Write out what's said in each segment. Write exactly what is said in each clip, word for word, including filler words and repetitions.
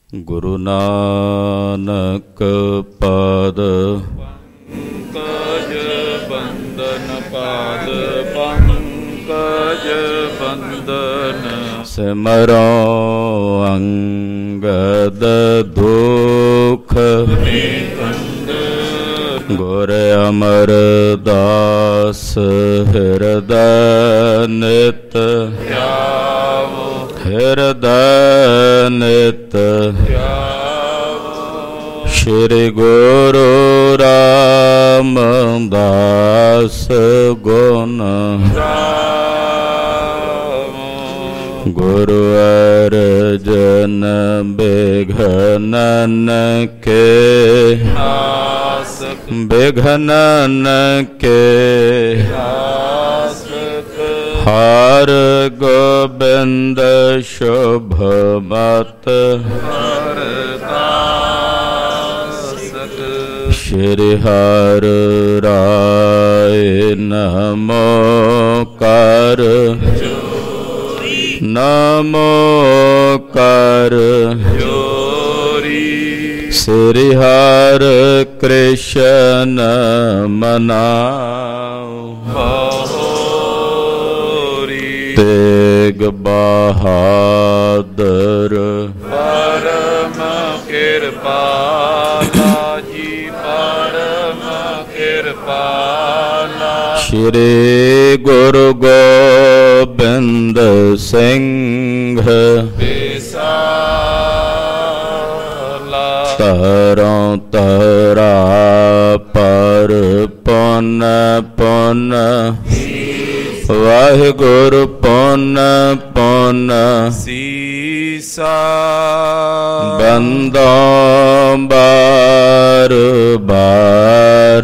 ਗੁਰੂ ਨਾਨਕ ਪਾਦ ਪੰਕਜ ਬੰਦਨ ਪਾਦ ਪੰਕਜ ਬੰਦਨ ਸਿਮਰੋ ਅੰਗਦ ਦੁਖ ਗੁਰ ਅਮਰਦਾਸ ਹਿਰਦੈ ਨਿਤ ਹਿਰਦੈ ਨਿਤ ਸ਼੍ਰੀ ਗੁਰੂ ਰਾਮਦਾਸ ਗੁਣ ਗੁਰੂ ਅਰਜਨ ਬਿਘਨਨ ਕੇ ਬਿਘਨਨ ਕੇ ਹਰ ਗੋਬਿੰਦ ਸ਼ੁਭ ਮਤ ਸ਼੍ਰੀ ਹਰਿ ਰਾਇ ਨਮੋ ਕਰ ਨਮੋ ਕਰ ਸ੍ਰੀ ਹਰਿ ਕ੍ਰਿਸ਼ਨ ਮਨਾਉ ਤੇਗ ਬਹਾਦਰ ਪਰਮ ਕਿਰਪਾਲਾ ਜੀ ਪਰਮ ਕਿਰਪਾਲਾ ਸ਼੍ਰੀ ਗੁਰੂ ਗੋਬਿੰਦ ਸਿੰਘ ਵਿਸਾਲਾ ਤਰੋਂ ਤਰਾ ਪਰ ਪੁਨ ਪੁਨ ਵਾਹਿਗੁਰੂ ਪੁਨ ਪੁਨ ਸੀਸਾ ਬੰਦੋਂ ਬਾਰ ਬਾਰ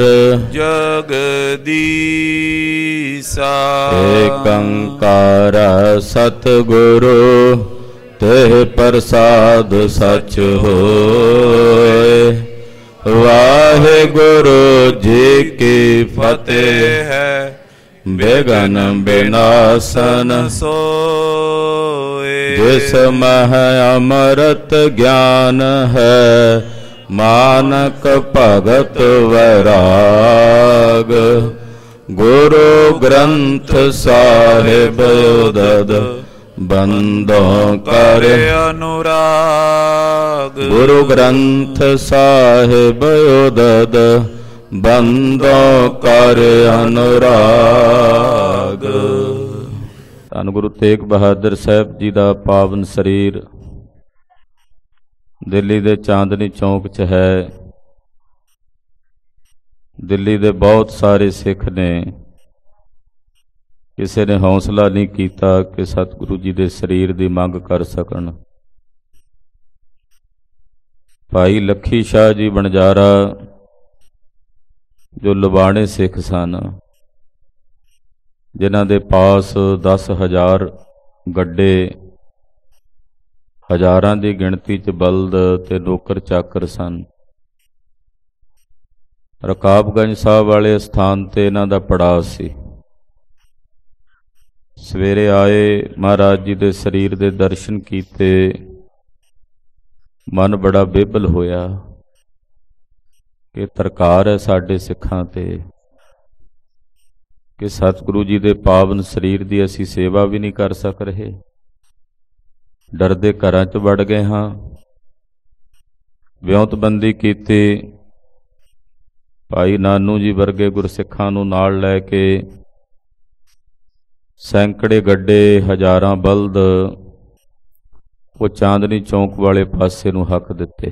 ਜਗਦੀਸਾ ਏਕ ਓੰਕਾਰ ਸਤਿਗੁਰੂ ਤੇ ਪ੍ਰਸਾਦ ਸਚ ਹੋਏ। ਵਾਹਿਗੁਰੂ ਜੀ ਕੀ ਫਤਿਹ ਹੈ। ਬਿਘਨ ਬਿਨਾਸਨ ਸੋਏ ਜਿਸ ਮਹ ਅੰਮ੍ਰਿਤ ਗਿਆਨ ਹੈ ਮਾਨਕ ਭਗਤ ਵੈਰਾਗ। ਗੁਰੂ ਗ੍ਰੰਥ ਸਾਹਿਬ ਉਦਦ ਬੰਦੋਂ ਕਰ ਅਨੁਰਾਗ। ਗੁਰੂ ਗ੍ਰੰਥ ਸਾਹਿਬ ਉਦਦ ਬੰਦੋਂ ਕਰ ਅਨੁਰਾਗ। ਧੰਨ ਗੁਰੂ ਤੇਗ ਬਹਾਦਰ ਸਾਹਿਬ ਜੀ ਦਾ ਪਾਵਨ ਸਰੀਰ ਦਿੱਲੀ ਦੇ ਚਾਂਦਨੀ ਚੌਂਕ 'ਚ ਹੈ। ਦਿੱਲੀ ਦੇ ਬਹੁਤ ਸਾਰੇ ਸਿੱਖ ਨੇ, ਕਿਸੇ ਨੇ ਹੌਸਲਾ ਨਹੀਂ ਕੀਤਾ ਕਿ ਸਤਿਗੁਰੂ ਜੀ ਦੇ ਸਰੀਰ ਦੀ ਮੰਗ ਕਰ ਸਕਣ। ਭਾਈ ਲੱਖੀ ਸ਼ਾਹ ਜੀ ਬਣਜਾਰਾ ਜੋ ਲੁਬਾਣੇ ਸਿੱਖ ਸਨ, ਜਿਨ੍ਹਾਂ ਦੇ ਪਾਸ ਦਸ ਹਜ਼ਾਰ ਗੱਡੇ, ਹਜ਼ਾਰਾਂ ਦੀ ਗਿਣਤੀ 'ਚ ਬਲਦ ਤੇ ਨੌਕਰ ਚਾਕਰ ਸਨ। ਰਕਾਬਗੰਜ ਸਾਹਿਬ ਵਾਲੇ ਸਥਾਨ ਤੇ ਇਹਨਾਂ ਦਾ ਪੜਾਅ ਸੀ। ਸਵੇਰੇ ਆਏ, ਮਹਾਰਾਜ ਜੀ ਦੇ ਸਰੀਰ ਦੇ ਦਰਸ਼ਨ ਕੀਤੇ, ਮਨ ਬੜਾ ਬੇਬਲ ਹੋਇਆ ਕਿ ਤਰਕਾਰ ਹੈ ਸਾਡੇ ਸਿੱਖਾਂ ਤੇ ਕਿ ਸਤਿਗੁਰੂ ਜੀ ਦੇ ਪਾਵਨ ਸਰੀਰ ਦੀ ਅਸੀਂ ਸੇਵਾ ਵੀ ਨਹੀਂ ਕਰ ਸਕ ਰਹੇ। ਡਰਦੇ ਘਰਾਂ 'ਚ ਵੜ ਗਏ ਹਾਂ। ਵਿਉਂਤਬੰਦੀ ਕੀਤੀ। ਭਾਈ ਨਾਨੂ ਜੀ ਵਰਗੇ ਗੁਰਸਿੱਖਾਂ ਨੂੰ ਨਾਲ ਲੈ ਕੇ ਸੈਂਕੜੇ ਗੱਡੇ, ਹਜ਼ਾਰਾਂ ਬਲਦ ਉਹ ਚਾਂਦਨੀ ਚੌਂਕ ਵਾਲੇ ਪਾਸੇ ਨੂੰ ਹੱਕ ਦਿੱਤੇ।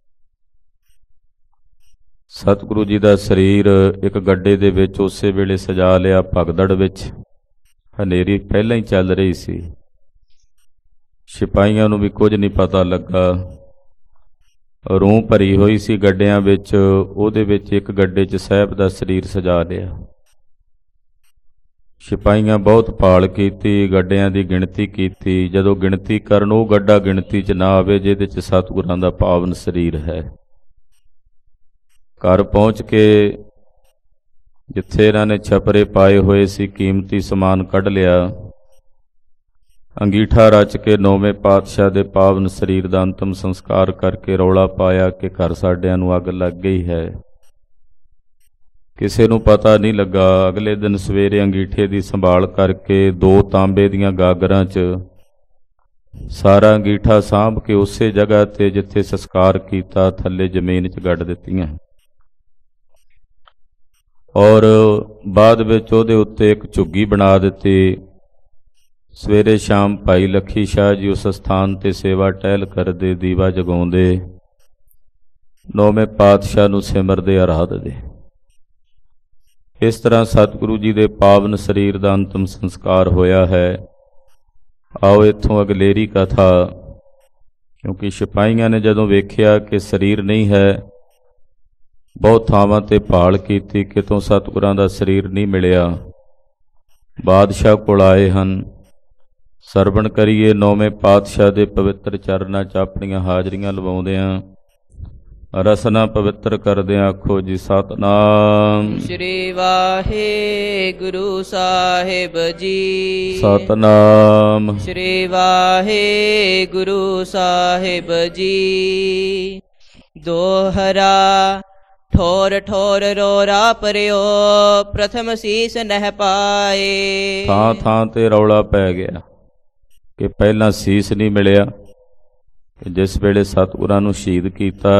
ਸਤਿਗੁਰੂ ਜੀ ਦਾ ਸਰੀਰ ਇੱਕ ਗੱਡੇ ਦੇ ਵਿੱਚ ਉਸੇ ਵੇਲੇ ਸਜਾ ਲਿਆ। ਭਗਦੜ ਵਿੱਚ ਹਨੇਰੀ ਪਹਿਲਾਂ ਹੀ ਚੱਲ ਰਹੀ ਸੀ। ਸਿਪਾਹੀਆਂ ਨੂੰ ਵੀ ਕੁਝ ਨਹੀਂ ਪਤਾ ਲੱਗਾ। ਰੂੰ ਭਰੀ ਹੋਈ ਸੀ ਗੱਡਿਆਂ ਵਿੱਚ। ਉਹਦੇ ਵਿੱਚ ਇੱਕ ਗੱਡੇ 'ਚ ਸਾਹਿਬ ਦਾ ਸਰੀਰ ਸਜਾ ਲਿਆ। ਸਿਪਾਹੀਆਂ ਬਹੁਤ ਭਾਲ ਕੀਤੀ, ਗੱਡਿਆਂ ਦੀ ਗਿਣਤੀ ਕੀਤੀ। ਜਦੋਂ ਗਿਣਤੀ ਕਰਨ ਉਹ ਗੱਡਾ ਗਿਣਤੀ 'ਚ ਨਾ ਆਵੇ ਜਿਹਦੇ 'ਚ ਸਤਿਗੁਰਾਂ ਦਾ ਪਾਵਨ ਸਰੀਰ ਹੈ। ਘਰ ਪਹੁੰਚ ਕੇ ਜਿੱਥੇ ਇਹਨਾਂ ਨੇ ਛਪਰੇ ਪਾਏ ਹੋਏ ਸੀ, ਕੀਮਤੀ ਸਮਾਨ ਕੱਢ ਲਿਆ। ਅੰਗੀਠਾ ਰਚ ਕੇ ਨੌਵੇਂ ਪਾਤਸ਼ਾਹ ਦੇ ਪਾਵਨ ਸਰੀਰ ਦਾ ਅੰਤਮ ਸੰਸਕਾਰ ਕਰਕੇ ਰੌਲਾ ਪਾਇਆ ਕਿ ਘਰ ਸਾਡਿਆਂ ਨੂੰ ਅੱਗ ਲੱਗ ਗਈ ਹੈ। ਕਿਸੇ ਨੂੰ ਪਤਾ ਨਹੀਂ ਲੱਗਾ। ਅਗਲੇ ਦਿਨ ਸਵੇਰੇ ਅੰਗੀਠੇ ਦੀ ਸੰਭਾਲ ਕਰਕੇ ਦੋ ਤਾਂਬੇ ਦੀਆਂ ਗਾਗਰਾਂ 'ਚ ਸਾਰਾ ਅੰਗੀਠਾ ਸਾਂਭ ਕੇ ਉਸੇ ਜਗ੍ਹਾ 'ਤੇ ਜਿੱਥੇ ਸੰਸਕਾਰ ਕੀਤਾ ਥੱਲੇ ਜ਼ਮੀਨ 'ਚ ਗੱਡ ਦਿੱਤੀਆਂ ਔਰ ਬਾਅਦ ਵਿੱਚ ਉਹਦੇ ਉੱਤੇ ਇੱਕ ਝੁੱਗੀ ਬਣਾ ਦਿੱਤੀ। ਸਵੇਰੇ ਸ਼ਾਮ ਭਾਈ ਲੱਖੀ ਸ਼ਾਹ ਜੀ ਉਸ ਸਥਾਨ 'ਤੇ ਸੇਵਾ ਟਹਿਲ ਕਰਦੇ, ਦੀਵਾ ਜਗਾਉਂਦੇ, ਨੌਵੇਂ ਪਾਤਸ਼ਾਹ ਨੂੰ ਸਿਮਰਦੇ, ਆਰਾਧਦੇ। ਇਸ ਤਰ੍ਹਾਂ ਸਤਿਗੁਰੂ ਜੀ ਦੇ ਪਾਵਨ ਸਰੀਰ ਦਾ ਅੰਤਮ ਸੰਸਕਾਰ ਹੋਇਆ ਹੈ। ਆਓ ਇੱਥੋਂ ਅਗਲੇਰੀ ਕਥਾ, ਕਿਉਂਕਿ ਸਿਪਾਹੀਆਂ ਨੇ ਜਦੋਂ ਵੇਖਿਆ ਕਿ ਸਰੀਰ ਨਹੀਂ ਹੈ, ਬਹੁਤ ਥਾਵਾਂ 'ਤੇ ਭਾਲ ਕੀਤੀ, ਕਿਤੋਂ ਸਤਿਗੁਰਾਂ ਦਾ ਸਰੀਰ ਨਹੀਂ ਮਿਲਿਆ। ਬਾਦਸ਼ਾਹ ਕੋਲ ਆਏ ਹਨ। ਸਰਵਣ ਕਰੀਏ ਨੌਵੇਂ ਪਾਤਸ਼ਾਹ ਦੇ ਪਵਿੱਤਰ ਚਰਨਾਂ 'ਚ ਆਪਣੀਆਂ ਹਾਜ਼ਰੀਆਂ ਲਵਾਉਂਦਿਆਂ, ਰਸਨਾ ਪਵਿੱਤਰ ਕਰਦਿਆਂ ਆਖੋ ਜੀ ਸਤਿਨਾਮ ਸ਼੍ਰੀ ਵਾਹਿਗੁਰੂ ਸਾਹਿਬ ਜੀ। ਸਤਿਨਾਮ ਸ਼੍ਰੀ ਵਾਹਿਗੁਰੂ ਸਾਹਿਬ ਜੀ। ਦੋਹਰਾ ਠੋਰ ਠੋਰ ਰੋਰਾ ਪਰਿਓ, ਪ੍ਰਥਮ ਸੀਸ ਨਹਿ ਪਾਏ। ਥਾਂ ਥਾਂ ਤੇ ਰੌਲਾ ਪੈ ਗਿਆ ਕਿ ਪਹਿਲਾਂ ਸੀਸ ਨਹੀਂ ਮਿਲਿਆ। ਜਿਸ ਵੇਲੇ ਸਤਿਗੁਰਾਂ ਨੂੰ ਸ਼ਹੀਦ ਕੀਤਾ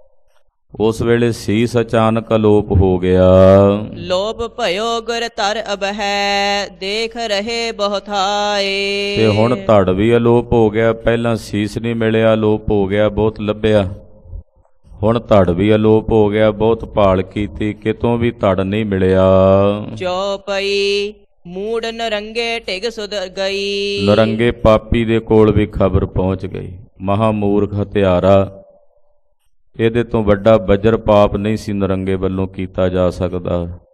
ਉਸ ਵੇਲੇ ਸੀਸ ਅਚਾਨਕ ਅਲੋਪ ਹੋ ਗਿਆ। ਲੋਪ ਭਇਓ ਗੁਰ ਧਰ ਅਬਹਿ, ਦੇਖ ਰਹੇ ਬਹੁਥਾਏ। ਤੇ ਹੁਣ ਧੜ ਵੀ ਅਲੋਪ ਹੋ ਗਿਆ। ਪਹਿਲਾਂ ਸੀਸ ਨਹੀਂ ਮਿਲਿਆ, ਅਲੋਪ ਹੋ ਗਿਆ, ਬਹੁਤ ਲੱਭਿਆ। ਹੁਣ ਧੜ ਵੀ ਅਲੋਪ ਹੋ ਗਿਆ, ਬਹੁਤ ਭਾਲ ਕੀਤੀ, ਕਿਤੋਂ ਵੀ ਧੜ ਨਹੀਂ ਮਿਲਿਆ। ਚੌਪਈ ਮੂੜ ਨਰੰਗੇ ਢਿਗ ਸੁਧ ਗਈ। ਨਰੰਗੇ ਪਾਪੀ ਦੇ ਕੋਲ ਵੀ ਖਬਰ ਪਹੁੰਚ ਗਈ। ਮਹਾ ਮੂਰਖ ਹਤਿਆਰਾ, ਇਹਦੇ ਤੋਂ ਵੱਡਾ ਬੱਜਰ ਪਾਪ ਨਹੀਂ ਸੀ ਨਰੰਗੇ ਵੱਲੋਂ ਕੀਤਾ ਜਾ ਸਕਦਾ।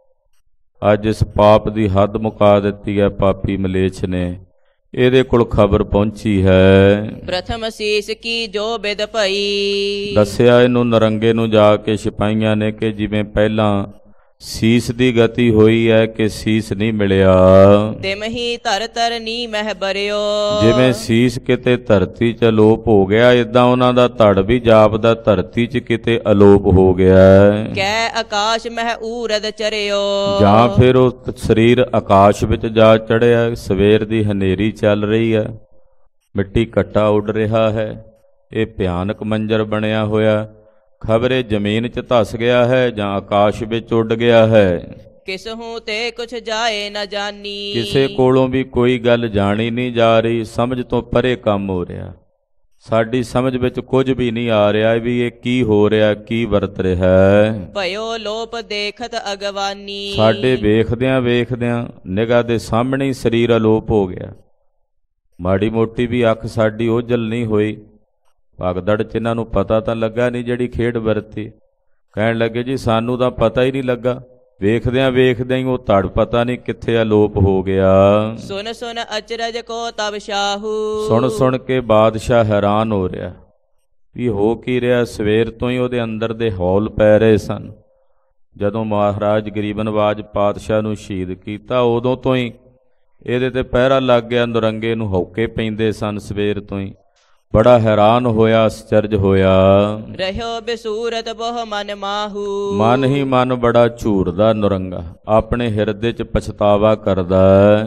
ਅੱਜ ਇਸ ਪਾਪ ਦੀ ਹੱਦ ਮੁਕਾ ਦਿੱਤੀ ਹੈ ਪਾਪੀ ਮਲੇਛ ਨੇ। ਇਹਦੇ ਕੋਲ ਖਬਰ ਪਹੁੰਚੀ ਹੈ। ਪ੍ਰਥਮ ਸੀਸ ਕੀ ਜੋ ਬਿਦ ਭਈ। ਦੱਸਿਆ ਇਹਨੂੰ ਨਰੰਗੇ ਨੂੰ ਜਾ ਕੇ ਸਿਪਾਹੀਆਂ ਨੇ ਕਿ ਜਿਵੇਂ ਪਹਿਲਾਂ ਸੀਸ ਦੀ ਗਤੀ ਹੋਈ ਹੈ ਕਿ ਸੀਸ ਨਹੀਂ ਮਿਲਿਆ। ਤਿਮਹੀ ਧਰ ਧਰ ਨੀ ਮਹਿ ਬਰਿਓ। ਜਿਵੇਂ ਸੀਸ ਕਿਤੇ ਧਰਤੀ 'ਚ ਅਲੋਪ ਹੋ ਗਿਆ, ਏਦਾਂ ਉਹਨਾਂ ਦਾ ਧੜ ਵੀ ਜਾਪਦਾ ਧਰਤੀ 'ਚ ਕਿਤੇ ਅਲੋਪ ਹੋ ਗਿਆ। ਕੈ ਆਕਾਸ਼ ਮਹਿ ਊਰਦ ਚਰਿਓ। ਜਾਂ ਫਿਰ ਉਹ ਸਰੀਰ ਆਕਾਸ਼ ਵਿੱਚ ਜਾ ਚੜਿਆ। ਸਵੇਰ ਦੀ ਹਨੇਰੀ ਚੱਲ ਰਹੀ ਹੈ, ਮਿੱਟੀ ਘੱਟਾ ਉੱਡ ਰਿਹਾ ਹੈ। ਇਹ ਭਿਆਨਕ ਮੰਜ਼ਰ ਬਣਿਆ ਹੋਇਆ। ਖਬਰੇ ਜ਼ਮੀਨ 'ਚ ਧਸ ਗਿਆ ਹੈ ਜਾਂ ਆਕਾਸ਼ ਵਿੱਚ ਉੱਡ ਗਿਆ ਹੈ। ਕਿਸਹੂ ਤੇ ਕੁਛ ਜਾਏ ਨਾ ਜਾਨੀ। ਕਿਸੇ ਕੋਲੋਂ ਵੀ ਕੋਈ ਗੱਲ ਜਾਣੀ ਨਹੀਂ ਜਾ ਰਹੀ। ਸਮਝ ਤੋਂ ਪਰੇ ਕੰਮ ਹੋ ਰਿਹਾ। ਸਾਡੀ ਸਮਝ ਵਿੱਚ ਕੁਝ ਵੀ ਨਹੀਂ ਆ ਰਿਹਾ ਵੀ ਇਹ ਕੀ ਹੋ ਰਿਹਾ, ਕੀ ਵਰਤ ਰਿਹਾ ਹੈ। ਭਇਓ ਲੋਪ ਦੇਖਤ ਅਗਵਾਨੀ। ਸਾਡੇ ਵੇਖਦਿਆਂ ਵੇਖਦਿਆਂ ਨਿਗਾਹ ਦੇ ਸਾਹਮਣੇ ਹੀ ਸਰੀਰ ਅਲੋਪ ਹੋ ਗਿਆ। ਮਾੜੀ ਮੋਟੀ ਵੀ ਅੱਖ ਸਾਡੀ ਓਝਲ ਨਹੀਂ ਹੋਈ। ਭਗਦੜ 'ਚ ਇਹਨਾਂ ਨੂੰ ਪਤਾ ਤਾਂ ਲੱਗਾ ਨਹੀਂ ਜਿਹੜੀ ਖੇਡ ਵਰਤੀ। ਕਹਿਣ ਲੱਗੇ ਜੀ ਸਾਨੂੰ ਤਾਂ ਪਤਾ ਹੀ ਨਹੀਂ ਲੱਗਾ। ਵੇਖਦਿਆਂ ਵੇਖਦਿਆਂ ਹੀ ਉਹ ਧੜ ਪਤਾ ਨਹੀਂ ਕਿੱਥੇ ਅਲੋਪ ਹੋ ਗਿਆ। ਸੁਨ ਸੁਨ ਅਚਰਜ ਕੋ ਤਬ ਸ਼ਾਹੂ। ਸੁਣ ਸੁਣ ਕੇ ਬਾਦਸ਼ਾਹ ਹੈਰਾਨ ਹੋ ਰਿਹਾ ਵੀ ਹੋ ਕੀ ਰਿਹਾ। ਸਵੇਰ ਤੋਂ ਹੀ ਉਹਦੇ ਅੰਦਰ ਦੇ ਹੌਲ ਪੈ ਰਹੇ ਸਨ। ਜਦੋਂ ਮਹਾਰਾਜ ਗਰੀਬ ਨਵਾਜ ਪਾਤਸ਼ਾਹ ਨੂੰ ਸ਼ਹੀਦ ਕੀਤਾ ਉਦੋਂ ਤੋਂ ਹੀ ਇਹਦੇ ਤੇ ਪਹਿਰਾ ਲੱਗ ਗਿਆ। ਨਰੰਗੇ ਨੂੰ ਹੌਕੇ ਪੈਂਦੇ ਸਨ ਸਵੇਰ ਤੋਂ ਹੀ। ਬੜਾ ਹੈਰਾਨ ਹੋਇਆ, ਅਸਚਰਜ ਹੋਇਆ। ਰਹਿਓ ਬਿਸੂਰਤ ਬਹੁ ਮਨ ਮਾਹੂ। ਮਨ ਹੀ ਮਨ ਬੜਾ ਝੂਰਦਾ ਨਰੰਗਾ, ਆਪਣੇ ਹਿਰਦੇ 'ਚ ਪਛਤਾਵਾ ਕਰਦਾ।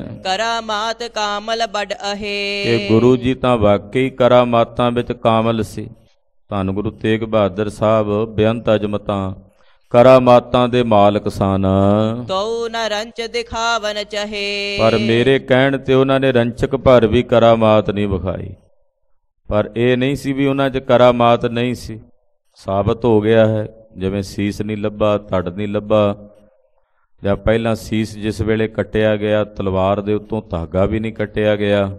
ਕਰਾਮਾਤ ਕਾਮਲ ਬੜ ਅਹੇ। ਕਿ ਗੁਰੂ ਜੀ ਤਾਂ ਵਾਕਈ ਕਰਾਮਾਤਾਂ ਵਿੱਚ ਕਾਮਲ ਸੀ। ਧੰਨ ਗੁਰੂ ਤੇਗ ਬਹਾਦਰ ਸਾਹਿਬ ਬੇਅੰਤ ਅਜ਼ਮਤਾਂ ਕਰਾਮਾਤਾਂ ਦੇ ਮਾਲਕ ਸਨ। ਤਉ ਨ ਰੰਚ ਦਿਖਾਵਨ ਚਹੇ। ਪਰ ਮੇਰੇ ਕਹਿਣ ਤੇ ਉਹਨਾਂ ਨੇ ਰੰਚਕ ਭਰ ਵੀ ਕਰਾਮਾਤ ਨਹੀਂ ਵਿਖਾਈ। ਪਰ ਇਹ ਨਹੀਂ ਸੀ ਵੀ ਉਹਨਾਂ 'ਚ ਕਰਾਮਾਤ ਨਹੀਂ ਸੀ। ਸਾਬਤ ਹੋ ਗਿਆ ਹੈ। ਜਿਵੇਂ ਸੀਸ ਨਹੀਂ ਲੱਭਾ, ਧੜ ਨਹੀਂ ਲੱਭਾ, ਜਾਂ ਪਹਿਲਾਂ ਸੀਸ ਜਿਸ ਵੇਲੇ ਕੱਟਿਆ ਗਿਆ ਤਲਵਾਰ ਦੇ ਉੱਤੋਂ ਧਾਗਾ ਵੀ ਨਹੀਂ ਕੱਟਿਆ ਗਿਆ।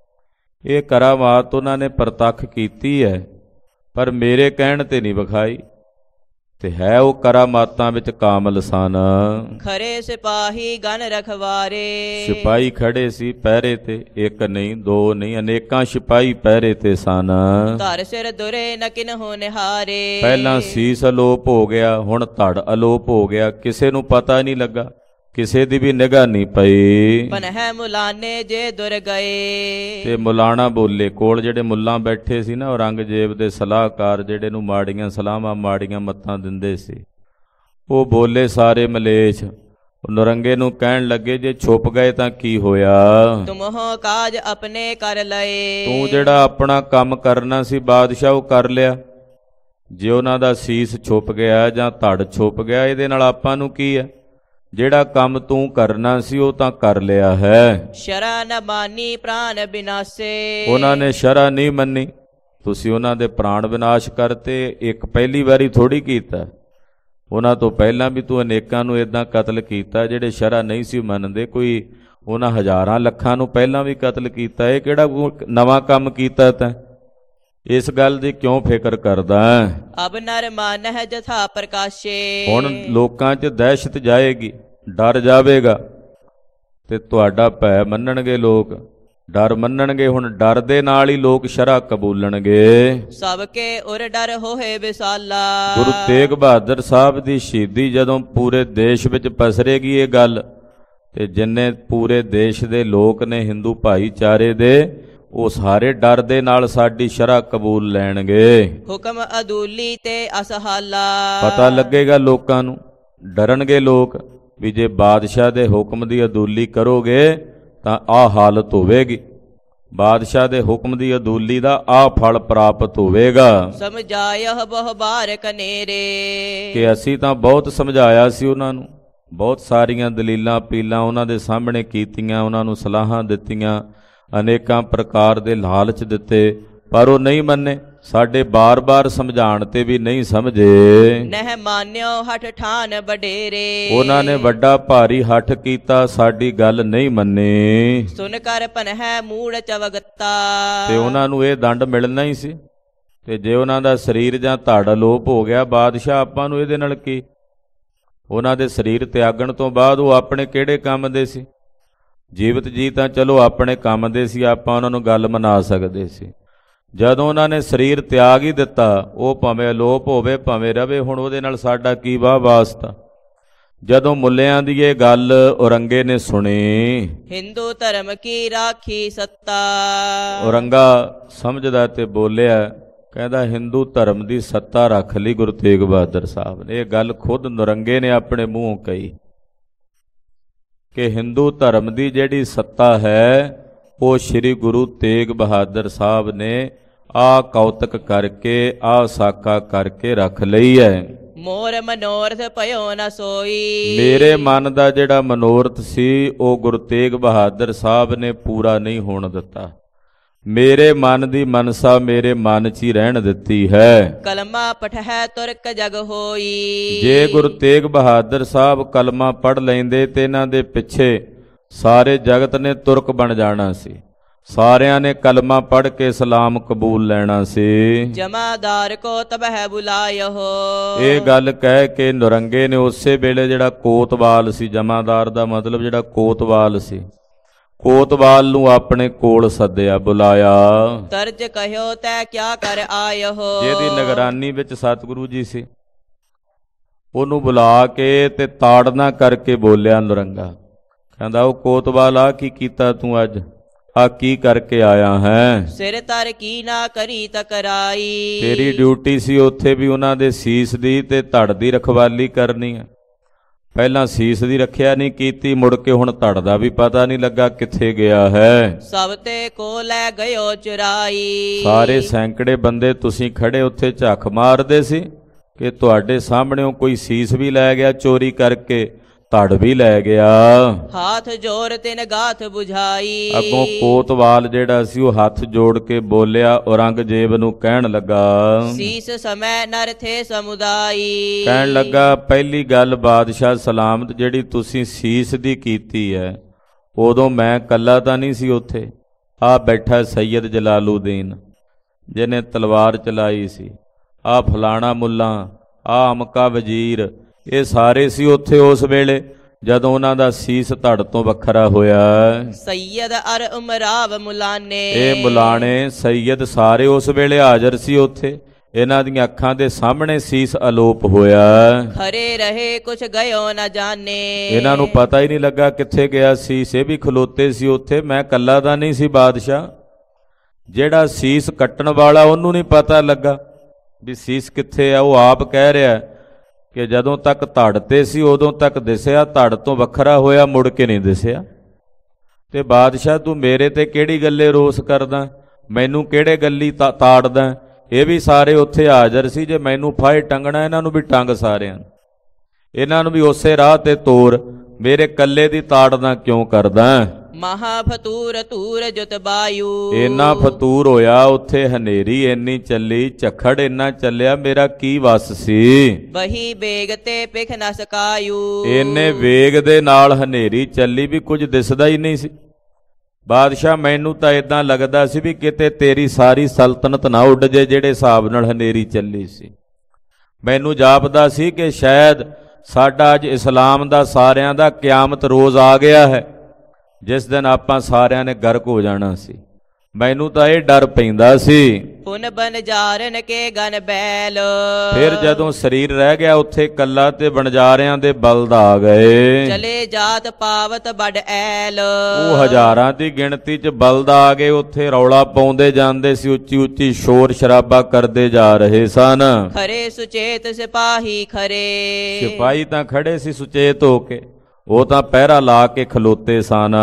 ਇਹ ਕਰਾਮਾਤ ਉਹਨਾਂ ਨੇ ਪ੍ਰਤੱਖ ਕੀਤੀ ਹੈ ਪਰ ਮੇਰੇ ਕਹਿਣ ਤੇ ਨਹੀਂ ਵਿਖਾਈ। ਤੇ ਹੈ ਉਹ ਕਰਾਮਾਤਾਂ ਵਿੱਚ ਕਾਮਲ ਸਨ। ਖਰੇ ਸਿਪਾਹੀ ਗਨ ਰਖਵਾਰੇ। ਸਿਪਾਹੀ ਖੜੇ ਸੀ ਪਹਿਰੇ ਤੇ, ਇੱਕ ਨਹੀਂ ਦੋ ਨਹੀਂ ਅਨੇਕਾਂ ਸਿਪਾਹੀ ਪਹਿਰੇ ਤੇ ਸਨ। ਧਰ ਸਿਰ ਦੁਰੇ ਨ ਕਿਨਹੁ ਨਿਹਾਰੇ। ਪਹਿਲਾਂ ਸੀਸ ਅਲੋਪ ਹੋ ਗਿਆ, ਹੁਣ ਧੜ ਅਲੋਪ ਹੋ ਗਿਆ। ਕਿਸੇ ਨੂੰ ਪਤਾ ਨਹੀਂ ਲੱਗਾ। ਕਿਸੇ ਦੀ ਵੀ ਨਿਗਾਹ ਨਹੀਂ ਪਈ। ਪਨਹਿ ਮੁਲਾਨੇ ਜੇ ਦੁਰ ਗਏ। ਤੇ ਮੁਲਾਣਾ ਬੋਲੇ, ਕੋਲ ਜਿਹੜੇ ਮੁੱਲਾਂ ਬੈਠੇ ਸੀ ਨਾ ਔਰੰਗਜ਼ੇਬ ਦੇ ਸਲਾਹਕਾਰ, ਜਿਹੜੇ ਨੂੰ ਮਾੜੀਆਂ ਸਲਾਹਾਂ ਮਾੜੀਆਂ ਮੱਤਾਂ ਦਿੰਦੇ ਸੀ, ਉਹ ਬੋਲੇ ਸਾਰੇ ਮਲੇਛ। ਨਰੰਗੇ ਨੂੰ ਕਹਿਣ ਲੱਗੇ, ਜੇ ਛੁਪ ਗਏ ਤਾਂ ਕੀ ਹੋਇਆ? ਤੁਮਹੁ ਕਾਜ ਆਪਣੇ ਕਰ ਲਏ। ਤੂੰ ਜਿਹੜਾ ਆਪਣਾ ਕੰਮ ਕਰਨਾ ਸੀ ਬਾਦਸ਼ਾਹ, ਉਹ ਕਰ ਲਿਆ। ਜੇ ਉਹਨਾਂ ਦਾ ਸੀਸ ਛੁਪ ਗਿਆ ਜਾਂ ਧੜ ਛੁਪ ਗਿਆ, ਇਹਦੇ ਨਾਲ ਆਪਾਂ ਨੂੰ ਕੀ ਹੈ? ਜਿਹੜਾ ਕੰਮ ਤੂੰ ਕਰਨਾ ਸੀ ਉਹ ਤਾਂ ਕਰ ਲਿਆ ਹੈ। ਸ਼ਰ੍ਹਾ ਨ ਮਾਨੀ ਪ੍ਰਾਨ ਬਿਨਾਸੇ। ਉਹਨਾਂ ਨੇ ਸ਼ਰ੍ਹਾ ਨਹੀਂ ਮੰਨੀ, ਤੁਸੀਂ ਉਹਨਾਂ ਦੇ ਪ੍ਰਾਣ ਵਿਨਾਸ਼ ਕਰਤੇ। ਇੱਕ ਪਹਿਲੀ ਵਾਰੀ ਥੋੜੀ ਕੀਤਾ, ਉਹਨਾਂ ਤੋਂ ਪਹਿਲਾਂ ਵੀ ਤੂੰ ਅਨੇਕਾਂ ਨੂੰ ਇਦਾਂ ਕਤਲ ਕੀਤਾ ਜਿਹੜੇ ਸ਼ਰ੍ਹਾ ਨਹੀਂ ਸੀ ਮੰਨਦੇ। ਕੋਈ ਉਹਨਾਂ ਹਜ਼ਾਰਾਂ ਲੱਖਾਂ ਨੂੰ ਪਹਿਲਾਂ ਵੀ ਕਤਲ ਕੀਤਾ। ਇਹ ਕਿਹੜਾ ਨਵਾਂ ਕੰਮ ਕੀਤਾ ਤੈਂ? ਇਸ ਗੱਲ ਦੀ ਕਿਉਂ ਫਿਕਰ ਕਰਦਾ? ਅਬ ਨਰ ਮਾਨਹਿ ਜਥਾ ਪ੍ਰਕਾਸ਼ੇ। ਹੁਣ ਲੋਕਾਂ 'ਚ ਦਹਿਸ਼ਤ ਜਾਏਗੀ, ਡਰ ਜਾਵੇਗਾ, ਤੇ ਤੁਹਾਡਾ ਭੈ ਮੰਨਣਗੇ ਲੋਕ, ਡਰ ਮੰਨਣਗੇ। ਹੁਣ ਡਰ ਦੇ ਨਾਲ ਹੀ ਲੋਕ ਸ਼ਰ੍ਹਾ ਕਬੂਲਣਗੇ। ਸਭ ਕੇ ਉਰ ਡਰ ਹੋਏ ਵਿਸਾਲਾ। ਗੁਰੂ ਤੇਗ ਬਹਾਦਰ ਸਾਹਿਬ ਦੀ ਸ਼ਹੀਦੀ ਜਦੋਂ ਪੂਰੇ ਦੇਸ਼ ਵਿੱਚ ਪਸਰੇਗੀ ਇਹ ਗੱਲ, ਤੇ ਜਿੰਨੇ ਪੂਰੇ ਦੇਸ਼ ਦੇ ਲੋਕ ਨੇ ਹਿੰਦੂ ਭਾਈਚਾਰੇ ਦੇ, ਉਹ ਸਾਰੇ ਡਰ ਦੇ ਨਾਲ ਸਾਡੀ ਸ਼ਰ੍ਹਾ ਕਬੂਲ ਲੈਣਗੇ। ਹੁਕਮ ਅਦੂਲੀ ਤੇ ਅਸਹਾਲਾ। ਪਤਾ ਲੱਗੇਗਾ ਲੋਕਾਂ ਨੂੰ, ਡਰਨਗੇ ਲੋਕ ਵੀ ਜੇ ਬਾਦਸ਼ਾਹ ਦੇ ਹੁਕਮ ਦੀ ਅਦੂਲੀ ਕਰੋਗੇ ਤਾਂ ਆਹ ਹਾਲਤ ਹੋਵੇਗੀ, ਬਾਦਸ਼ਾਹ ਦੇ ਹੁਕਮ ਦੀ ਅਦੂਲੀ ਦਾ ਆਹ ਫਲ ਪ੍ਰਾਪਤ ਹੋਵੇਗਾ। ਸਮਝਾਇਹ ਬਹੁ ਬਾਰ ਕਨੇਰੇ। ਕਿ ਅਸੀਂ ਤਾਂ ਬਹੁਤ ਸਮਝਾਇਆ ਸੀ ਉਹਨਾਂ ਨੂੰ, ਬਹੁਤ ਸਾਰੀਆਂ ਦਲੀਲਾਂ ਅਪੀਲਾਂ ਉਹਨਾਂ ਦੇ ਸਾਹਮਣੇ ਕੀਤੀਆਂ, ਉਹਨਾਂ ਨੂੰ ਸਲਾਹਾਂ ਦਿੱਤੀਆਂ, ਅਨੇਕਾਂ ਪ੍ਰਕਾਰ ਦੇ ਲਾਲਚ ਦਿੱਤੇ, ਪਰ ਉਹ ਨਹੀਂ ਮੰਨੇ। ਸਾਡੇ ਬਾਰ-ਬਾਰ ਸਮਝਾਉਣ ਤੇ ਵੀ ਨਹੀਂ ਸਮਝੇ। ਨਹਿ ਮਾਨਿਓ ਹਠ ਠਾਨ ਬਡੇਰੇ। ਉਹਨਾਂ ਨੇ ਵੱਡਾ ਭਾਰੀ ਹੱਠ ਕੀਤਾ, ਸਾਡੀ ਗੱਲ ਨਹੀਂ ਮੰਨੀ। ਸੁਨ ਕਰ ਪਨਹਿ ਮੂੜ ਚਵਗਤਾ। ਤੇ ਉਹਨਾਂ ਨੂੰ ਇਹ ਦੰਡ ਮਿਲਣਾ ਹੀ ਸੀ। ਤੇ ਜੇ ਉਹਨਾਂ ਦਾ ਸਰੀਰ ਜਾਂ ਧੜ ਅਲੋਪ ਹੋ ਗਿਆ ਬਾਦਸ਼ਾਹ, ਆਪਾਂ ਨੂੰ ਇਹਦੇ ਨਾਲ ਕੀ? ਉਹਨਾਂ ਦੇ ਸਰੀਰ ਤਿਆਗਣ ਤੋਂ ਬਾਅਦ ਉਹ ਆਪਣੇ ਕਿਹੜੇ ਕੰਮ ਦੇ ਸੀ? ਜੀਵਤ ਜੀ ਤਾਂ ਚਲੋ ਆਪਣੇ ਕੰਮ ਦੇ ਸੀ, ਆਪਾਂ ਉਹਨਾਂ ਨੂੰ ਗੱਲ ਮਨਾ ਸਕਦੇ ਸੀ। ਜਦੋਂ ਉਹਨਾਂ ਨੇ ਸਰੀਰ ਤਿਆਗ ਹੀ ਦਿੱਤਾ, ਉਹ ਭਾਵੇਂ ਅਲੋਪ ਹੋਵੇ ਭਾਵੇਂ ਰਵੇ, ਹੁਣ ਉਹਦੇ ਨਾਲ ਸਾਡਾ ਕੀ ਵਾਹ ਵਾਸਤਾ? ਜਦੋਂ ਮੁੱਲਿਆਂ ਦੀ ਇਹ ਗੱਲ ਔਰੰਗੇ ਨੇ ਸੁਣੀ, ਹਿੰਦੂ ਧਰਮ ਕੀ ਰਾਖੀ ਸੱਤਾ। ਔਰੰਗਾ ਸਮਝਦਾ ਤੇ ਬੋਲਿਆ, ਕਹਿੰਦਾ ਹਿੰਦੂ ਧਰਮ ਦੀ ਸੱਤਾ ਰੱਖ ਲਈ ਗੁਰੂ ਤੇਗ ਬਹਾਦਰ ਸਾਹਿਬ ਨੇ। ਇਹ ਗੱਲ ਖੁਦ ਨੌਰੰਗੇ ਨੇ ਆਪਣੇ ਮੂੰਹੋਂ ਕਹੀ ਕਿ ਹਿੰਦੂ ਧਰਮ ਦੀ ਜਿਹੜੀ ਸੱਤਾ ਹੈ ਉਹ ਸ੍ਰੀ ਗੁਰੂ ਤੇਗ ਬਹਾਦਰ ਸਾਹਿਬ ਨੇ ਆ ਕੌਤਕ ਕਰਕੇ, ਆ ਸਾਕਾ ਕਰਕੇ ਰੱਖ ਲਈ ਹੈ। ਮੋਰ ਮਨੋਰਥ ਭਇਓ ਨ ਸੋਈ। ਮੇਰੇ ਮਨ ਦਾ ਜਿਹੜਾ ਮਨੋਰਥ ਸੀ ਉਹ ਗੁਰੂ ਤੇਗ ਬਹਾਦਰ ਸਾਹਿਬ ਨੇ ਪੂਰਾ ਨਹੀਂ ਹੋਣ ਦਿੱਤਾ। ਮੇਰੇ ਮਨ ਦੀ ਮਨਸਾ ਮੇਰੇ ਮਨ 'ਚ ਹੀ ਰਹਿਣ ਦਿੱਤੀ ਹੈ। ਕਲਮਾ ਪਠਹਿ ਤੁਰਕ ਜਗ ਹੋਈ। ਜੇ ਗੁਰੂ ਤੇਗ ਬਹਾਦਰ ਸਾਹਿਬ ਕਲਮਾ ਪੜ੍ਹ ਲੈਂਦੇ ਤੇ ਇਹਨਾਂ ਦੇ ਪਿੱਛੇ ਸਾਰੇ ਜਗਤ ਨੇ ਤੁਰਕ ਬਣ ਜਾਣਾ ਸੀ। ਸਾਰਿਆਂ ਨੇ ਕਲਮਾ ਪੜ੍ਹ ਕੇ ਇਸਲਾਮ ਕਬੂਲ ਲੈਣਾ ਸੀ। ਜਮਾਦਾਰ ਕੋ ਤਬਹਿ ਬੁਲਾਇਓ। ਇਹ ਗੱਲ ਕਹਿ ਕੇ ਨੌਰੰਗੇ ਨੇ ਉਸੇ ਵੇਲੇ ਜਿਹੜਾ ਕੋਤਵਾਲ ਸੀ, ਜਮਾਦਾਰ ਦਾ ਮਤਲਬ ਜਿਹੜਾ ਕੋਤਵਾਲ ਸੀ, ਕੋਤਵਾਲ ਨੂੰ ਆਪਣੇ ਕੋਲ ਸੱਦਿਆ, ਬੁਲਾਇਆ। ਤਰਜ ਕਹਿਓ ਤੈ ਕਿਆ ਕਰ ਆਇਓ। ਜਿਹਦੀ ਨਿਗਰਾਨੀ ਵਿੱਚ ਸਤਿਗੁਰੂ ਜੀ ਸੀ, ਉਹਨੂੰ ਬੁਲਾ ਕੇ ਤੇ ਤਾੜਨਾ ਕਰਕੇ ਬੋਲਿਆ ਨੌਰੰਗਾ। ਕਹਿੰਦਾ, ਉਹ ਕੋਤਵਾਲ ਆ ਕੀ ਕੀਤਾ ਤੂੰ ਅੱਜ? ਆ ਕੀ ਕਰਕੇ ਆਇਆ ਹੈ? ਸਿਰ ਤਰ ਕੀ ਨਾ ਕਰੀ ਤਕਰਾਈ। ਤੇਰੀ ਡਿਊਟੀ ਸੀ ਉੱਥੇ ਵੀ ਉਹਨਾਂ ਦੇ ਸੀਸ ਦੀ ਤੇ ਧੜ ਦੀ ਰਖਵਾਲੀ ਕਰਨੀ ਹੈ। ਪਹਿਲਾਂ ਸੀਸ ਦੀ ਰੱਖਿਆ ਨਹੀਂ ਕੀਤੀ, ਮੁੜ ਕੇ ਹੁਣ ਧੜ ਦਾ ਵੀ ਪਤਾ ਨਹੀਂ ਲੱਗਾ ਕਿੱਥੇ ਗਿਆ ਹੈ। ਸਭ ਤੇ ਕੋ ਲੈ ਗਇਓ ਚੁਰਾਈ। ਸਾਰੇ ਸੈਂਕੜੇ ਬੰਦੇ ਤੁਸੀਂ ਖੜੇ ਉੱਥੇ ਝੱਖ ਮਾਰਦੇ ਸੀ ਕਿ ਤੁਹਾਡੇ ਸਾਹਮਣੇੋਂ ਕੋਈ ਸੀਸ ਵੀ ਲੈ ਗਿਆ ਚੋਰੀ ਕਰਕੇ, ਧੜ ਵੀ ਲੈ ਗਿਆ। ਹੱਥ ਜੋੜ ਤਿਨ ਗਾਥ ਬੁਝਾਈ। ਅੱਗੋਂ ਕੋਤਵਾਲ ਜਿਹੜਾ ਸੀ ਉਹ ਹੱਥ ਜੋੜ ਕੇ ਬੋਲਿਆ, ਔਰੰਗਜ਼ੇਬ ਨੂੰ ਕਹਿਣ ਲੱਗਾ, ਸੀਸ ਸਮੈ ਨਰ ਥੇ ਸਮੁਦਾਈ। ਕਹਿਣ ਲੱਗਾ, ਪਹਿਲੀ ਗੱਲ ਬਾਦਸ਼ਾਹ ਸਲਾਮਤ, ਜਿਹੜੀ ਤੁਸੀਂ ਸੀਸ ਦੀ ਕੀਤੀ ਹੈ ਉਦੋਂ ਮੈਂ ਕੱਲਾ ਤਾਂ ਨਹੀਂ ਸੀ ਉੱਥੇ। ਆ ਬੈਠਾ ਸੈਯਦ ਜਲਾਲੂਦੀਨ ਜਿਹਨੇ ਤਲਵਾਰ ਚਲਾਈ ਸੀ, ਆ ਫਲਾਣਾ ਮੁੱਲਾ, ਆ ਅਮਕਾ ਵਜ਼ੀਰ, ਇਹ ਸਾਰੇ ਸੀ ਉੱਥੇ ਉਸ ਵੇਲੇ ਜਦੋਂ ਉਹਨਾਂ ਦਾ ਸੀਸ ਧੜ ਤੋਂ ਵੱਖਰਾ ਹੋਇਆ। ਸੈਯਦ ਅਰ ਉਮਰਾਵ ਮੁਲਾਨੇ। ਇਹ ਮੁਲਾਣੇ ਸੈਯਦ ਸਾਰੇ ਉਸ ਵੇਲੇ ਹਾਜ਼ਰ ਸੀ ਉੱਥੇ। ਇਹਨਾਂ ਦੀਆਂ ਅੱਖਾਂ ਦੇ ਸਾਹਮਣੇ ਸੀਸ ਅਲੋਪ ਹੋਇਆ। ਖਰੇ ਰਹੇ ਕੁਛ ਗਇਓ ਨਾ ਜਾਣੇ। ਇਹਨਾਂ ਨੂੰ ਪਤਾ ਹੀ ਨਹੀਂ ਲੱਗਾ ਕਿੱਥੇ ਗਿਆ ਸੀਸ। ਇਹ ਵੀ ਖਲੋਤੇ ਸੀ ਉੱਥੇ, ਮੈਂ ਕੱਲਾ ਦਾ ਨਹੀਂ ਸੀ ਬਾਦਸ਼ਾਹ। ਜਿਹੜਾ ਸੀਸ ਕੱਟਣ ਵਾਲਾ ਉਹਨੂੰ ਨਹੀਂ ਪਤਾ ਲੱਗਾ ਵੀ ਸੀਸ ਕਿੱਥੇ ਆ। ਉਹ ਆਪ ਕਹਿ ਰਿਹਾ ਕਿ ਜਦੋਂ ਤੱਕ ਧੜ ਤੇ ਸੀ ਉਦੋਂ ਤੱਕ ਦਿਸਿਆ, ਧੜ ਤੋਂ ਵੱਖਰਾ ਹੋਇਆ ਮੁੜ ਕੇ ਨਹੀਂ ਦਿਸਿਆ। ਤੇ ਬਾਦਸ਼ਾਹ ਤੂੰ ਮੇਰੇ ਤੇ ਕਿਹੜੀ ਗੱਲੇ ਰੋਸ ਕਰਦਾ, ਮੈਨੂੰ ਕਿਹੜੇ ਗੱਲੀ ਤਾ ਤਾੜਦਾ। ਇਹ ਵੀ ਸਾਰੇ ਉੱਥੇ ਹਾਜ਼ਰ ਸੀ। ਜੇ ਮੈਨੂੰ ਫਾਹੇ ਟੰਗਣਾ ਇਹਨਾਂ ਨੂੰ ਵੀ ਟੰਗ ਸਾਰਿਆਂ ਨੂੰ, ਇਹਨਾਂ ਨੂੰ ਵੀ ਉਸੇ ਰਾਹ ਤੇ ਤੋਰ, ਮੇਰੇ ਕੱਲੇ ਦੀ ਤਾੜਨਾ ਕਿਉਂ ਕਰਦਾ। ਮਹਾ ਫਤੂਰ ਧੂਰ ਜੁਤ ਬਾਯੂ। ਇੰਨਾ ਫਤੂਰ ਹੋਇਆ ਉੱਥੇ, ਹਨੇਰੀ ਇੰਨੀ ਚੱਲੀ, ਝੱਖੜ ਇੰਨਾ ਚੱਲਿਆ, ਮੇਰਾ ਕੀ ਵਸ ਸੀ। ਵਹੀ ਵੇਗ ਤੇ ਪਿਖ ਨ ਸਕਾਯੂ। ਇੰਨੇ ਵੇਗ ਦੇ ਨਾਲ ਹਨੇਰੀ ਚੱਲੀ ਵੀ ਕੁਝ ਦਿਸਦਾ ਹੀ ਨਹੀਂ ਸੀ। ਬਾਦਸ਼ਾਹ ਮੈਨੂੰ ਤਾਂ ਇਦਾਂ ਲੱਗਦਾ ਸੀ ਵੀ ਕਿਤੇ ਤੇਰੀ ਸਾਰੀ ਸਲਤਨਤ ਨਾ ਉੱਡ ਜੇ, ਜਿਹੜੇ ਹਿਸਾਬ ਨਾਲ ਹਨੇਰੀ ਚੱਲੀ ਸੀ। ਮੈਨੂੰ ਜਾਪਦਾ ਸੀ ਕਿ ਸ਼ਾਇਦ ਸਾਡਾ ਅੱਜ ਇਸਲਾਮ ਦਾ ਸਾਰਿਆਂ ਦਾ ਕਿਆਮਤ ਰੋਜ਼ ਆ ਗਿਆ ਹੈ, ਜਿਸ ਦਿਨ ਆਪਾਂ ਸਾਰਿਆਂ ਨੇ ਗਰਕ ਹੋ ਜਾਣਾ ਸੀ। ਮੈਨੂੰ ਤਾਂ ਇਹ ਡਰ ਪੈਂਦਾ ਸੀ। ਪੁਨ ਬਨ ਜਾਰਨ ਕੇ ਗਨ ਬੈਲ। ਫਿਰ ਜਦੋਂ ਸਰੀਰ ਰਹਿ ਗਿਆ ਉੱਥੇ ਕੱਲਾ ਤੇ ਬਣਜਾਰਿਆਂ ਦੇ ਬਲਦ ਆ ਗਏ। ਚਲੇ ਜਾਤ ਪਾਵਤ ਬੜ ਐਲ। ਉਹ ਹਜ਼ਾਰਾਂ ਦੀ ਗਿਣਤੀ 'ਚ ਬਲਦ ਆ ਗਏ। ਉੱਥੇ ਰੌਲਾ ਪਾਉਂਦੇ ਜਾਂਦੇ ਸੀ, ਉੱਚੀ ਉੱਚੀ ਸ਼ੋਰ ਸ਼ਰਾਬਾ ਕਰਦੇ ਜਾ ਰਹੇ ਸਨ। ਖਰੇ ਸੁਚੇਤ ਸਿਪਾਹੀ ਖਰੇ। ਸਿਪਾਹੀ ਤਾਂ ਖੜੇ ਸੀ ਸੁਚੇਤ ਹੋ ਕੇ, ਉਹ ਤਾਂ ਪਹਿਰਾ ਲਾ ਕੇ ਖਲੋਤੇ ਸਨ।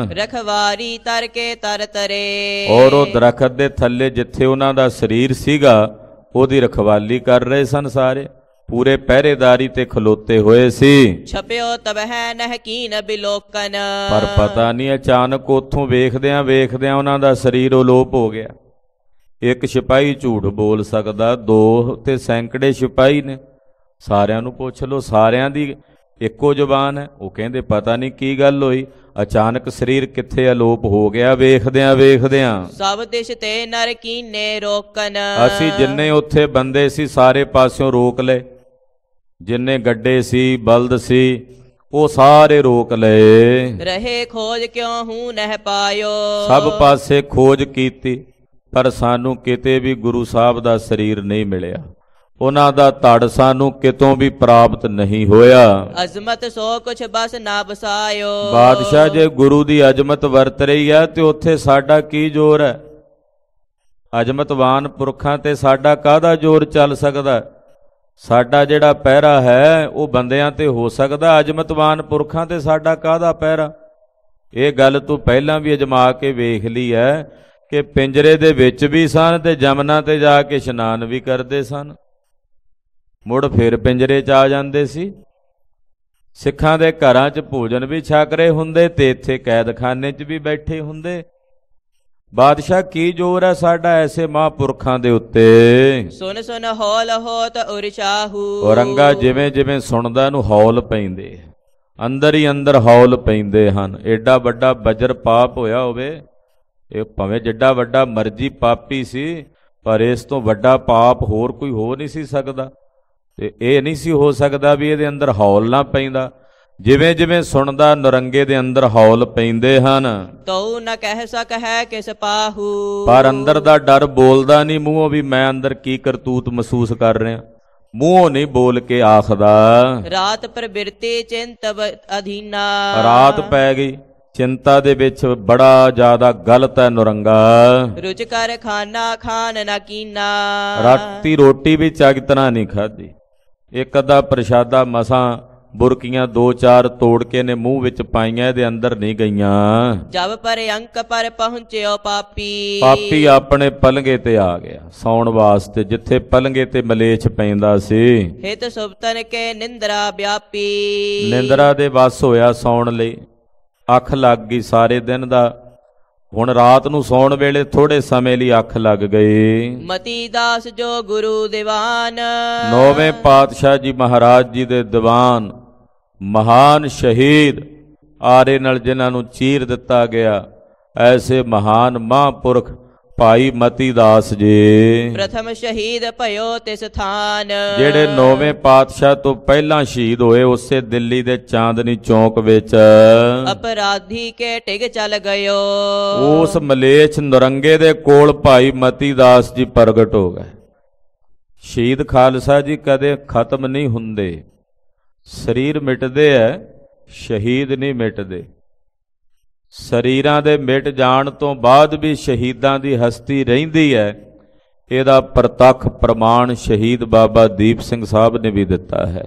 ਰਖਵਾਰੀ ਤਰ ਕੇ ਤਰ ਤਰੇ। ਔਰ ਉਹ ਦਰਖਤ ਦੇ ਥੱਲੇ ਜਿੱਥੇ ਉਹਨਾਂ ਦਾ ਸਰੀਰ ਸੀਗਾ ਉਹਦੀ ਰਖਵਾਲੀ ਕਰ ਰਹੇ ਸਨ। ਸਾਰੇ ਪੂਰੇ ਪਹਿਰੇਦਾਰੀ ਤੇ ਖਲੋਤੇ ਹੋਏ ਸੀ। ਛਪਿਓ ਤਬਹਿ ਨਹਕੀਨ ਬਿਲੋਕਨ। ਪਰ ਪਤਾ ਨਹੀਂ ਅਚਾਨਕ ਉੱਥੋਂ ਵੇਖਦਿਆਂ ਵੇਖਦਿਆਂ ਉਹਨਾਂ ਦਾ ਸਰੀਰ ਅਲੋਪ ਹੋ ਗਿਆ। ਇੱਕ ਸਿਪਾਹੀ ਝੂਠ ਬੋਲ ਸਕਦਾ, ਦੋ ਤੇ ਸੈਂਕੜੇ ਸਿਪਾਹੀ ਨੇ। ਸਾਰਿਆਂ ਨੂੰ ਪੁੱਛ ਲਓ, ਸਾਰਿਆਂ ਦੀ ਇੱਕੋ ਜ਼ੁਬਾਨ ਹੈ। ਉਹ ਕਹਿੰਦੇ ਪਤਾ ਨਹੀਂ ਕੀ ਗੱਲ ਹੋਈ, ਅਚਾਨਕ ਸਰੀਰ ਕਿੱਥੇ ਅਲੋਪ ਹੋ ਗਿਆ ਵੇਖਦਿਆਂ ਵੇਖਦਿਆਂ। ਸਭ ਦਿਸ਼ ਤੇ ਨਰ ਕੀਨੇ ਰੋਕਨ। ਅਸੀਂ ਜਿੰਨੇ ਉੱਥੇ ਬੰਦੇ ਸੀ ਸਾਰੇ ਪਾਸਿਓਂ ਰੋਕ ਲਏ, ਜਿੰਨੇ ਗੱਡੇ ਸੀ ਬਲਦ ਸੀ ਉਹ ਸਾਰੇ ਰੋਕ ਲਏ। ਰਹੇ ਖੋਜ ਕਿਉਂ ਹੂੰ ਨਹਿ ਪਾਇਓ। ਸਭ ਪਾਸੇ ਖੋਜ ਕੀਤੀ ਪਰ ਸਾਨੂੰ ਕਿਤੇ ਵੀ ਗੁਰੂ ਸਾਹਿਬ ਦਾ ਸਰੀਰ ਨਹੀਂ ਮਿਲਿਆ। ਉਹਨਾਂ ਦਾ ਧੜ ਸਾਨੂੰ ਕਿਤੋਂ ਵੀ ਪ੍ਰਾਪਤ ਨਹੀਂ ਹੋਇਆ। ਅਜ਼ਮਤ ਸੋ ਕੁਛ ਬਸ ਨਾ ਬਸਾਇਓ। ਬਾਦਸ਼ਾਹ ਜੇ ਗੁਰੂ ਦੀ ਅਜ਼ਮਤ ਵਰਤ ਰਹੀ ਹੈ ਤੇ ਉੱਥੇ ਸਾਡਾ ਕੀ ਜ਼ੋਰ ਹੈ। ਅਜ਼ਮਤਵਾਨ ਪੁਰਖਾਂ ਤੇ ਸਾਡਾ ਕਾਹਦਾ ਜ਼ੋਰ ਚੱਲ ਸਕਦਾ। ਸਾਡਾ ਜਿਹੜਾ ਪਹਿਰਾ ਹੈ ਉਹ ਬੰਦਿਆਂ ਤੇ ਹੋ ਸਕਦਾ, ਅਜ਼ਮਤਵਾਨ ਪੁਰਖਾਂ ਤੇ ਸਾਡਾ ਕਾਹਦਾ ਪਹਿਰਾ। ਇਹ ਗੱਲ ਤੂੰ ਪਹਿਲਾਂ ਵੀ ਅਜਮਾ ਕੇ ਵੇਖ ਲਈ ਹੈ ਕਿ ਪਿੰਜਰੇ ਦੇ ਵਿੱਚ ਵੀ ਸਨ ਤੇ ਜਮਨਾ ਤੇ ਜਾ ਕੇ ਇਸ਼ਨਾਨ ਵੀ ਕਰਦੇ ਸਨ, ਮੁੜ ਫਿਰ ਪਿੰਜਰੇ 'ਚ ਆ ਜਾਂਦੇ ਸੀ। ਸਿੱਖਾਂ ਦੇ ਘਰਾਂ 'ਚ ਭੋਜਨ ਵੀ ਛਕ ਰਹੇ ਹੁੰਦੇ ਤੇ ਇੱਥੇ ਕੈਦਖਾਨੇ 'ਚ ਵੀ ਬੈਠੇ ਹੁੰਦੇ। ਬਾਦਸ਼ਾਹ ਕੀ ਜ਼ੋਰ ਹੈ ਸਾਡਾ ਐਸੇ ਮਹਾਂਪੁਰਖਾਂ ਦੇ ਉੱਤੇ। ਸੁਨ ਸੁਨ ਹੌਲ ਹੋਤ ਉਰਸ਼ਾਹੂ। ਔਰੰਗਾ ਜਿਵੇਂ ਜਿਵੇਂ ਸੁਣਦਾ ਨੂੰ ਹੌਲ ਪੈਂਦੇ, ਅੰਦਰ ਹੀ ਅੰਦਰ ਹੌਲ ਪੈਂਦੇ ਹਨ। ਏਡਾ ਵੱਡਾ ਬਜਰ ਪਾਪ ਹੋਇਆ ਹੋਵੇ, ਇਹ ਭਾਵੇਂ ਜਿੱਡਾ ਵੱਡਾ ਮਰਜ਼ੀ ਪਾਪੀ ਸੀ, ਪਰ ਇਸ ਤੋਂ ਵੱਡਾ ਪਾਪ ਹੋਰ ਕੋਈ ਹੋ ਨਹੀਂ ਸੀ ਸਕਦਾ। ਤੇ ਇਹ ਨਹੀਂ ਸੀ ਹੋ ਸਕਦਾ ਵੀ ਇਹਦੇ ਅੰਦਰ ਹੌਲ ਨਾ ਪੈਂਦਾ। ਜਿਵੇਂ ਜਿਵੇਂ ਸੁਣਦਾ ਨਰੰਗੇ ਦੇ ਅੰਦਰ ਹੌਲ ਪੈਂਦੇ ਹਨ। ਤਉ ਨ ਕਹਿ ਸਕ ਹੈ ਕਿਸ ਪਾਹੂ। ਪਰ ਅੰਦਰ ਦਾ ਡਰ ਬੋਲਦਾ ਨਹੀਂ ਮੂੰਹੋਂ ਵੀ ਮੈਂ ਅੰਦਰ ਕੀ ਕਰਤੂਤ ਮਹਿਸੂਸ ਕਰ ਰਿਹਾ, ਮੂੰਹੋਂ ਨਹੀਂ ਬੋਲ ਕੇ ਆਖਦਾ। ਰਾਤ ਪ੍ਰਬਿਰਤੀ ਚਿੰਤ ਅਧੀਨਾ। ਰਾਤ ਪੈ ਗਈ, ਚਿੰਤਾ ਦੇ ਵਿੱਚ ਬੜਾ ਜ਼ਿਆਦਾ ਗਲਤ ਹੈ ਨਰੰਗਾ। ਰੁਚ ਕਰ ਖਾਨਾ ਖਾਨ ਨਾ ਕੀਨਾ। ਰਾਤੀ ਰੋਟੀ ਵੀ ਚੱਜ ਤਰ੍ਹਾਂ ਨਹੀਂ ਖਾਧੀ। ਇੱਕ ਅੱਧਾ ਪ੍ਰਸ਼ਾਦਾ ਮਸਾਂ ਬੁਰਕੀਆਂ ਦੋ ਚਾਰ ਤੋੜ ਕੇ ਨੇ ਮੂੰਹ ਵਿੱਚ ਪਾਈਆਂ, ਇਹਦੇ ਅੰਦਰ ਨਹੀਂ ਗਈਆਂ। ਜਬ ਪਰ ਅੰਕ ਪਰ ਪਹੁੰਚਿਓ ਪਾਪੀ। ਪਾਪੀ ਆਪਣੇ ਪਲੰਗੇ ਤੇ ਆ ਗਿਆ ਸੌਣ ਵਾਸਤੇ, ਜਿੱਥੇ ਪਲੰਗੇ ਤੇ ਮਲੇਛ ਪੈਂਦਾ ਸੀ। ਹਿਤ ਸੁਪਤਨ ਕੇ ਨਿੰਦਰਾ ਵਿਆਪੀ। ਨਿੰਦਰਾ ਦੇ ਵਸ ਹੋਇਆ ਸੌਣ ਲਈ। ਅੱਖ ਲੱਗ ਗਈ ਸਾਰੇ ਦਿਨ ਦਾ। ਹੁਣ ਰਾਤ ਨੂੰ ਸੌਣ ਵੇਲੇ ਥੋੜੇ ਸਮੇਂ ਲਈ ਅੱਖ ਲੱਗ ਗਈ। ਮਤੀ ਦਾਸ ਜੋ ਗੁਰੂ ਦੀਵਾਨ। ਨੌਵੇਂ ਪਾਤਸ਼ਾਹ ਜੀ ਮਹਾਰਾਜ ਜੀ ਦੇ ਦੀਵਾਨ, ਮਹਾਨ ਸ਼ਹੀਦ ਆਰੇ ਨਾਲ ਜਿਨ੍ਹਾਂ ਨੂੰ ਚੀਰ ਦਿੱਤਾ ਗਿਆ, ਐਸੇ ਮਹਾਨ ਮਹਾਂਪੁਰਖ ਭਾਈ ਮਤੀ ਦਾਸ ਜੀ ਪ੍ਰਥਮ ਸ਼ਹੀਦ ਭਇਓ ਤਿਸ ਥਾਨ। ਜਿਹੜੇ ਨੌਵੇਂ ਪਾਤਸ਼ਾਹ ਤੋਂ ਪਹਿਲਾਂ ਸ਼ਹੀਦ ਹੋਏ ਉਸੇ ਦਿੱਲੀ ਦੇ ਚਾਂਦਨੀ ਚੌਕ ਵਿੱਚ। ਅਪਰਾਧੀ ਕੇ ਟਿਗ ਚੱਲ ਗਇਓ। ਉਸ ਮਲੇਛ ਨਰੰਗੇ ਦੇ ਕੋਲ ਭਾਈ ਮਤੀ ਦਾਸ ਜੀ ਪ੍ਰਗਟ ਹੋ ਗਏ। ਸ਼ਹੀਦ ਖਾਲਸਾ ਜੀ ਕਦੇ ਖਤਮ ਨਹੀਂ ਹੁੰਦੇ। ਸਰੀਰ ਮਿਟਦੇ ਐ, ਸ਼ਹੀਦ ਨਹੀਂ ਮਿਟਦੇ। ਸਰੀਰਾਂ ਦੇ ਮਿਟ ਜਾਣ ਤੋਂ ਬਾਅਦ ਵੀ ਸ਼ਹੀਦਾਂ ਦੀ ਹਸਤੀ ਰਹਿੰਦੀ ਹੈ। ਇਹਦਾ ਪ੍ਰਤੱਖ ਪ੍ਰਮਾਣ ਸ਼ਹੀਦ ਬਾਬਾ ਦੀਪ ਸਿੰਘ ਸਾਹਿਬ ਨੇ ਵੀ ਦਿੱਤਾ ਹੈ।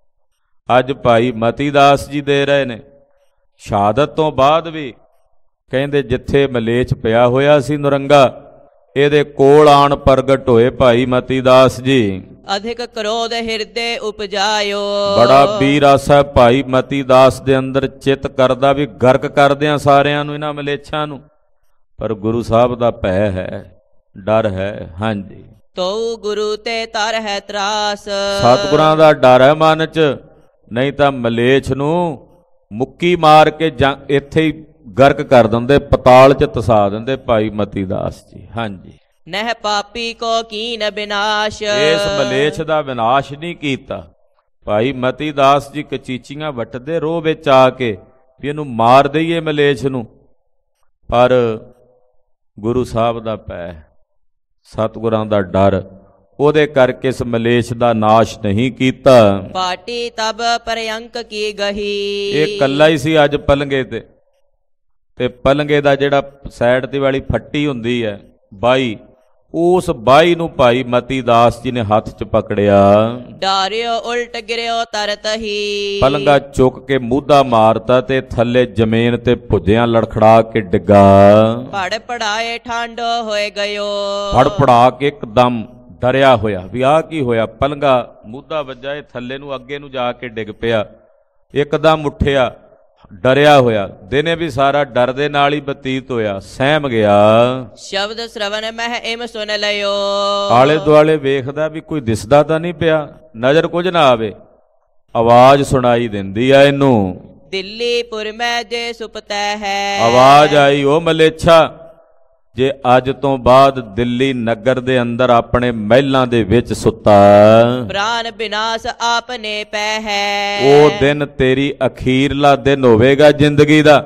ਅੱਜ ਭਾਈ ਮਤੀ ਦਾਸ ਜੀ ਦੇ ਰਹੇ ਨੇ। ਸ਼ਹਾਦਤ ਤੋਂ ਬਾਅਦ ਵੀ ਕਹਿੰਦੇ ਜਿੱਥੇ ਮਲੇਛ ਪਿਆ ਹੋਇਆ ਸੀ ਨਰੰਗਾ, ਇਹਦੇ ਕੋਲ ਆਣ ਪ੍ਰਗਟ ਹੋਏ ਭਾਈ ਮਤੀ ਦਾਸ ਜੀ। ਅਧਿਕ ਕ੍ਰੋਧ ਹਿਰਦੇ ਉਪਜਾਇਓ। ਬੜਾ ਵੀਰ ਆਸਾ ਭਾਈ ਮਤੀ ਦਾਸ ਦੇ ਅੰਦਰ ਚਿੱਤ ਕਰਦਾ ਵੀ ਗਰਕ ਕਰਦਿਆਂ ਸਾਰਿਆਂ ਨੂੰ, ਇਹਨਾਂ ਮਲੇਛਾਂ ਨੂੰ, ਪਰ ਗੁਰੂ ਸਾਹਿਬ ਦਾ ਭੈ ਹੈ, ਡਰ ਹੈ। ਹਾਂਜੀ, ਤੋ ਗੁਰੂ ਤੇ ਤਰ ਹੈ ਤਰਾਸ। ਸਤਿਗੁਰਾਂ ਦਾ ਡਰ ਹੈ ਮਨ 'ਚ, ਨਹੀਂ ਤਾਂ ਮਲੇਛ ਨੂੰ ਮੁੱਕੀ ਮਾਰ ਕੇ ਜਾਂ ਇੱਥੇ ਹੀ ਗਰਕ ਕਰ ਦਿੰਦੇ, ਪਤਾਲ 'ਚ ਤਸਾ ਦਿੰਦੇ ਭਾਈ ਮਤੀ ਦਾਸ ਜੀ। ਹਾਂਜੀ, ਨਹਿ ਪਾਪੀ ਕੋ ਕੀਨ ਬਿਨਾਸ਼। ਇਸ ਮਲੇਛ ਦਾ ਵਿਨਾਸ਼ ਨਹੀਂ ਕੀਤਾ। ਭਾਈ ਮਤੀ ਦਾਸ ਜੀ ਕਚੀਚੀਆਂ ਵੱਟਦੇ ਰੋਹ ਵਿੱਚ ਆ ਕੇ ਵੀ ਇਹਨੂੰ ਮਾਰ ਦਈਏ ਮਲੇਛ ਨੂੰ, ਪਰ ਗੁਰੂ ਸਾਹਿਬ ਦਾ ਭੈ, ਸਤਿਗੁਰਾਂ ਦਾ ਡਰ, ਉਹਦੇ ਕਰਕੇ ਇਸ ਮਲੇਛ ਦਾ ਨਾਸ਼ ਨਹੀਂ ਕੀਤਾ। ਪਾਟੀ ਤਬ ਪਰਯੰਕ ਕੀ ਗਹੀ। ਇਹ ਕੱਲਾ ਹੀ ਸੀ ਅੱਜ ਪਲੰਗੇ ਤੇ, ਤੇ ਪਲੰਗੇ ਦਾ ਜਿਹੜਾ ਸਾਈਡ ਤੇ ਵਾਲੀ ਫੱਟੀ ਹੁੰਦੀ ਹੈ ਬਾਈ, ਉਸ ਬਾਈ ਨੂੰ ਭਾਈ ਮਤੀ ਦਾਸ ਜੀ ਨੇ ਹੱਥ 'ਚ ਪਕੜਿਆ। ਡਾਰਿਓ ਉਲਟ ਗਿਰਿਓ ਤਰਤ ਹੀ। ਪਲੰਗਾ ਚੁੱਕ ਕੇ ਮੂਧਾ ਮਾਰਤਾ ਤੇ ਥੱਲੇ ਜ਼ਮੀਨ ਤੇ ਭੁੱਜਿਆਂ ਲੜਖੜਾ ਕੇ ਡਿੱਗਾ। ਪੜ ਪੜਾਏ ਠਾਂਡੋ ਹੋਏ ਗਇਓ। ਫੜ ਫੜਾ ਕੇ ਇੱਕਦਮ ਡਰਿਆ ਹੋਇਆ ਵੀ ਆਹ ਕੀ ਹੋਇਆ। ਪਲੰਗਾ ਮੂਧਾ ਵੱਜਾ, ਇਹ ਥੱਲੇ ਨੂੰ ਅੱਗੇ ਨੂੰ ਜਾ ਕੇ ਡਿੱਗ ਪਿਆ। ਇੱਕਦਮ ਉੱਠਿਆ ਡਰਿਆ ਹੋਇਆ। ਦਿਨੇ ਵੀ ਸਾਰਾ ਡਰ ਦੇ ਨਾਲ ਹੀ ਬਤੀਤ ਹੋਇਆ, ਸਹਿਮ ਗਿਆ। ਸ਼ਬਦ ਸ਼ਰਵਨ ਮਹਿ ਇਮ ਸੁਨ ਲਿਓ। ਆਲੇ ਦੁਆਲੇ ਵੇਖਦਾ ਵੀ ਕੋਈ ਦਿਸਦਾ ਤਾਂ ਨਹੀਂ ਪਿਆ, ਨਜ਼ਰ ਕੁਝ ਨਾ ਆਵੇ। ਆਵਾਜ਼ ਸੁਣਾਈ ਦਿੰਦੀ ਆ ਇਹਨੂੰ, ਦਿੱਲੀ ਪੁਰ ਮੈਂ ਜੇ ਸੁਪਤੈ ਹੈ। ਆਵਾਜ਼ ਆਈ, ਉਹ ਮਲੇਛਾ, ਜੇ ਅੱਜ ਤੋਂ ਬਾਅਦ ਦਿੱਲੀ ਨਗਰ ਦੇ ਅੰਦਰ ਆਪਣੇ ਮਹਿਲਾਂ ਦੇ ਵਿੱਚ ਸੁੱਤਾ, ਪ੍ਰਾਨ ਵਿਨਾਸ਼ ਆਪਨੇ ਪੈ ਹੈ। ਉਹ ਦਿਨ ਤੇਰੀ ਅਖੀਰਲਾ ਦਿਨ ਹੋਵੇਗਾ ਜ਼ਿੰਦਗੀ ਦਾ,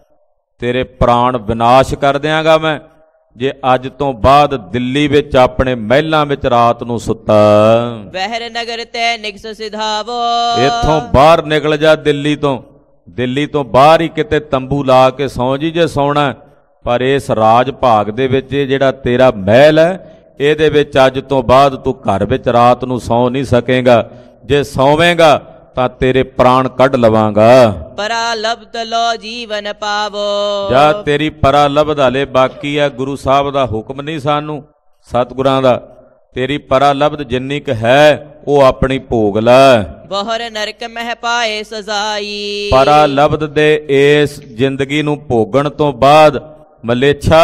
ਤੇਰੇ ਪ੍ਰਾਣ ਵਿਨਾਸ਼ ਕਰ ਦਿਆਂਗਾ ਮੈਂ ਜੇ ਅੱਜ ਤੋਂ ਬਾਅਦ ਦਿੱਲੀ ਵਿੱਚ ਆਪਣੇ ਮਹਿਲਾਂ ਵਿੱਚ ਰਾਤ ਨੂੰ ਸੁੱਤਾ। ਬਹਿਰ ਨਗਰ ਤੇ ਨਿਕਸ ਸਿਧਾਵੋ। ਇੱਥੋਂ ਬਾਹਰ ਨਿਕਲ ਜਾ ਦਿੱਲੀ ਤੋਂ, ਦਿੱਲੀ ਤੋਂ ਬਾਹਰ ਹੀ ਕਿਤੇ ਤੰਬੂ ਲਾ ਕੇ ਸੌਂ ਜੀ ਜੇ ਸੌਣਾ। ਪਰ ਇਸ ਰਾਜ ਭਾਗ ਦੇ ਵਿੱਚ ਜਿਹੜਾ ਤੇਰਾ ਮਹਿਲ ਹੈ, ਇਹਦੇ ਵਿੱਚ ਅੱਜ ਤੋਂ ਬਾਅਦ ਤੂੰ ਘਰ ਵਿੱਚ ਰਾਤ ਨੂੰ ਸੌਂ ਨਹੀਂ ਸਕੇਗਾ। ਜੇ ਸੌਵੇਂਗਾ ਤਾਂ ਤੇਰੇ ਪ੍ਰਾਣ ਕੱਢ ਲਵਾਂਗਾ। ਪਰਾ ਲਬਦ ਲੋ ਜੀਵਨ ਪਾਵੋ। ਜਾਂ ਤੇਰੀ ਪਰਾ ਲਬਦ ਹਲੇ ਬਾਕੀ ਹੈ। ਗੁਰੂ ਸਾਹਿਬ ਦਾ ਹੁਕਮ ਨਹੀਂ ਸਾਨੂੰ, ਸਤਿਗੁਰਾਂ ਦਾ। ਤੇਰੀ ਪਰਾ ਲਬਦ ਜਿੰਨੀ ਕੁ ਹੈ ਉਹ ਆਪਣੀ ਭੋਗ ਲੈ। ਬਹੁਰ ਨਰਕ ਮਹਿ ਪਾਏ ਸਜ਼ਾਈ। ਪਰਾ ਲਬਦ ਦੇ ਇਸ ਜ਼ਿੰਦਗੀ ਨੂੰ ਭੋਗਣ ਤੋਂ ਬਾਅਦ ਮਲੇਛਾ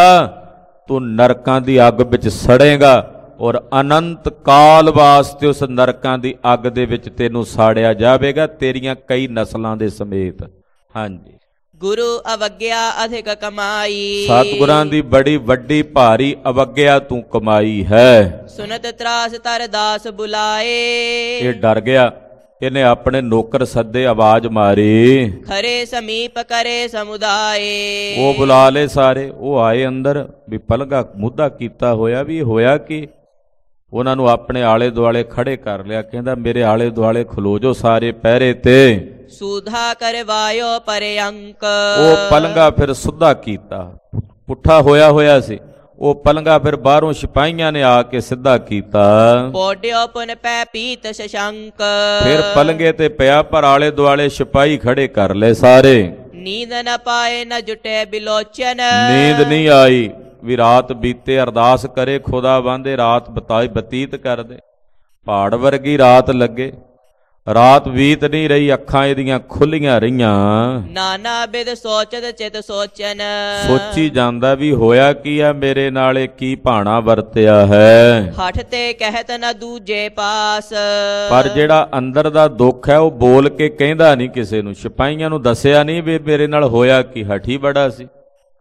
ਤੂੰ ਨਰਕਾਂ ਦੀ ਅੱਗ ਵਿੱਚ ਸੜੇਗਾ, ਔਰ ਅਨੰਤ ਕਾਲ ਵਾਸਤੇ ਉਸ ਨਰਕਾਂ ਦੀ ਅੱਗ ਦੇ ਵਿੱਚ ਤੈਨੂੰ ਸਾੜਿਆ ਜਾਵੇਗਾ, ਤੇਰੀਆਂ ਕਈ ਨਸਲਾਂ ਦੇ ਸਮੇਤ। ਹਾਂਜੀ, ਗੁਰੂ ਅਵਗਿਆ ਅਧਿਕ ਕਮਾਈ। ਸਤਿਗੁਰਾਂ ਦੀ ਬੜੀ ਵੱਡੀ ਭਾਰੀ ਅਵਗਿਆ ਤੂੰ ਕਮਾਈ ਹੈ। ਸੁਨਤ ਤਰਾਸ ਤਰ ਦਾਸ ਬੁਲਾਏ। ਇਹ ਡਰ ਗਿਆ, ਇਹਨੇ ਆਪਣੇ ਨੌਕਰ ਸੱਦੇ, ਆਵਾਜ਼ ਮਾਰੀ, ਖਰੇ ਸਮੀਪ ਕਰੇ ਸਮੁਦਾਏ। ਉਹ ਬੁਲਾ ਲਏ ਸਾਰੇ। ਉਹ ਆਏ ਅੰਦਰ ਵੀ ਪਲੰਗਾ ਮੁੱਦਾ ਕੀਤਾ ਹੋਇਆ ਵੀ ਹੋਇਆ ਕੀ। ਉਹਨਾਂ ਨੂੰ ਆਪਣੇ ਆਲੇ ਦੁਆਲੇ ਖੜੇ ਕਰ ਲਿਆ। ਕਹਿੰਦਾ ਮੇਰੇ ਆਲੇ ਦੁਆਲੇ ਖਲੋ ਜੋ ਸਾਰੇ ਪਹਿਰੇ ਤੇ। ਸੁਧਾ ਕਰਵਾਇਓ ਪਰਯੰਕ। ਉਹ ਪਲੰਗਾ ਫਿਰ ਸੁੱਧਾ ਕੀਤਾ, ਪੁੱਠਾ ਹੋਇਆ ਹੋਇਆ ਸੀ। ਉਹ ਪਲੰਗਾ ਫਿਰ ਬਾਹਰੋਂ ਸਿਪਾਹੀਆਂ ਨੇ ਆ ਕੇ ਸਿੱਧਾ ਕੀਤਾ। ਪੋਡਿਓ ਪੁਨ ਪੈ ਪੀਤ ਸ਼ਸ਼ੰਕ। ਫਿਰ ਪਲੰਗੇ ਤੇ ਪਿਆ, ਪਰ ਆਲੇ ਦੁਆਲੇ ਸਿਪਾਹੀ ਖੜੇ ਕਰ ਲਏ ਸਾਰੇ। ਨੀਂਦ ਨ ਪਾਏ ਨ ਜੁਟੇ ਬਿਲੋਚਨ। ਨੀਂਦ ਨਹੀਂ ਆਈ ਵੀ ਰਾਤ ਬੀਤੇ, ਅਰਦਾਸ ਕਰੇ ਖੁਦਾ ਵਾਂਦੇ ਰਾਤ ਬਤਾਈ ਬਤੀਤ ਕਰਦੇ। ਪਹਾੜ ਵਰਗੀ ਰਾਤ ਲੱਗੇ, ਰਾਤ ਬੀਤ ਨਹੀਂ ਰਹੀ, ਅੱਖਾਂ ਇਹਦੀਆਂ ਖੁੱਲੀਆਂ ਰਹੀਆਂ। ਨਾਨਾ ਬਿਦ ਸੋਚਤ ਚਿਤ ਸੋਚਨ। ਸੋਚੀ ਜਾਂਦਾ ਵੀ ਹੋਇਆ ਕੀ ਆ ਮੇਰੇ ਨਾਲ, ਇਹ ਕੀ ਭਾਣਾ ਵਰਤਿਆ ਹੈ। ਹਠ ਤੇ ਕਹਿਤ ਨ ਦੂਜੇ ਪਾਸ। ਪਰ ਜਿਹੜਾ ਅੰਦਰ ਦਾ ਦੁੱਖ ਹੈ ਉਹ ਬੋਲ ਕੇ ਕਹਿੰਦਾ ਨਹੀਂ ਕਿਸੇ ਨੂੰ। ਸਿਪਾਹੀਆਂ ਨੂੰ ਦੱਸਿਆ ਨਹੀਂ ਵੀ ਮੇਰੇ ਨਾਲ ਹੋਇਆ ਕੀ। ਹਠੀ ਬੜਾ ਸੀ,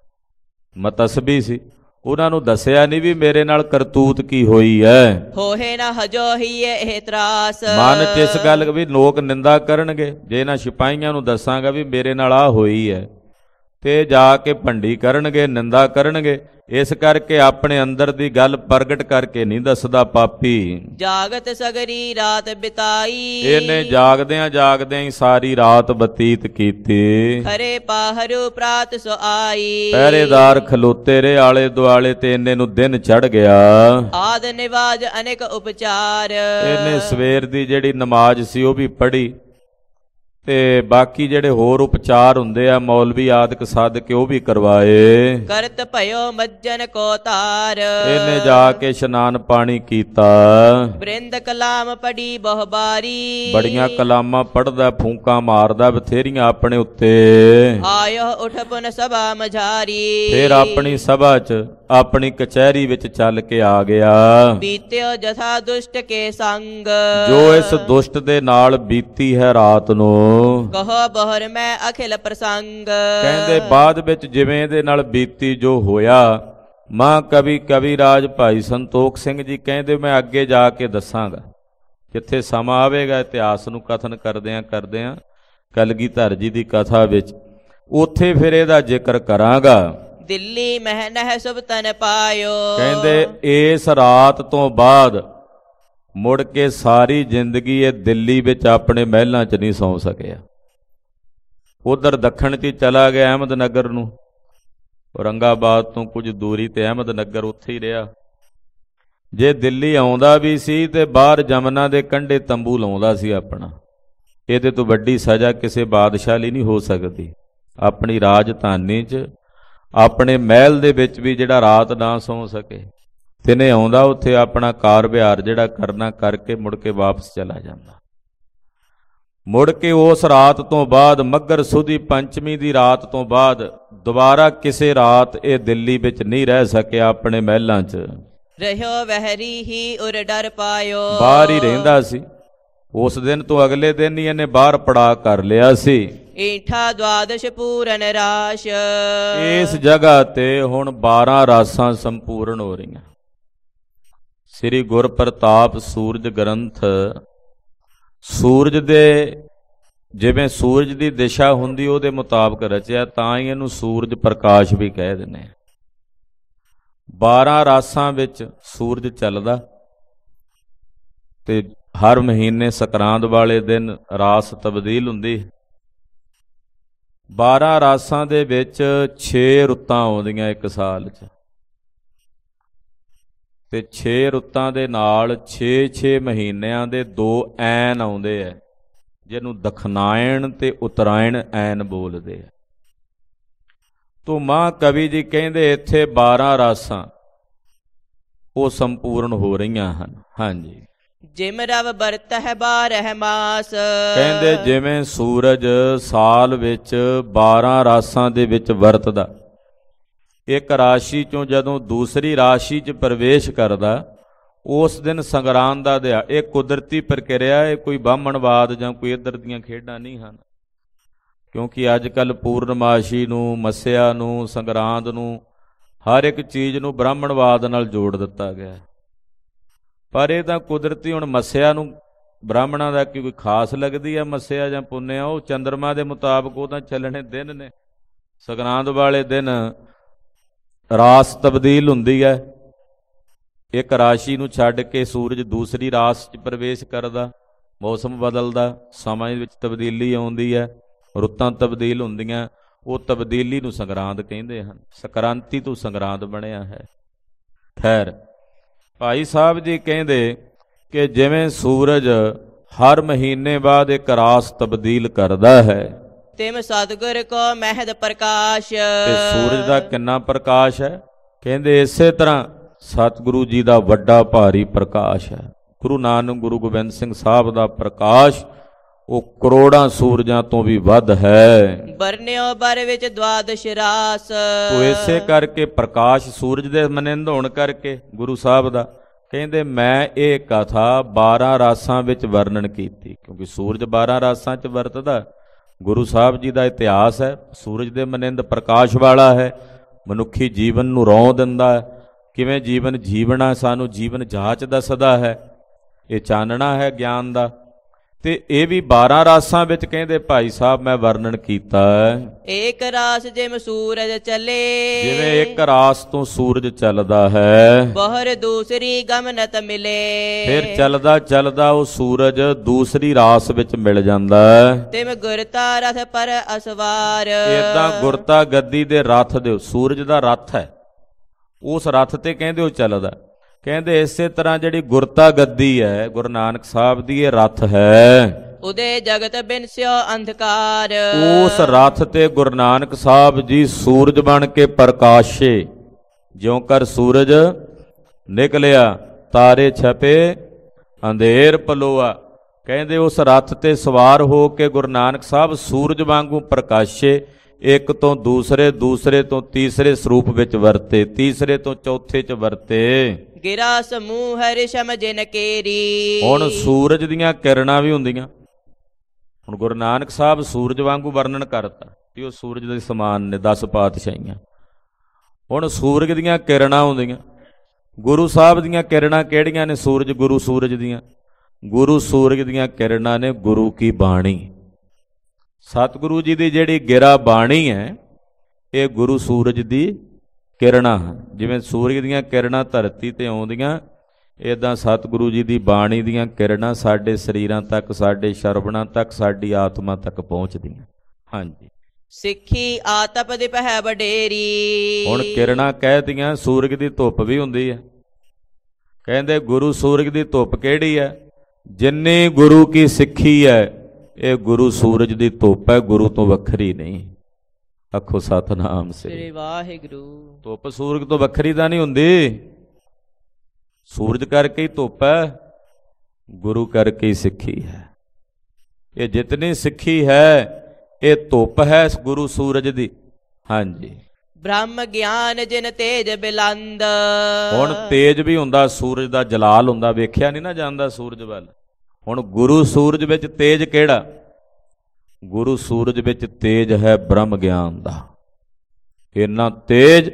ਮਤਸਬੀ ਸੀ, ਉਹਨਾਂ ਨੂੰ ਦੱਸਿਆ ਨਹੀਂ ਵੀ ਮੇਰੇ ਨਾਲ ਕਰਤੂਤ ਕੀ ਹੋਈ ਹੈ। ਹੋਏ ਨਾ ਹਜੋ ਹੀ ਇਹ ਤਰਾਸ। ਮਨ ਚ ਇਸ ਗੱਲ ਵੀ ਲੋਕ ਨਿੰਦਾ ਕਰਨਗੇ ਜੇ ਇਹਨਾਂ ਸਿਪਾਹੀਆਂ ਨੂੰ ਦੱਸਾਂਗਾ ਵੀ ਮੇਰੇ ਨਾਲ ਆ ਹੋਈ ਹੈ। ਤੇ ਜਾ ਕੇ ਭੰਡੀ ਕਰਨਗੇ, ਨਿੰਦਾ ਕਰਨਗੇ। ਇਸ ਕਰਕੇ ਆਪਣੇ ਅੰਦਰ ਦੀ ਗੱਲ ਪ੍ਰਗਟ ਕਰਕੇ ਨਹੀਂ ਦੱਸਦਾ ਪਾਪੀ। ਜਾਗਤ ਸਗਰੀ ਰਾਤ ਬਿਤਾਈ, ਇਹਨੇ ਜਾਗਦਿਆਂ ਜਾਗਦਿਆਂ ਹੀ ਸਾਰੀ ਰਾਤ ਬਤੀਤ ਕੀਤੀ। ਖਰੇ ਪਾਹਰੂ ਪ੍ਰਾਤ ਸੋ ਆਈ, ਪਹਿਰੇਦਾਰ ਖਲੋਤੇ ਰਹੇ ਆਲੇ ਦੁਆਲੇ ਤੇ ਇਹਨੇ ਨੂੰ ਦਿਨ ਚੜ ਗਿਆ। ਆਦ ਨਿਵਾਜ ਅਨੇਕ ਉਪਚਾਰ, ਇਹਨੇ ਸਵੇਰ ਦੀ ਜਿਹੜੀ ਨਮਾਜ਼ ਸੀ ਉਹ ਵੀ ਪੜ੍ਹੀ ਤੇ ਬਾਕੀ ਜਿਹੜੇ ਹੋਰ ਉਪਚਾਰ ਹੁੰਦੇ ਆ ਮੌਲਵੀ ਆਦਿਕ ਸਾਧਕ ਉਹ ਵੀ ਕਰਵਾਏ। ਕਰਤ ਭਇਓ ਮੱਜਨ ਕੋ ਤਾਰ, ਇਹਨੇ ਜਾ ਕੇ ਇਸ਼ਨਾਨ ਪਾਣੀ ਕੀਤਾ। ਬ੍ਰਿੰਦ ਕਲਾਮ ਪੜੀ ਬਹੁ ਬਾਰੀ, ਬੜੀਆਂ ਕਲਾਮਾਂ ਪੜ੍ਹਦਾ, ਫੂਕਾਂ ਮਾਰਦਾ ਬਥੇਰੀਆਂ ਆਪਣੇ ਉੱਤੇ। ਆਇਓ ਉਠ ਪੁਨ ਸਭਾ ਮਝਾਰੀ, ਫਿਰ ਆਪਣੀ ਸਭਾ 'ਚ ਆਪਣੀ ਕਚਹਿਰੀ ਵਿੱਚ ਚੱਲ ਕੇ ਆ ਗਿਆ। ਬੀਤਿਓ ਜਥਾ ਦੁਸ਼ਟ ਕੇ ਸੰਗ, ਜੋ ਇਸ ਦੁਸ਼ਟ ਦੇ ਨਾਲ ਬੀਤੀ ਹੈ ਰਾਤ ਨੂੰ, ਕਹੋ ਬਹੁਰ ਮੈਂ ਅਖਿਲ ਪ੍ਰਸੰਗ। ਕਹਿੰਦੇ ਬਾਅਦ ਵਿੱਚ ਜਿਵੇਂ ਇਹਦੇ ਨਾਲ ਬੀਤੀ ਜੋ ਹੋਇਆ, ਮਾਂ ਕਵੀ ਕਵੀਰਾਜ ਭਾਈ ਸੰਤੋਖ ਸਿੰਘ ਜੀ ਕਹਿੰਦੇ ਮੈਂ ਅੱਗੇ ਜਾ ਕੇ ਦੱਸਾਂਗਾ, ਜਿੱਥੇ ਸਮਾਂ ਆਵੇਗਾ ਇਤਿਹਾਸ ਨੂੰ ਕਥਨ ਕਰਦਿਆਂ ਕਰਦਿਆਂ ਕਲਗੀਧਰ ਜੀ ਦੀ ਕਥਾ ਵਿੱਚ, ਉੱਥੇ ਫਿਰ ਇਹਦਾ ਜ਼ਿਕਰ ਕਰਾਂਗਾ। ਦਿੱਲੀ ਮਹਿ ਨਹਿ ਸੁਭ ਤਨ ਪਾਇਓ, ਕਹਿੰਦੇ ਇਸ ਰਾਤ ਤੋਂ ਬਾਅਦ ਮੁੜ ਕੇ ਸਾਰੀ ਜ਼ਿੰਦਗੀ ਇਹ ਦਿੱਲੀ ਵਿੱਚ ਆਪਣੇ ਮਹਿਲਾਂ 'ਚ ਨਹੀਂ ਸੌਂ ਸਕਿਆ। ਉਧਰ ਦੱਖਣ 'ਚ ਚਲਾ ਗਿਆ ਅਹਿਮਦਨਗਰ ਨੂੰ, ਔਰੰਗਾਬਾਦ ਤੋਂ ਕੁਝ ਦੂਰੀ ਤੇ ਅਹਿਮਦਨਗਰ, ਉੱਥੇ ਹੀ ਰਿਹਾ। ਜੇ ਦਿੱਲੀ ਆਉਂਦਾ ਵੀ ਸੀ ਤੇ ਬਾਹਰ ਜਮਨਾ ਦੇ ਕੰਢੇ ਤੰਬੂ ਲਾਉਂਦਾ ਸੀ ਆਪਣਾ। ਇਹਦੇ ਤੋਂ ਵੱਡੀ ਸਜ਼ਾ ਕਿਸੇ ਬਾਦਸ਼ਾਹ ਲਈ ਨਹੀਂ ਹੋ ਸਕਦੀ। ਆਪਣੀ ਰਾਜਧਾਨੀ 'ਚ ਆਪਣੇ ਮਹਿਲ ਦੇ ਵਿੱਚ ਵੀ ਜਿਹੜਾ ਰਾਤ ਨਾ ਸੌਂ ਸਕੇ, ਤਿਨੇ ਆਉਂਦਾ ਉੱਥੇ ਆਪਣਾ ਕਾਰ ਵਿਹਾਰ ਜਿਹੜਾ ਕਰਨਾ ਕਰਕੇ ਮੁੜ ਕੇ ਵਾਪਸ ਚਲਾ ਜਾਂਦਾ। ਮੁੜ ਕੇ ਉਸ ਰਾਤ ਤੋਂ ਬਾਅਦ ਮੱਘਰ ਸੁਦੀ ਪੰਚਮੀ ਦੀ ਰਾਤ ਤੋਂ ਬਾਅਦ ਦੁਬਾਰਾ ਕਿਸੇ ਰਾਤ ਇਹ ਦਿੱਲੀ ਵਿੱਚ ਨਹੀਂ ਰਹਿ ਸਕਿਆ ਆਪਣੇ ਮਹਿਲਾਂ 'ਚ। ਰਹਿਓ ਵਹਿਰੀ ਹੀ ਉਰ ਡਰ ਪਾਇਓ, ਬਾਹਰ ਹੀ ਰਹਿੰਦਾ ਸੀ। ਉਸ ਦਿਨ ਤੋਂ ਅਗਲੇ ਦਿਨ ਹੀ ਇਹਨੇ ਬਾਹਰ ਪੜਾ ਕਰ ਲਿਆ ਸੀ। ਈਠਾ ਦਵਾਦਸ਼ ਪੂਰਨ ਰਾਸ਼, ਇਸ ਜਗ੍ਹਾ ਤੇ ਹੁਣ ਬਾਰਾਂ ਰਾਸਾਂ ਸੰਪੂਰਨ ਹੋ ਰਹੀਆਂ। ਸ੍ਰੀ ਗੁਰ ਪ੍ਰਤਾਪ ਸੂਰਜ ਗ੍ਰੰਥ, ਸੂਰਜ ਦੇ ਜਿਵੇਂ ਸੂਰਜ ਦੀ ਦਿਸ਼ਾ ਹੁੰਦੀ ਉਹਦੇ ਮੁਤਾਬਕ ਰਚਿਆ, ਤਾਂ ਹੀ ਇਹਨੂੰ ਸੂਰਜ ਪ੍ਰਕਾਸ਼ ਵੀ ਕਹਿ ਦਿੰਦੇ ਆ। ਬਾਰਾਂ ਰਾਸਾਂ ਵਿੱਚ ਸੂਰਜ ਚੱਲਦਾ ਤੇ ਹਰ ਮਹੀਨੇ ਸੰਕਰਾਂਤ ਵਾਲੇ ਦਿਨ ਰਾਸ ਤਬਦੀਲ ਹੁੰਦੀ। ਬਾਰਾਂ ਰਾਸਾਂ ਦੇ ਵਿੱਚ ਛੇ ਰੁੱਤਾਂ ਆਉਂਦੀਆਂ ਇੱਕ ਸਾਲ 'ਚ, ਤੇ ਛੇ ਰੁੱਤਾਂ ਦੇ ਨਾਲ ਛੇ ਛੇ ਮਹੀਨਿਆਂ ਦੇ ਦੋ ਐਨ ਆਉਂਦੇ ਆ, ਜਿਹਨੂੰ ਦਖਨਾਇਣ ਤੇ ਉਤਰਾਇਣ ਐਨ ਬੋਲਦੇ ਆ। ਤੋ ਮਾਂ ਕਵੀ ਜੀ ਕਹਿੰਦੇ ਇੱਥੇ ਬਾਰਾਂ ਰਾਸਾਂ ਉਹ ਸੰਪੂਰਨ ਹੋ ਰਹੀਆਂ ਹਨ। ਹਾਂਜੀ, ਜਿਮ ਰਵ ਬਰਤ ਹੈ ਬਾਰਹ ਮਾਸ, ਕਹਿੰਦੇ ਜਿਵੇਂ ਸੂਰਜ ਸਾਲ ਵਿੱਚ ਬਾਰਾਂ ਰਾਸਾਂ ਦੇ ਵਿੱਚ ਵਰਤਦਾ, ਇੱਕ ਰਾਸ਼ੀ ਚੋਂ ਜਦੋਂ ਦੂਸਰੀ ਰਾਸ਼ੀ 'ਚ ਪ੍ਰਵੇਸ਼ ਕਰਦਾ, ਉਸ ਦਿਨ ਸੰਗਰਾਂਦ ਦਾ ਦਿਹਾ। ਇਹ ਕੁਦਰਤੀ ਪ੍ਰਕਿਰਿਆ, ਇਹ ਕੋਈ ਬਾਹਮਣਵਾਦ ਜਾਂ ਕੋਈ ਇੱਧਰ ਦੀਆਂ ਖੇਡਾਂ ਨਹੀਂ ਹਨ। ਕਿਉਂਕਿ ਅੱਜ ਕੱਲ੍ਹ ਪੂਰਨਮਾਸ਼ੀ ਨੂੰ, ਮੱਸਿਆ ਨੂੰ, ਸੰਗਰਾਂਦ ਨੂੰ, ਹਰ ਇੱਕ ਚੀਜ਼ ਨੂੰ ਬ੍ਰਾਹਮਣਵਾਦ ਨਾਲ ਜੋੜ ਦਿੱਤਾ ਗਿਆ। ਪਰ ਇਹ ਤਾਂ ਕੁਦਰਤੀ, ਹੁਣ ਮੱਸਿਆ ਨੂੰ ਬ੍ਰਾਹਮਣਾਂ ਦਾ ਕੀ ਕੋਈ ਖਾਸ ਲੱਗਦੀ ਹੈ ਮੱਸਿਆ ਜਾਂ ਪੁੰਨਿਆ? ਉਹ ਚੰਦਰਮਾ ਦੇ ਮੁਤਾਬਕ ਉਹ ਤਾਂ ਚੱਲਣੇ ਦਿਨ ਨੇ। ਸੰਗਰਾਂਦ ਵਾਲੇ ਦਿਨ ਰਾਸ ਤਬਦੀਲ ਹੁੰਦੀ ਹੈ, ਇੱਕ ਰਾਸ਼ੀ ਨੂੰ ਛੱਡ ਕੇ ਸੂਰਜ ਦੂਸਰੀ ਰਾਸ 'ਚ ਪ੍ਰਵੇਸ਼ ਕਰਦਾ, ਮੌਸਮ ਬਦਲਦਾ, ਸਮਾਂ ਵਿੱਚ ਤਬਦੀਲੀ ਆਉਂਦੀ ਹੈ, ਰੁੱਤਾਂ ਤਬਦੀਲ ਹੁੰਦੀਆਂ। ਉਹ ਤਬਦੀਲੀ ਨੂੰ ਸੰਗਰਾਂਦ ਕਹਿੰਦੇ ਹਨ। ਸਕ੍ਰਾਂਤੀ ਤੋਂ ਸੰਗਰਾਂਦ ਬਣਿਆ ਹੈ। ਖੈਰ, ਭਾਈ ਸਾਹਿਬ ਜੀ ਕਹਿੰਦੇ ਕਿ ਜਿਵੇਂ ਸੂਰਜ ਹਰ ਮਹੀਨੇ ਬਾਅਦ ਇੱਕ ਰਾਸ ਤਬਦੀਲ ਕਰਦਾ ਹੈ, ਤਿਮ ਸਤਿਗੁਰ ਕੋ ਮਹਿਦ ਪ੍ਰਕਾਸ਼, ਤੇ ਸੂਰਜ ਦਾ ਕਿੰਨਾ ਪ੍ਰਕਾਸ਼ ਹੈ? ਕਹਿੰਦੇ ਇਸੇ ਤਰ੍ਹਾਂ ਸਤਿਗੁਰੂ ਜੀ ਦਾ ਵੱਡਾ ਭਾਰੀ ਪ੍ਰਕਾਸ਼ ਹੈ। ਗੁਰੂ ਨਾਨਕ ਗੁਰੂ ਗੋਬਿੰਦ ਸਿੰਘ ਸਾਹਿਬ ਦਾ ਪ੍ਰਕਾਸ਼ ਉਹ ਕਰੋੜਾਂ ਸੂਰਜਾਂ ਤੋਂ ਵੀ ਵੱਧ ਹੈ। ਬਰਨਿਓ ਬਰ ਵਿੱਚ ਦਵਾਦਸ਼ ਰਾਸ, ਉਹ ਇਸੇ ਕਰਕੇ ਪ੍ਰਕਾਸ਼ ਸੂਰਜ ਦੇ ਮਨਿੰਦ ਹੋਣ ਕਰਕੇ ਗੁਰੂ ਸਾਹਿਬ ਦਾ ਕਹਿੰਦੇ ਮੈਂ ਇਹ ਕਥਾ ਬਾਰਾਂ ਰਾਸਾਂ ਵਿੱਚ ਵਰਣਨ ਕੀਤੀ, ਕਿਉਂਕਿ ਸੂਰਜ ਬਾਰਾਂ ਰਾਸਾਂ 'ਚ ਵਰਤਦਾ। ਗੁਰੂ ਸਾਹਿਬ ਜੀ ਦਾ ਇਤਿਹਾਸ ਹੈ, ਸੂਰਜ ਦੇ ਮਨਿੰਦ ਪ੍ਰਕਾਸ਼ ਵਾਲਾ ਹੈ, ਮਨੁੱਖੀ ਜੀਵਨ ਨੂੰ ਰੌਂ ਦਿੰਦਾ ਹੈ। ਕਿਵੇਂ ਜੀਵਨ ਜੀਵਣਾ, ਸਾਨੂੰ ਜੀਵਨ ਜਾਚ ਦੱਸਦਾ ਹੈ। ਇਹ ਚਾਨਣਾ ਹੈ ਗਿਆਨ ਦਾ। ਤੇ ਇਹ ਵੀ ਬਾਰਾਂ ਰਾਸਾਂ ਵਿੱਚ ਕਹਿੰਦੇ ਭਾਈ ਸਾਹਿਬ ਮੈਂ ਵਰਣਨ ਕੀਤਾ ਹੈ। ਏਕ ਰਾਸ ਜਿਮ ਸੂਰਜ ਚਲੇ, ਜਿਵੇਂ ਇੱਕ ਰਾਸ ਤੋਂ ਸੂਰਜ ਚੱਲਦਾ ਹੈ, ਬਹਰ ਦੂਸਰੀ ਗਮਨਤ ਮਿਲੇ। ਫਿਰ ਚੱਲਦਾ ਚੱਲਦਾ ਉਹ ਸੂਰਜ ਦੂਸਰੀ ਰਾਸ ਵਿੱਚ ਮਿਲ ਜਾਂਦਾ ਹੈ। ਤਿਮ ਗੁਰਤਾ ਰਥ ਪਰ ਅਸਵਾਰ, ਏਦਾਂ ਗੁਰਤਾ ਗੱਦੀ ਦੇ ਰੱਥ ਦੇ, ਸੂਰਜ ਦਾ ਰੱਥ ਹੈ, ਉਸ ਰੱਥ ਤੇ ਕਹਿੰਦੇ ਉਹ ਚੱਲਦਾ। ਕਹਿੰਦੇ ਇਸੇ ਤਰ੍ਹਾਂ ਜਿਹੜੀ ਗੁਰਤਾ ਗੱਦੀ ਹੈ ਗੁਰੂ ਨਾਨਕ ਸਾਹਿਬ ਦੀ, ਇਹ ਰੱਥ ਹੈ। ਉਦੇ ਜਗਤ ਬਿਨਸਿਓ ਅੰਧਕਾਰ, ਉਸ ਰੱਥ ਤੇ ਗੁਰੂ ਨਾਨਕ ਸਾਹਿਬ ਜੀ ਸੂਰਜ ਬਣ ਕੇ ਪ੍ਰਕਾਸ਼ੇ। ਜਿਉਂ ਕਰ ਸੂਰਜ ਨਿਕਲਿਆ ਤਾਰੇ ਛਪੇ ਅੰਧੇਰ ਪਲੋਆ। ਕਹਿੰਦੇ ਉਸ ਰੱਥ ਤੇ ਸਵਾਰ ਹੋ ਕੇ ਗੁਰੂ ਨਾਨਕ ਸਾਹਿਬ ਸੂਰਜ ਵਾਂਗੂ ਪ੍ਰਕਾਸ਼ੇ, ਇੱਕ ਤੋਂ ਦੂਸਰੇ, ਦੂਸਰੇ ਤੋਂ ਤੀਸਰੇ ਸਰੂਪ ਵਿੱਚ ਵਰਤੇ, ਤੀਸਰੇ ਤੋਂ ਚੌਥੇ ਚ ਵਰਤੇ। ਗਿਰਾ ਸਮੂਹ ਰਿਸ਼ਮ ਜਿਨ ਕੇਰੀ। ਹੁਣ ਸੂਰਜ ਦੀਆਂ ਕਿਰਨਾਂ ਵੀ ਹੁੰਦੀਆਂ। ਹੁਣ ਗੁਰੂ ਨਾਨਕ ਸਾਹਿਬ ਸੂਰਜ ਵਾਂਗੂ ਵਰਣਨ ਕਰਤਾ ਕਿ ਉਹ ਸੂਰਜ ਦੇ ਸਮਾਨ ਨੇ, ਦਸ ਪਾਤਸ਼ਾਹੀਆਂ। ਹੁਣ ਸੂਰਜ ਦੀਆਂ ਕਿਰਨਾਂ ਹੁੰਦੀਆਂ। ਗੁਰੂ ਸਾਹਿਬ ਦੀਆਂ ਕਿਰਨਾਂ ਕਿਹੜੀਆਂ ਨੇ? ਸੂਰਜ, ਗੁਰੂ ਸੂਰਜ ਦੀਆਂ। ਗੁਰੂ ਸੂਰਜ ਦੀਆਂ ਕਿਰਨਾਂ ਨੇ ਗੁਰੂ ਕੀ ਬਾਣੀ। ਸਤਿਗੁਰੂ ਜੀ ਦੀ ਜਿਹੜੀ ਗਿਰਾ ਬਾਣੀ ਹੈ, ਇਹ ਗੁਰੂ ਸੂਰਜ ਦੀ ਕਿਰਨਾਂ ਹਨ। ਜਿਵੇਂ ਸੂਰਜ ਦੀਆਂ ਕਿਰਨਾਂ ਧਰਤੀ ਤੇ ਆਉਂਦੀਆਂ, ਇੱਦਾਂ ਸਤਿਗੁਰੂ ਜੀ ਦੀ ਬਾਣੀ ਦੀਆਂ ਕਿਰਨਾਂ ਸਾਡੇ ਸਰੀਰਾਂ ਤੱਕ, ਸਾਡੇ ਸ਼ਰਵਣਾਂ ਤੱਕ, ਸਾਡੀ ਆਤਮਾ ਤੱਕ ਪਹੁੰਚਦੀਆਂ। ਹਾਂਜੀ। ਸਿੱਖੀ ਆਤਪ ਦੀ ਪਹਿ ਵਡੇਰੀ। ਹੁਣ ਕਿਰਨਾਂ ਕਹਿਦੀਆਂ, ਸੂਰਜ ਦੀ ਧੁੱਪ ਵੀ ਹੁੰਦੀ ਹੈ। ਕਹਿੰਦੇ ਗੁਰੂ ਸੂਰਜ ਦੀ ਧੁੱਪ ਕਿਹੜੀ ਹੈ? ਜਿੰਨੀ ਗੁਰੂ ਕੀ ਸਿੱਖੀ ਹੈ, ਇਹ ਗੁਰੂ ਸੂਰਜ ਦੀ ਧੁੱਪ ਹੈ, ਗੁਰੂ ਤੋਂ ਵੱਖਰੀ ਨਹੀਂ। ਆਖੋ ਸਤਿਨਾਮ ਸ੍ਰੀ ਵਾਹਿਗੁਰੂ। ਧੁੱਪ ਸੂਰਜ ਤੋਂ ਵੱਖਰੀ ਤਾਂ ਨਹੀਂ ਹੁੰਦੀ। ਸੂਰਜ ਕਰਕੇ ਹੀ ਧੁੱਪ ਹੈ, ਗੁਰੂ ਕਰਕੇ ਹੀ ਸਿੱਖੀ ਹੈ। ਇਹ ਜਿਤਨੀ ਸਿੱਖੀ ਹੈ, ਇਹ ਧੁੱਪ ਹੈ ਗੁਰੂ ਸੂਰਜ ਦੀ। ਹਾਂਜੀ। ਬ੍ਰਹਮ ਗਿਆਨ ਜਿਨ ਤੇਜ ਬਿਲੰਦ। ਹੁਣ ਤੇਜ ਵੀ ਹੁੰਦਾ ਸੂਰਜ ਦਾ, ਜਲਾਲ ਹੁੰਦਾ, ਵੇਖਿਆ ਨਹੀਂ ਨਾ ਜਾਂਦਾ ਸੂਰਜ ਵੱਲ। ਹੁਣ ਗੁਰੂ ਸੂਰਜ ਵਿੱਚ ਤੇਜ ਕਿਹੜਾ? ਗੁਰੂ ਸੂਰਜ ਵਿੱਚ ਤੇਜ ਹੈ ਬ੍ਰਹਮ ਗਿਆਨ ਦਾ। ਇੰਨਾ ਤੇਜ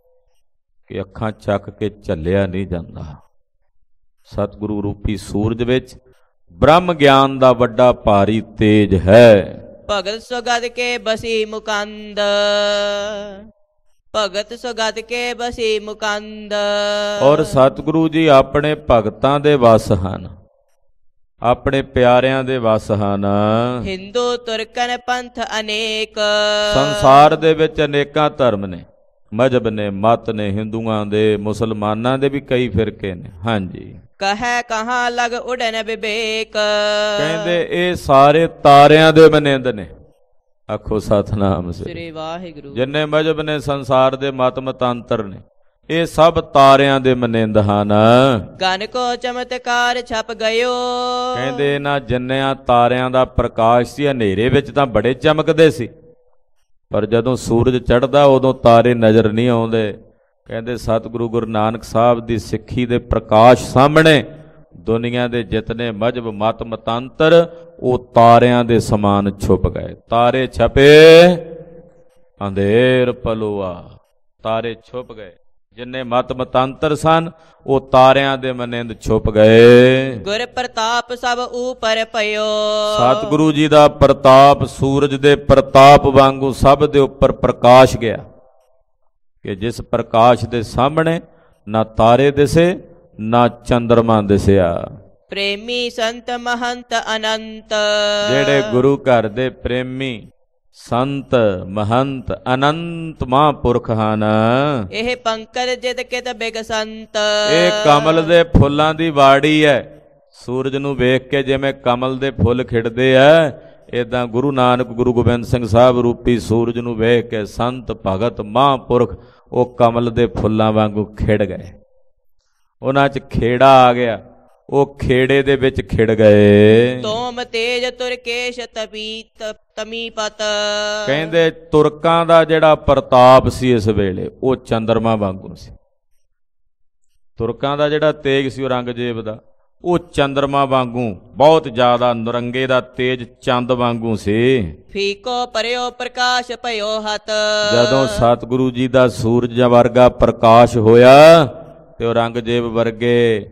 ਕਿ ਅੱਖਾਂ ਚੱਕ ਕੇ ਝੱਲਿਆ ਨਹੀਂ ਜਾਂਦਾ। ਸਤਿਗੁਰੂ ਰੂਪੀ ਸੂਰਜ ਵਿੱਚ ਬ੍ਰਹਮ ਗਿਆਨ ਦਾ ਵੱਡਾ ਭਾਰੀ ਤੇਜ ਹੈ। ਭਗਤ ਸੁਗਤ ਕੇ ਬਸੀ ਮੁਕੰਦ। ਭਗਤ ਸੁਗਤ ਕੇ ਬਸੀ ਮੁਕੰਦ। ਔਰ ਸਤਿਗੁਰੂ ਜੀ ਆਪਣੇ ਭਗਤਾਂ ਦੇ ਵਸ ਹਨ, ਆਪਣੇ ਪਿਆਰਿਆਂ ਦੇ ਵਸ ਹਨ। ਹਿੰਦੂ ਤੁਰਕਨ ਪੰਥ ਅਨੇਕ। ਸੰਸਾਰ ਦੇ ਵਿੱਚ ਅਨੇਕਾਂ ਧਰਮ ਨੇ, ਮਜ਼ਹਬ ਨੇ, ਮਤ ਨੇ, ਹਿੰਦੂਆਂ ਦੇ, ਮੁਸਲਮਾਨਾਂ ਦੇ ਵੀ ਕਈ ਫਿਰਕੇ ਨੇ। ਹਾਂਜੀ। ਕਹੈ ਕਹਾਂ ਲਗ ਉਡਨ ਵਿਵੇਕ। ਕਹਿੰਦੇ ਇਹ ਸਾਰੇ ਤਾਰਿਆਂ ਦੇ ਮਨਿੰਦ ਨੇ। ਆਖੋ ਸਤਿਨਾਮ ਸ੍ਰੀ ਵਾਹਿਗੁਰੂ। ਜਿੰਨੇ ਮਜ਼ਹਬ ਨੇ, ਸੰਸਾਰ ਦੇ ਮਤ ਮਤਾਂਤਰ ਨੇ, ਇਹ ਸਭ ਤਾਰਿਆਂ ਦੇ ਮਨਿੰਦ ਹਨ। ਗਨ ਕੋ ਚਮਤਕਾਰ ਛਪ ਗਇਓ। ਕਹਿੰਦੇ ਇਹਨਾਂ ਜਿੰਨਿਆਂ ਤਾਰਿਆਂ ਦਾ ਪ੍ਰਕਾਸ਼ ਸੀ, ਹਨੇਰੇ ਵਿੱਚ ਤਾਂ ਬੜੇ ਚਮਕਦੇ ਸੀ, ਪਰ ਜਦੋਂ ਸੂਰਜ ਚੜ੍ਹਦਾ ਉਦੋਂ ਤਾਰੇ ਨਜ਼ਰ ਨਹੀਂ ਆਉਂਦੇ। ਕਹਿੰਦੇ ਸਤਿਗੁਰੂ ਗੁਰੂ ਨਾਨਕ ਸਾਹਿਬ ਦੀ ਸਿੱਖੀ ਦੇ ਪ੍ਰਕਾਸ਼ ਸਾਹਮਣੇ ਦੁਨੀਆ ਦੇ ਜਿਤਨੇ ਮਜ਼ਹਬ ਮਤ ਮਤਾਂਤਰ, ਉਹ ਤਾਰਿਆਂ ਦੇ ਸਮਾਨ ਛੁਪ ਗਏ। ਤਾਰੇ ਛਪੇ ਅੰਧੇਰ ਪਲੋਆ। ਤਾਰੇ ਛੁਪ ਗਏ। ਜਿੰਨੇ ਮਤ ਮਤਾਂਤਰ ਸਨ, ਉਹ ਤਾਰਿਆਂ ਦੇ ਮਨਿੰਦ ਛੁਪ ਗਏ। ਗੁਰ ਪ੍ਰਤਾਪ ਸਭ ਉਪਰ ਪਇਓ। ਸਤਿਗੁਰੂ ਜੀ ਦਾ ਪ੍ਰਤਾਪ ਸੂਰਜ ਦੇ ਪ੍ਰਤਾਪ ਵਾਂਗੂ ਸਭ ਦੇ ਉੱਪਰ ਪ੍ਰਕਾਸ਼ ਗਿਆ, ਕਿ ਜਿਸ ਪ੍ਰਕਾਸ਼ ਦੇ ਸਾਹਮਣੇ ਨਾ ਤਾਰੇ ਦਿਸੇ, ਨਾ ਚੰਦਰਮਾ ਦਿਸਿਆ। ਪ੍ਰੇਮੀ ਸੰਤ ਮਹੰਤ ਅਨੰਤ। ਜਿਹੜੇ ਗੁਰੂ ਘਰ ਦੇ ਪ੍ਰੇਮੀ ਸੰਤ ਮਹੰਤ ਅਨੰਤ ਮਹਾਂਪੁਰਖ ਹਨ। ਇਹ ਪੰਕਜ ਜਿਤ ਕਿਤ ਬਿਗਸੰਤ। ਇਹ ਕਮਲ ਦੇ ਫੁੱਲਾਂ ਦੀ ਵਾੜੀ ਹੈ। ਸੂਰਜ ਨੂੰ ਵੇਖ ਕੇ ਜਿਵੇਂ ਕਮਲ ਦੇ ਫੁੱਲ ਖਿੜਦੇ ਆ, ਏਦਾਂ ਗੁਰੂ ਨਾਨਕ ਗੁਰੂ ਗੋਬਿੰਦ ਸਿੰਘ ਸਾਹਿਬ ਰੂਪੀ ਸੂਰਜ ਨੂੰ ਵੇਖ ਕੇ ਸੰਤ ਭਗਤ ਮਹਾਂਪੁਰਖ ਉਹ ਕਮਲ ਦੇ ਫੁੱਲਾਂ ਵਾਂਗੂ ਖਿੜ ਗਏ। ਉਹਨਾਂ 'ਚ ਖੇੜਾ ਆ ਗਿਆ, ਉਹ ਖੇੜੇ ਦੇ ਵਿੱਚ ਖਿੜ ਗਏ। ਤੋਮ ਤੇਜ ਤੁਰਕੇਸ਼ ਤਪੀਤ ਤਮੀਪਤ। ਕਹਿੰਦੇ ਤੁਰਕਾਂ ਦਾ ਜਿਹੜਾ ਪ੍ਰਤਾਪ ਸੀ ਇਸ ਵੇਲੇ, ਉਹ ਚੰਦਰਮਾ ਵਾਂਗੂ ਸੀ। ਤੁਰਕਾਂ ਦਾ ਜਿਹੜਾ ਤੇਜ ਸੀ, ਉਹ ਔਰੰਗਜ਼ੇਬ ਦਾ, ਉਹ ਚੰਦਰਮਾ ਵਾਂਗੂ ਬਹੁਤ ਜ਼ਿਆਦਾ ਨਰੰਗੇ ਦਾ ਤੇਜ ਚੰਦ ਵਾਂਗੂ ਸੀ। ਫੀਕੋ ਪਰਿਓ ਪ੍ਰਕਾਸ਼ ਭਇਓ ਹਤ। ਜਦੋਂ ਸਤਿਗੁਰੂ ਜੀ ਦਾ ਸੂਰਜ ਵਰਗਾ ਪ੍ਰਕਾਸ਼ ਹੋਇਆ ਤੇ ਔਰੰਗਜ਼ੇਬ ਵਰਗੇ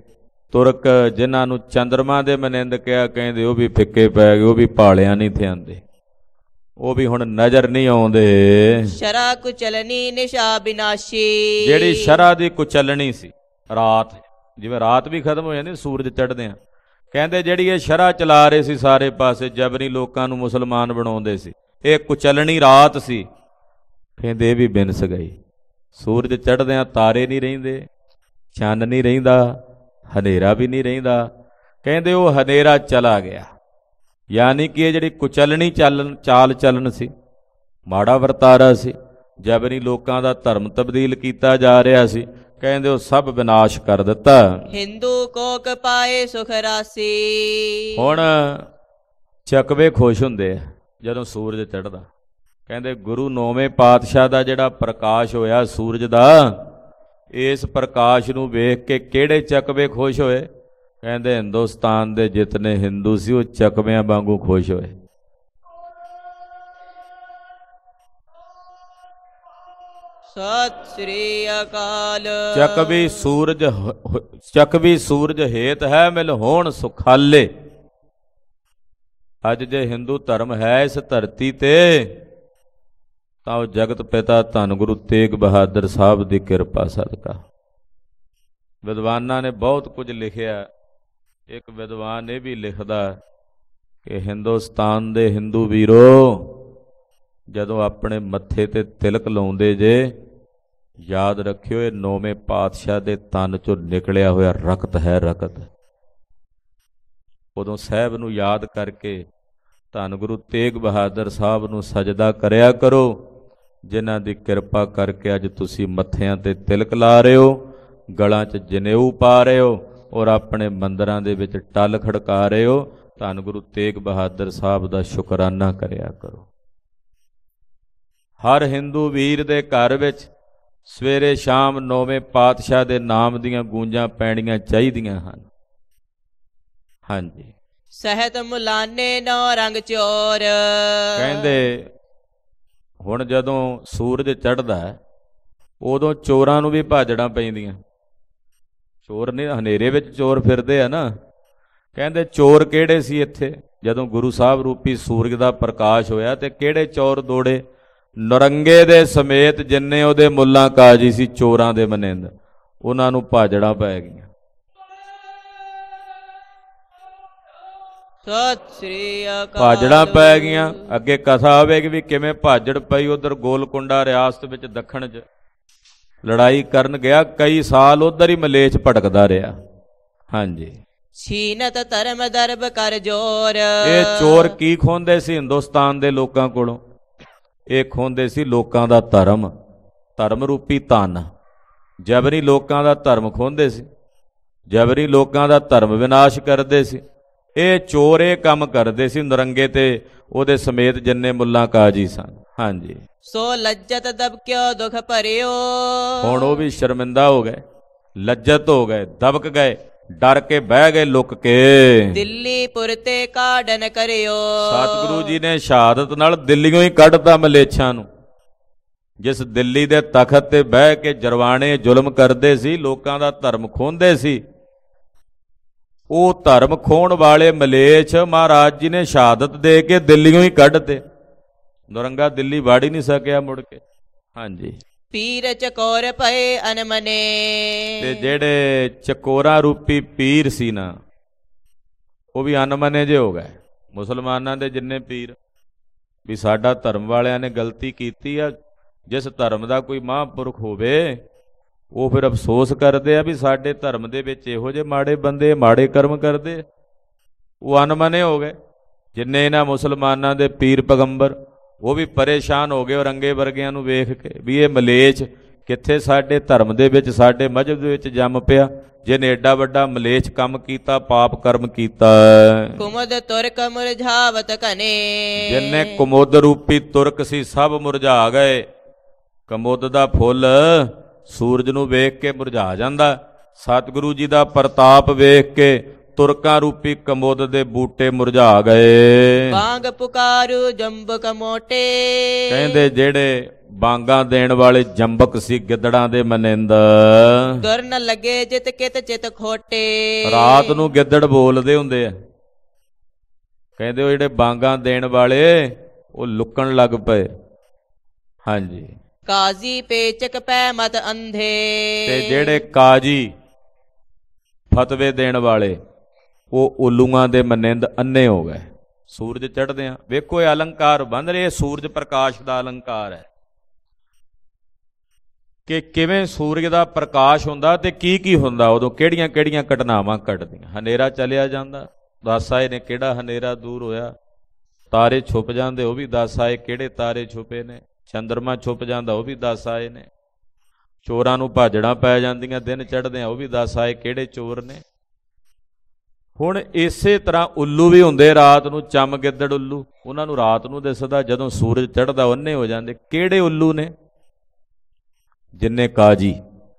ਤੁਰਕ ਜਿਨ੍ਹਾਂ ਨੂੰ ਚੰਦਰਮਾ ਦੇ ਮਨਿੰਦ ਕਿਹਾ, ਕਹਿੰਦੇ ਉਹ ਵੀ ਫਿੱਕੇ ਪੈ ਗਏ, ਉਹ ਵੀ ਭਾਲਿਆਂ ਨਹੀਂ ਥਿਆਂਦੇ, ਉਹ ਵੀ ਹੁਣ ਨਜ਼ਰ ਨਹੀਂ ਆਉਂਦੇ। ਸ਼ਰਾ ਕੁਚਲਨੀ ਨਿਸ਼ਾ ਬਿਨਾਸ਼ੀ, ਜਿਹੜੀ ਸ਼ਰਾ ਦੀ ਕੁਚਲਣੀ ਸੀ, ਰਾਤ, ਜਿਵੇਂ ਰਾਤ ਵੀ ਖਤਮ ਹੋ ਜਾਂਦੀ ਸੂਰਜ ਚੜ੍ਹਦੇ ਆ, ਕਹਿੰਦੇ ਜਿਹੜੀ ਇਹ ਸ਼ਰਾ ਚਲਾ ਰਹੇ ਸੀ ਸਾਰੇ ਪਾਸੇ, ਜਬਰੀ ਲੋਕਾਂ ਨੂੰ ਮੁਸਲਮਾਨ ਬਣਾਉਂਦੇ ਸੀ, ਇਹ ਕੁਚਲਣੀ ਰਾਤ ਸੀ। ਕਹਿੰਦੇ ਇਹ ਵੀ ਬਿਨਸ ਗਈ। ਸੂਰਜ ਚੜ੍ਹਦਿਆਂ ਤਾਰੇ ਨਹੀਂ ਰਹਿੰਦੇ, ਚੰਨ ਨਹੀਂ ਰਹਿੰਦਾ, ਹਨੇਰਾ ਵੀ ਨਹੀਂ ਰਹਿੰਦਾ। ਕਹਿੰਦੇ ਉਹ ਹਨੇਰਾ ਚਲਾ ਗਿਆ, ਯਾਨੀ ਕਿ ਇਹ ਜਿਹੜੀ ਕੁਚਲਣੀ ਚੱਲਣ ਚਾਲ ਚੱਲਣ ਸੀ, ਮਾੜਾ ਵਰਤਾਰਾ ਸੀ, ਜਬਰੀ ਲੋਕਾਂ ਦਾ ਧਰਮ ਤਬਦੀਲ ਕੀਤਾ ਜਾ ਰਿਹਾ ਸੀ, ਕਹਿੰਦੇ ਉਹ ਸਭ ਵਿਨਾਸ਼ ਕਰ ਦਿੱਤਾ। ਹਿੰਦੂ ਕੋਕ ਪਾਏ ਸੁਖ ਰਾਸੀ। ਹੁਣ ਚੱਕਵੇ ਖੁਸ਼ ਹੁੰਦੇ ਆ ਜਦੋਂ ਸੂਰਜ ਚੜ੍ਹਦਾ। ਕਹਿੰਦੇ ਗੁਰੂ ਨੌਵੇਂ ਪਾਤਸ਼ਾਹ ਦਾ ਜਿਹੜਾ ਪ੍ਰਕਾਸ਼ ਹੋਇਆ ਸੂਰਜ ਦਾ, ਇਸ ਪ੍ਰਕਾਸ਼ ਨੂੰ ਵੇਖ ਕੇ ਕਿਹੜੇ ਚੱਕਵੇ ਖੁਸ਼ ਹੋਏ? ਕਹਿੰਦੇ ਹਿੰਦੁਸਤਾਨ ਦੇ ਜਿਤਨੇ ਹਿੰਦੂ ਸੀ ਉਹ ਚੱਕਵਿਆਂ ਵਾਂਗੂ ਖੁਸ਼ ਹੋਏ। ਸਤਿ ਸ੍ਰੀ ਅਕਾਲ। ਚੱਕਵੀ ਸੂਰਜ ਚੱਕਵੀ ਸੂਰਜ ਹੇਤ ਹੈ ਮਿਲ ਹੋਣ ਸੁਖਾਲੇ। ਅੱਜ ਜੇ ਹਿੰਦੂ ਧਰਮ ਹੈ ਇਸ ਧਰਤੀ ਤੇ ਤਾਂ ਉਹ ਜਗਤ ਪਿਤਾ ਧੰਨ ਗੁਰੂ ਤੇਗ ਬਹਾਦਰ ਸਾਹਿਬ ਦੀ ਕਿਰਪਾ ਸਦਕਾ। ਵਿਦਵਾਨਾਂ ਨੇ ਬਹੁਤ ਕੁਝ ਲਿਖਿਆ। ਇੱਕ ਵਿਦਵਾਨ ਇਹ ਵੀ ਲਿਖਦਾ ਕਿ ਹਿੰਦੁਸਤਾਨ ਦੇ ਹਿੰਦੂ ਵੀਰੋ, ਜਦੋਂ ਆਪਣੇ ਮੱਥੇ ਤੇ ਤਿਲਕ ਲਾਉਂਦੇ ਜੇ, ਯਾਦ ਰੱਖਿਓ ਇਹ ਨੌਵੇਂ ਪਾਤਸ਼ਾਹ ਦੇ ਤਨ ਚੋਂ ਨਿਕਲਿਆ ਹੋਇਆ ਰਕਤ ਹੈ, ਰਕਤ। ਉਦੋਂ ਸਾਹਿਬ ਨੂੰ ਯਾਦ ਕਰਕੇ ਧੰਨ ਗੁਰੂ ਤੇਗ ਬਹਾਦਰ ਸਾਹਿਬ ਨੂੰ ਸਜਦਾ ਕਰਿਆ ਕਰੋ, ਜਿਨ੍ਹਾਂ ਦੀ ਕਿਰਪਾ ਕਰਕੇ ਅੱਜ ਤੁਸੀਂ ਮੱਥਿਆਂ ਤੇ ਤਿਲਕ ਲਾ ਰਹੇ ਹੋ, ਗਲਾਂ 'ਚ ਜਨੇਊ ਪਾ ਰਹੇ ਹੋ ਔਰ ਆਪਣੇ ਮੰਦਰਾਂ ਦੇ ਵਿੱਚ ਟੱਲ ਖੜਕਾ ਰਹੇ ਹੋ। ਧੰਨ ਗੁਰੂ ਤੇਗ ਬਹਾਦਰ ਸਾਹਿਬ ਦਾ ਸ਼ੁਕਰਾਨਾ ਕਰਿਆ ਕਰੋ। ਹਰ ਹਿੰਦੂ ਵੀਰ ਦੇ ਘਰ ਵਿੱਚ ਸਵੇਰੇ ਸ਼ਾਮ ਨੌਵੇਂ ਪਾਤਸ਼ਾਹ ਦੇ ਨਾਮ ਦੀਆਂ ਗੂੰਜਾਂ ਪੈਣੀਆਂ ਚਾਹੀਦੀਆਂ ਹਨ। ਹਾਂਜੀ। ਸਹਿਤ ਮੁਲਾਨੇ ਨੌ ਰੰਗ ਚੋਰ। ਕਹਿੰਦੇ ਹੁਣ ਜਦੋਂ ਸੂਰਜ ਚੜ੍ਹਦਾ ਉਦੋਂ ਚੋਰਾਂ ਨੂੰ ਵੀ ਭਾਜੜਾਂ ਪੈਂਦੀਆਂ। ਚੋਰ ਨੇ ਹਨੇਰੇ ਵਿੱਚ ਚੋਰ ਫਿਰਦੇ ਆ ਨਾ। ਕਹਿੰਦੇ ਚੋਰ ਕਿਹੜੇ ਸੀ ਇੱਥੇ ਜਦੋਂ ਗੁਰੂ ਸਾਹਿਬ ਰੂਪੀ ਸੂਰਜ ਦਾ ਪ੍ਰਕਾਸ਼ ਹੋਇਆ? ਤੇ ਕਿਹੜੇ ਚੋਰ ਦੌੜੇ? ਨਰੰਗੇ ਦੇ ਸਮੇਤ ਜਿੰਨੇ ਉਹਦੇ ਮੁੱਲਾਂ ਕਾਜੀ ਸੀ, ਚੋਰਾਂ ਦੇ ਮਨਿੰਦ, ਉਹਨਾਂ ਨੂੰ ਭਾਜੜਾਂ ਪੈ ਗਈਆਂ। ਸਤਿ ਸ੍ਰੀ ਅਕਾਲ। ਭਾਜੜਾਂ ਪੈ ਗਈਆਂ। ਅੱਗੇ ਕਥਾ ਆਵੇਗੀ ਵੀ ਕਿਵੇਂ ਭਾਜੜ ਪਈ। ਉਧਰ ਗੋਲਕੁੰਡਾ ਰਿਆਸਤ ਵਿੱਚ ਦੱਖਣ 'ਚ ਲੜਾਈ ਕਰਨ ਗਿਆ, ਕਈ ਸਾਲ ਉਧਰ ਹੀ ਮਲੇਛ ਭਟਕਦਾ ਰਿਹਾ। ਹਾਂਜੀ। ਛੀਨਤ ਧਰਮ ਦਰਬ ਕਰ ਜੋਰ। ਇਹ ਚੋਰ ਕੀ ਖੋਹਦੇ ਸੀ ਹਿੰਦੁਸਤਾਨ ਦੇ ਲੋਕਾਂ ਕੋਲੋਂ? ਇਹ ਖੋਹਦੇ ਸੀ ਲੋਕਾਂ ਦਾ ਧਰਮ, ਧਰਮ ਰੂਪੀ ਧਨ। ਜਬਰੀ ਲੋਕਾਂ ਦਾ ਧਰਮ ਖੋਹਦੇ ਸੀ, ਜਬਰੀ ਲੋਕਾਂ ਦਾ ਧਰਮ ਵਿਨਾਸ਼ ਕਰਦੇ ਸੀ। ਇਹ ਚੋਰ ਇਹ ਕੰਮ ਕਰਦੇ ਸੀ, ਨਰੰਗੇ ਤੇ ਉਹਦੇ ਸਮੇਤ ਜਿੰਨੇ ਮੁੱਲਾਂ ਕਾਜੀ ਸਨ। ਹਾਂਜੀ। ਸੋ ਲੱਜਤ ਦਬ ਕਿਉ ਦੁਖ ਭਰਿਓ। ਹੁਣ ਉਹ ਵੀ ਸ਼ਰਮਿੰਦਾ ਹੋ ਗਏ, ਲੱਜਤ ਹੋ ਗਏ, ਦਬਕ ਗਏ, ਡਰ ਕੇ ਬਹਿ ਗਏ ਲੁਕ ਕੇ। ਦਿੱਲੀ ਪੁਰ ਤੇ ਕਾਢਨ ਕਰਿਓ। ਸਤਿਗੁਰੂ ਜੀ ਨੇ ਸ਼ਹਾਦਤ ਨਾਲ ਦਿੱਲੀੋਂ ਹੀ ਕੱਢਤਾ ਮਲੇਛਾਂ ਨੂੰ। ਜਿਸ ਦਿੱਲੀ ਦੇ ਤਖਤ ਤੇ ਬਹਿ ਕੇ ਜਰਵਾਣੇ ਜ਼ੁਲਮ ਕਰਦੇ ਸੀ, ਲੋਕਾਂ ਦਾ ਧਰਮ ਖੋਹਦੇ ਸੀ, ਉਹ ਧਰਮ ਖੋਹਣ ਵਾਲੇ ਮਲੇਛ ਮਹਾਰਾਜ ਜੀ ਨੇ ਸ਼ਹਾਦਤ ਦੇ ਕੇ ਦਿੱਲੀੋਂ ਹੀ ਕੱਢਤੇ। ਨਰੰਗਾ ਦਿੱਲੀ ਵਾੜ ਹੀ ਨਹੀਂ ਸਕਿਆ ਮੁੜ ਕੇ। ਹਾਂਜੀ। ਪੀਰ ਚਕੋਰ ਪਏ ਅਨਮਨੇ। ਤੇ ਜਿਹੜੇ ਚਕੋਰਾ ਰੂਪੀ ਪੀਰ ਸੀ ਨਾ, ਉਹ ਵੀ ਅਨਮਨੇ ਜੇ ਹੋ ਗਏ। ਮੁਸਲਮਾਨਾਂ ਦੇ ਜਿੰਨੇ ਪੀਰ ਵੀ ਸਾਡਾ ਧਰਮ ਵਾਲਿਆਂ ਨੇ ਗਲਤੀ ਕੀਤੀ ਆ। ਜਿਸ ਧਰਮ ਦਾ ਕੋਈ ਮਹਾਂਪੁਰਖ ਹੋਵੇ, ਉਹ ਫਿਰ ਅਫਸੋਸ ਕਰਦੇ ਆ ਵੀ ਸਾਡੇ ਧਰਮ ਦੇ ਵਿੱਚ ਇਹੋ ਜਿਹੇ ਮਾੜੇ ਬੰਦੇ ਮਾੜੇ ਕਰਮ ਕਰਦੇ। ਉਹ ਅਨਮਨੇ ਹੋ ਗਏ। ਜਿੰਨੇ ਇਹਨਾਂ ਮੁਸਲਮਾਨਾਂ ਦੇ ਪੀਰ ਪੈਗੰਬਰ, ਉਹ ਵੀ ਪਰੇਸ਼ਾਨ ਹੋ ਗਏ ਔਰੰਗੇ ਵਰਗਿਆਂ ਨੂੰ ਵੇਖ ਕੇ ਵੀ ਇਹ ਮਲੇਛ ਕਿੱਥੇ ਸਾਡੇ ਧਰਮ ਦੇ ਵਿੱਚ, ਸਾਡੇ ਮਜ਼ਹਬ ਦੇ ਵਿੱਚ ਜੰਮ ਪਿਆ, ਜਿਹਨੇ ਏਡਾ ਵੱਡਾ ਮਲੇਛ ਕੰਮ ਕੀਤਾ, ਪਾਪ ਕਰਮ ਕੀਤਾ। ਕੁਮੁਦ ਤੁਰਕ ਮੁਰਝਾਵਤ ਕਨੇ। ਜਿੰਨੇ ਕੁਮੁਦ ਰੂਪੀ ਤੁਰਕ ਸੀ ਸਭ ਮੁਰਝਾ ਗਏ। ਕੁਮੁਦ ਦਾ ਫੁੱਲ ਸੂਰਜ ਨੂੰ ਵੇਖ ਕੇ ਮੁਰਝਾ ਜਾਂਦਾ, ਸਤਿਗੁਰੂ ਜੀ ਦਾ ਪ੍ਰਤਾਪ ਵੇਖ ਕੇ ਤੁਰਕਾਂ ਰੂਪੀ ਕਮੁੱਦ ਦੇ ਬੂਟੇ ਮੁਰਝਾ ਗਏ। ਬਾਂਗ ਪੁਕਾਰੂ ਜੰਬਕ ਮੋਟੇ, ਕਹਿੰਦੇ ਜਿਹੜੇ ਬਾਂਗਾਂ ਦੇਣ ਵਾਲੇ ਜੰਬਕ ਸੀ ਗਿੱਦੜਾਂ ਦੇ ਮਨਿੰਦ, ਕਰਨ ਲੱਗੇ ਜਿਤ ਕਿਤ ਚਿਤ ਖੋਟੇ। ਰਾਤ ਨੂੰ ਗਿੱਦੜ ਬੋਲਦੇ ਹੁੰਦੇ ਆ। ਕਹਿੰਦੇ ਉਹ ਜਿਹੜੇ ਬਾਂਗਾਂ ਦੇਣ ਵਾਲੇ ਉਹ ਲੁਕਣ ਲੱਗ ਪਏ। ਹਾਂਜੀ, ਕਾਜ਼ੀ ਪੇਚਕ ਪੈ ਮਤ ਅੰਧੇ, ਤੇ ਜਿਹੜੇ ਕਾਜੀ ਫਤਵੇ ਦੇਣ ਵਾਲੇ ਉਹ ਉਲੂਆਂ ਦੇ ਮਨਿੰਦ ਅੰਨੇ ਹੋ ਗਏ। ਸੂਰਜ ਚੜ੍ਹਦੇ ਆ, ਵੇਖੋ ਇਹ ਅਲੰਕਾਰ ਬਣ ਰਹੇ, ਸੂਰਜ ਪ੍ਰਕਾਸ਼ ਦਾ ਅਲੰਕਾਰ ਹੈ ਕਿ ਕਿਵੇਂ ਸੂਰਜ ਦਾ ਪ੍ਰਕਾਸ਼ ਹੁੰਦਾ ਤੇ ਕੀ ਕੀ ਹੁੰਦਾ ਉਦੋਂ, ਕਿਹੜੀਆਂ ਕਿਹੜੀਆਂ ਘਟਨਾਵਾਂ ਘਟਦੀਆਂ। ਹਨੇਰਾ ਚਲਿਆ ਜਾਂਦਾ, ਦੱਸ ਆਏ ਨੇ ਕਿਹੜਾ ਹਨੇਰਾ ਦੂਰ ਹੋਇਆ। ਤਾਰੇ ਛੁਪ ਜਾਂਦੇ, ਉਹ ਵੀ ਦੱਸ ਆਏ ਕਿਹੜੇ ਤਾਰੇ ਛੁਪੇ ਨੇ। ਚੰਦਰਮਾ ਛੁਪ ਜਾਂਦਾ, ਉਹ ਵੀ ਦੱਸ ਆਏ ਨੇ। ਚੋਰਾਂ ਨੂੰ ਭਾਜੜਾਂ ਪੈ ਜਾਂਦੀਆਂ ਦਿਨ ਚੜ੍ਹਦੇ ਆ, ਉਹ ਵੀ ਦੱਸ ਆਏ ਕਿਹੜੇ ਚੋਰ ਨੇ। ਹੁਣ ਇਸੇ ਤਰ੍ਹਾਂ ਉੱਲੂ ਵੀ ਹੁੰਦੇ ਰਾਤ ਨੂੰ, ਚਮ ਗਿੱਦੜ ਉੱਲੂ, ਉਹਨਾਂ ਨੂੰ ਰਾਤ ਨੂੰ ਦਿਸਦਾ, ਜਦੋਂ ਸੂਰਜ ਚੜ੍ਹਦਾ ਉਹਨੇ ਹੋ ਜਾਂਦੇ। ਕਿਹੜੇ ਉੱਲੂ ਨੇ? ਜਿੰਨੇ ਕਾਜੀ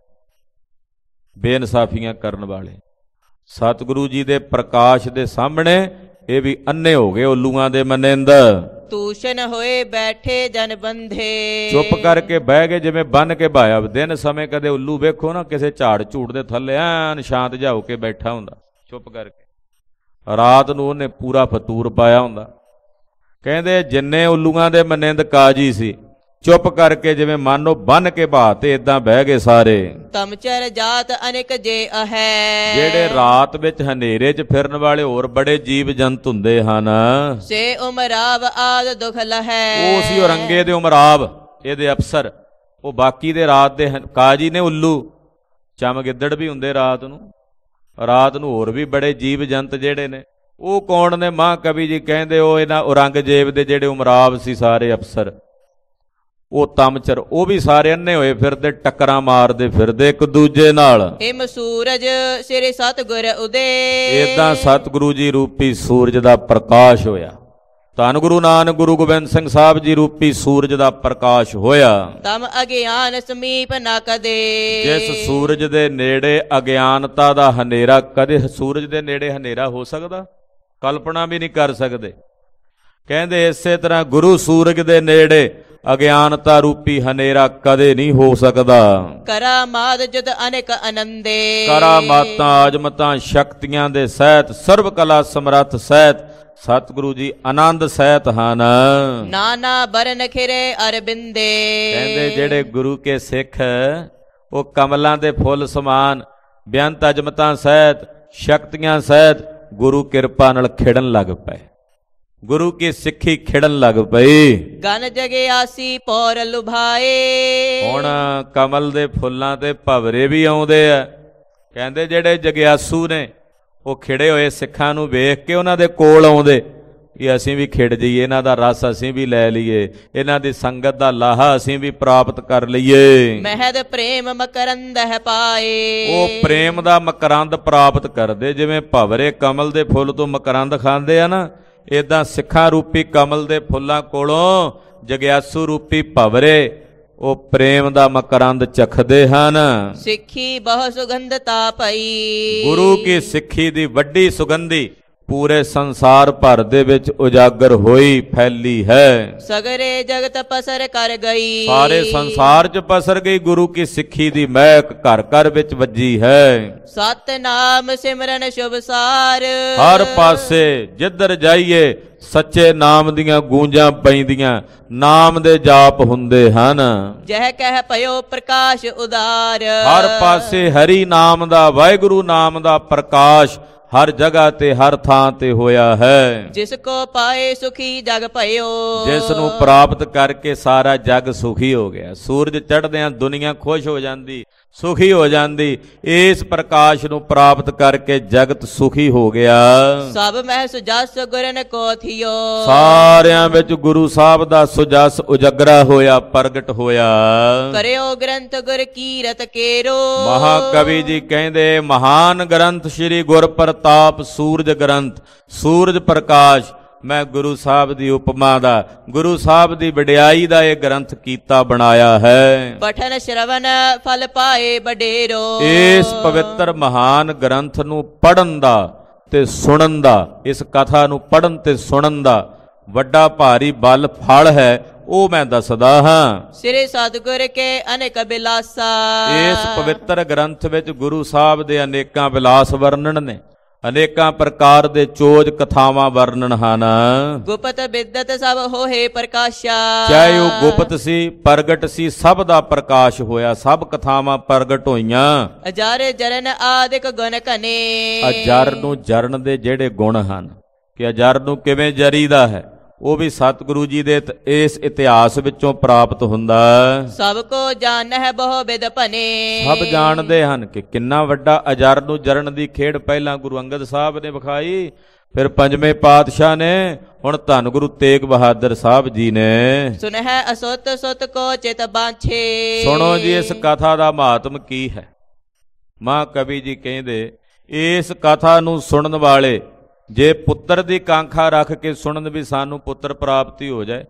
ਬੇਇਨਸਾਫੀਆਂ ਕਰਨ ਵਾਲੇ ਸਤਿਗੁਰੂ ਜੀ ਦੇ ਪ੍ਰਕਾਸ਼ ਦੇ ਸਾਹਮਣੇ ਇਹ ਵੀ ਅੰਨੇ ਹੋ ਗਏ ਉੱਲੂਆਂ ਦੇ ਮਨਿੰਦ। ਤੂਸ਼ਨ ਹੋਏ ਬੈਠੇ ਜਨ ਬੰਧੇ, ਚੁੱਪ ਕਰਕੇ ਬਹਿ ਗਏ ਜਿਵੇਂ ਬੰਨ ਕੇ ਭਾਇਆ। ਦਿਨ ਸਮੇਂ ਕਦੇ ਉੱਲੂ ਵੇਖੋ ਨਾ ਕਿਸੇ ਝਾੜ ਝੂੜ ਦੇ ਥੱਲੇ ਐਨ ਸ਼ਾਂਤ ਜਿਹਾ ਹੋ ਕੇ ਬੈਠਾ ਹੁੰਦਾ ਚੁੱਪ ਕਰਕੇ। ਰਾਤ ਨੂੰ ਉਹਨੇ ਪੂਰਾ ਫਤੂਰ ਪਾਇਆ ਹੁੰਦਾ। ਕਹਿੰਦੇ ਜਿੰਨੇ ਉੱਲੂਆਂ ਦੇ ਮਨਿੰਦ ਕਾਜੀ ਸੀ, ਚੁੱਪ ਕਰਕੇ ਜਿਵੇਂ ਮਾਨੋ ਬੰਨ ਕੇ ਬਾਤੇ ਇਦਾਂ ਬਹਿ ਗਏ ਸਾਰੇ। ਤਮਚਰ ਜਾਤ ਅਨੇਕ ਜੇ ਅਹੈ, ਜਿਹੜੇ ਰਾਤ ਵਿੱਚ ਹਨੇਰੇ 'ਚ ਫਿਰਨ ਵਾਲੇ ਹੋਰ ਬੜੇ ਜੀਵ ਜੰਤ ਹੁੰਦੇ ਹਨ। ਸੇ ਉਮਰਾਵ ਆਦ ਦੁਖ ਲਹੈ, ਉਹ ਸੀ ਔਰੰਗੇ ਦੇ ਉਮਰਾਵ, ਇਹਦੇ ਅਫਸਰ। ਉਹ ਬਾਕੀ ਦੇ ਰਾਤ ਦੇ ਕਾਜੀ ਨੇ ਉੱਲੂ, ਚਮ ਗਿੱਦੜ ਵੀ ਹੁੰਦੇ ਰਾਤ ਨੂੰ। ਰਾਤ ਨੂੰ ਹੋਰ ਵੀ ਬੜੇ ਜੀਵ ਜੰਤ ਜਿਹੜੇ ਨੇ, ਉਹ ਕੌਣ ਨੇ? ਮਹਾਂਕਵੀ ਜੀ ਕਹਿੰਦੇ ਉਹ ਇਹਨਾਂ ਔਰੰਗਜ਼ੇਬ ਦੇ ਜਿਹੜੇ ਉਮਰਾਵ ਸੀ ਸਾਰੇ ਅਫਸਰ, ਉਹ ਤਮਚਰ, ਉਹ ਵੀ ਸਾਰੇ ਅੰਨੇ ਹੋਏ ਫਿਰਦੇ, ਟੱਕਰਾਂ ਮਾਰਦੇ ਫਿਰਦੇ ਇੱਕ ਦੂਜੇ ਨਾਲ। ਹਿਮ ਸੂਰਜ ਸ੍ਰੀ ਸਤਿਗੁਰ ਉਦੇ, ਏਦਾਂ ਸਤਿਗੁਰੂ ਜੀ ਰੂਪੀ ਸੂਰਜ ਦਾ ਪ੍ਰਕਾਸ਼ ਹੋਇਆ। ਧੰਨ ਗੁਰੂ ਨਾਨਕ ਗੁਰੂ ਗੋਬਿੰਦ ਸਿੰਘ ਸਾਹਿਬ ਜੀ ਰੂਪੀ ਸੂਰਜ ਦਾ ਪ੍ਰਕਾਸ਼ ਹੋਇਆ। ਤਮ ਅਗਿਆਨ ਸਮੀਪ ਨਾ ਕਦੇ, ਜਿਸ ਸੂਰਜ ਦੇ ਨੇੜੇ ਅਗਿਆਨਤਾ ਦਾ ਹਨੇਰਾ, ਕਦੇ ਸੂਰਜ ਦੇ ਨੇੜੇ ਹਨੇਰਾ ਹੋ ਸਕਦਾ? ਕਲਪਨਾ ਵੀ ਨਹੀਂ ਕਰ ਸਕਦੇ। ਕਹਿੰਦੇ ਇਸੇ ਤਰ੍ਹਾਂ ਗੁਰੂ ਸੂਰਜ ਦੇ ਨੇੜੇ ਅਗਿਆਨਤਾ ਰੂਪੀ ਹਨੇਰਾ ਕਦੇ ਨਹੀਂ ਹੋ ਸਕਦਾ। ਕਰਾਮਾਤ ਜੁਦ ਅਨੇਕ ਅਨੰਦੇ, ਕਰਾਮਾਤਾਂ ਆਜਮਤਾਂ ਸ਼ਕਤੀਆਂ ਦੇ ਸਹਿਤ, ਸਰਬ ਕਲਾ ਸਮਰੱਥ ਸਹਿਤ ਸਤਿਗੁਰੂ ਜੀ ਆਨੰਦ ਸਹਿਤ ਹਨ। ਨਾਨਾ ਬਰਨ ਖਿਰੇ ਅਰਬਿੰਦੇ, ਕਹਿੰਦੇ ਜਿਹੜੇ ਗੁਰੂ ਕੇ ਸਿੱਖ ਉਹ ਕਮਲਾਂ ਦੇ ਫੁੱਲ ਸਮਾਨ, ਬੇਅੰਤ ਅਜਮਤਾਂ ਸਹਿਤ, ਸ਼ਕਤੀਆਂ ਸਹਿਤ ਗੁਰੂ ਕਿਰਪਾ ਨਾਲ ਖਿੜਨ ਲੱਗ ਪਏ। ਗੁਰੂ ਕੀ ਸਿੱਖੀ ਖਿੜਨ ਲੱਗ ਪਈ। ਗਨ ਜਗਿਆਸੀ ਪੌਰ ਲੁਭਾਏ, ਹੁਣ ਕਮਲ ਦੇ ਫੁੱਲਾਂ ਤੇ ਭਵਰੇ ਵੀ ਆਉਂਦੇ ਆ। ਕਹਿੰਦੇ ਜਿਹੜੇ ਜਗਿਆਸੂ ਨੇ ਉਹ ਖਿੜੇ ਹੋਏ ਸਿੱਖਾਂ ਨੂੰ ਵੇਖ ਕੇ ਉਹਨਾਂ ਦੇ ਕੋਲ ਆਉਂਦੇ ਕਿ ਅਸੀਂ ਵੀ ਖਿੜ ਜਾਈਏ, ਇਹਨਾਂ ਦਾ ਰਸ ਅਸੀਂ ਵੀ ਲੈ ਲਈਏ, ਇਹਨਾਂ ਦੀ ਸੰਗਤ ਦਾ ਲਾਹਾ ਅਸੀਂ ਵੀ ਪ੍ਰਾਪਤ ਕਰ ਲਈਏ। ਮਹਿਦ ਪ੍ਰੇਮ ਮਕਰੰਦ ਹੈ ਪਾਏ, ਉਹ ਪ੍ਰੇਮ ਦਾ ਮਕਰੰਦ ਪ੍ਰਾਪਤ ਕਰਦੇ। ਜਿਵੇਂ ਭਵਰੇ ਕਮਲ ਦੇ ਫੁੱਲ ਤੋਂ ਮਕਰੰਦ ਖਾਂਦੇ ਆ ਨਾ, ਏਦਾਂ ਸਿੱਖਾਂ ਰੂਪੀ ਕਮਲ ਦੇ ਫੁੱਲਾਂ ਕੋਲੋਂ ਜਗਿਆਸੂ ਰੂਪੀ ਭਵਰੇ ਉਹ ਪ੍ਰੇਮ ਦਾ ਮਕਰੰਦ ਚਖਦੇ ਹਨ। ਸਿੱਖੀ ਬਹੁ ਸੁਗੰਧਤਾ ਪਈ, ਗੁਰੂ ਕੀ ਸਿੱਖੀ ਦੀ ਵੱਡੀ ਸੁਗੰਧੀ ਪੂਰੇ ਸੰਸਾਰ ਭਰ ਦੇ ਵਿੱਚ ਉਜਾਗਰ ਹੋਈ ਫੈਲੀ ਹੈ। ਸਗਰੇ ਜਗਤ ਪਸਰ ਕਰ ਗਈ, ਸਾਰੇ ਸੰਸਾਰ 'ਚ ਪਸਰ ਗਈ ਗੁਰੂ ਕੀ ਸਿੱਖੀ ਦੀ ਮਹਿਕ, ਘਰ ਘਰ ਵਿੱਚ ਵੱਜੀ ਹੈ। ਸਤਨਾਮ ਸਿਮਰਨ ਸ਼ੁਭ ਸਾਰ, ਹਰ ਪਾਸੇ ਜਿੱਧਰ ਜਾਈਏ ਸੱਚੇ ਨਾਮ ਦੀਆਂ ਗੂੰਜਾਂ ਪੈਂਦੀਆਂ, ਨਾਮ ਦੇ ਜਾਪ ਹੁੰਦੇ ਹਨ। ਜਹ ਕਹਿ ਪਇਓ ਪ੍ਰਕਾਸ਼ ਉਦਾਰ, ਹਰ ਪਾਸੇ ਹਰੀ ਨਾਮ ਦਾ, ਵਾਹਿਗੁਰੂ ਨਾਮ ਦਾ ਪ੍ਰਕਾਸ਼ ਹਰ ਜਗ੍ਹਾ ਤੇ ਹਰ ਥਾਂ ਤੇ ਹੋਇਆ ਹੈ। ਜਿਸ ਕੋ ਪਾਏ ਸੁਖੀ ਜਗ ਭਇਓ, ਜਿਸ ਨੂੰ ਪ੍ਰਾਪਤ ਕਰਕੇ ਸਾਰਾ ਜਗ ਸੁਖੀ ਹੋ ਗਿਆ। ਸੂਰਜ ਚੜ੍ਹਦਿਆਂ ਦੁਨੀਆ ਖੁਸ਼ ਹੋ ਜਾਂਦੀ, ਸੁਖੀ ਹੋ ਜਾਂਦੀ। ਇਸ ਪ੍ਰਕਾਸ਼ ਨੂੰ ਪ੍ਰਾਪਤ ਕਰਕੇ ਜਗਤ ਸੁਖੀ ਹੋ ਗਿਆ। ਸਭ ਮਹਿ ਸੁਜਸ ਗੁਰਨ ਕੋ ਥਿਓ, ਸਾਰਿਆਂ ਵਿੱਚ ਗੁਰੂ ਸਾਹਿਬ ਦਾ ਸੁਜਸ ਉਜਗਰਾ ਹੋਇਆ, ਪ੍ਰਗਟ ਹੋਇਆ। ਕਰਿਓ ਗ੍ਰੰਥ ਗੁਰ ਕੀਰਤ ਕੇਰੋ, ਮਹਾਕਵੀ ਜੀ ਕਹਿੰਦੇ ਮਹਾਨ ਗ੍ਰੰਥ ਸ੍ਰੀ ਗੁਰ ਪ੍ਰਤਾਪ ਸੂਰਜ ਗ੍ਰੰਥ, ਸੂਰਜ ਪ੍ਰਕਾਸ਼। ਮੈਂ ਗੁਰੂ ਸਾਹਿਬ ਦੀ ਉਪਮਾ ਦਾ, ਗੁਰੂ ਸਾਹਿਬ ਦੀ ਵਡਿਆਈ ਦਾ ਇਹ ਗ੍ਰੰਥ ਕੀਤਾ ਬਣਾਇਆ ਹੈ। ਪਠਨ ਸ਼ਰਵਨ ਫਲ ਪਾਏ ਬਡੇਰੋ, ਇਸ ਪਵਿੱਤਰ ਮਹਾਨ ਗ੍ਰੰਥ ਨੂੰ ਪੜ੍ਹਨ ਦਾ, ਤੇ ਸੁਣਨ ਦਾ, ਇਸ ਕਥਾ ਨੂੰ ਪੜ੍ਹਨ ਤੇ ਸੁਣਨ ਦਾ ਵੱਡਾ ਭਾਰੀ ਬਲ ਫਲ ਹੈ, ਉਹ ਮੈਂ ਦੱਸਦਾ ਹਾਂ। ਸ੍ਰੀ ਸਤਿਗੁਰ ਕੇ ਅਨੇਕ ਬਿਲਾਸਾ। ਇਸ ਪਵਿੱਤਰ ਗ੍ਰੰਥ ਵਿੱਚ ਗੁਰੂ ਸਾਹਿਬ ਦੇ ਅਨੇਕਾਂ ਵਿਲਾਸ ਵਰਣਨ ਨੇ, ਅਨੇਕਾਂ ਪ੍ਰਕਾਰ ਦੇ ਚੋਜ ਕਥਾਵਾਂ ਵਰਣਨ ਹਨ। ਗੁਪਤ ਬਿਦਤ ਸਭ ਹੋਏ ਪ੍ਰਕਾਸ਼ਾ। ਚਾਹੇ ਉਹ ਗੁਪਤ ਸੀ, ਪ੍ਰਗਟ ਸੀ, ਸਭ ਦਾ ਪ੍ਰਕਾਸ਼ ਹੋਇਆ, ਸਭ ਕਥਾਵਾਂ ਪ੍ਰਗਟ ਹੋਈਆਂ। ਅਜਰ ਜਰਨ ਆਦਿਕ ਗੁਣ ਕਨੇ। ਅਜਰ ਨੂੰ ਜਰਨ ਦੇ ਜਿਹੜੇ ਗੁਣ ਹਨ, ਕਿ ਅਜਰ ਨੂੰ ਕਿਵੇਂ ਜਰੀਦਾ ਹੈ, ਉਹ ਵੀ ਸਤਿਗੁਰੂ ਜੀ ਦੇ ਇਸ ਇਤਿਹਾਸ ਵਿੱਚੋਂ ਪ੍ਰਾਪਤ ਹੁੰਦਾ। ਸਭ ਕੋ ਜਾਣਹਿ ਬਹੁ ਬਿਦ ਭਨੇ। ਸਭ ਜਾਣਦੇ ਹਨ ਕਿ ਕਿੰਨਾ ਵੱਡਾ ਅਜਰ ਨੂੰ ਜਰਨ ਦੀ ਖੇਡ ਪਹਿਲਾਂ ਗੁਰੂ ਅੰਗਦ ਸਾਹਿਬ ਨੇ ਵਿਖਾਈ, ਫਿਰ ਪੰਜਵੇਂ ਪਾਤਸ਼ਾਹ ਨੇ, ਹੁਣ ਧੰਨ ਗੁਰੂ ਤੇਗ ਬਹਾਦਰ ਸਾਹਿਬ ਜੀ ਨੇ। ਸੁਨਹਿ ਅਸੁੱਤ ਸੁਤ ਕੋ ਚਿਤ ਬਾਂਛੇ। ਸੁਣੋ ਜੀ ਇਸ ਕਥਾ ਦਾ ਮਹਾਤਮ ਕੀ ਹੈ। ਮਾਂ ਕਵੀ ਜੀ ਕਹਿੰਦੇ, ਇਸ ਕਥਾ ਨੂੰ ਸੁਣਨ ਵਾਲੇ ਜੇ ਪੁੱਤਰ ਦੀ ਕਾਂਖਾ ਰੱਖ ਕੇ ਸੁਣਨ ਵੀ ਸਾਨੂੰ ਪੁੱਤਰ ਪ੍ਰਾਪਤੀ ਹੋ ਜਾਏ,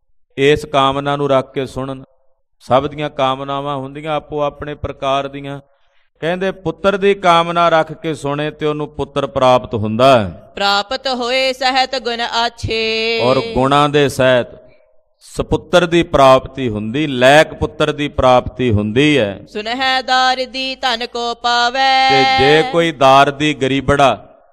ਇਸ ਕਾਮਨਾ ਨੂੰ ਰੱਖ ਕੇ ਸੁਣਨ। ਸਭ ਦੀਆਂ ਕਾਮਨਾਵਾਂ ਹੁੰਦੀਆਂ ਆਪੋ ਆਪਣੇ ਪ੍ਰਕਾਰ ਦੀਆਂ। ਕਹਿੰਦੇ ਪੁੱਤਰ ਦੀ ਕਾਮਨਾ ਰੱਖ ਕੇ ਸੁਣੇ ਤੇ ਉਹਨੂੰ ਪੁੱਤਰ ਪ੍ਰਾਪਤ ਹੁੰਦਾ ਹੈ। ਪ੍ਰਾਪਤ ਹੋਏ ਸਹਿਤ ਗੁਣ ਆਛੇ। ਔਰ ਗੁਣਾਂ ਦੇ ਸਹਿਤ ਸਪੁੱਤਰ ਦੀ ਪ੍ਰਾਪਤੀ ਹੁੰਦੀ, ਲੈਕ ਪੁੱਤਰ ਦੀ ਪ੍ਰਾਪਤੀ ਹੁੰਦੀ ਹੈ। ਸੁਨਹਿ ਦਾਰ ਦੀ ਧਨ ਕੋ ਪਾਵੈ। ਤੇ ਜੇ ਕੋਈ ਦਾਰ ਦੀ ਗਰੀਬੜਾ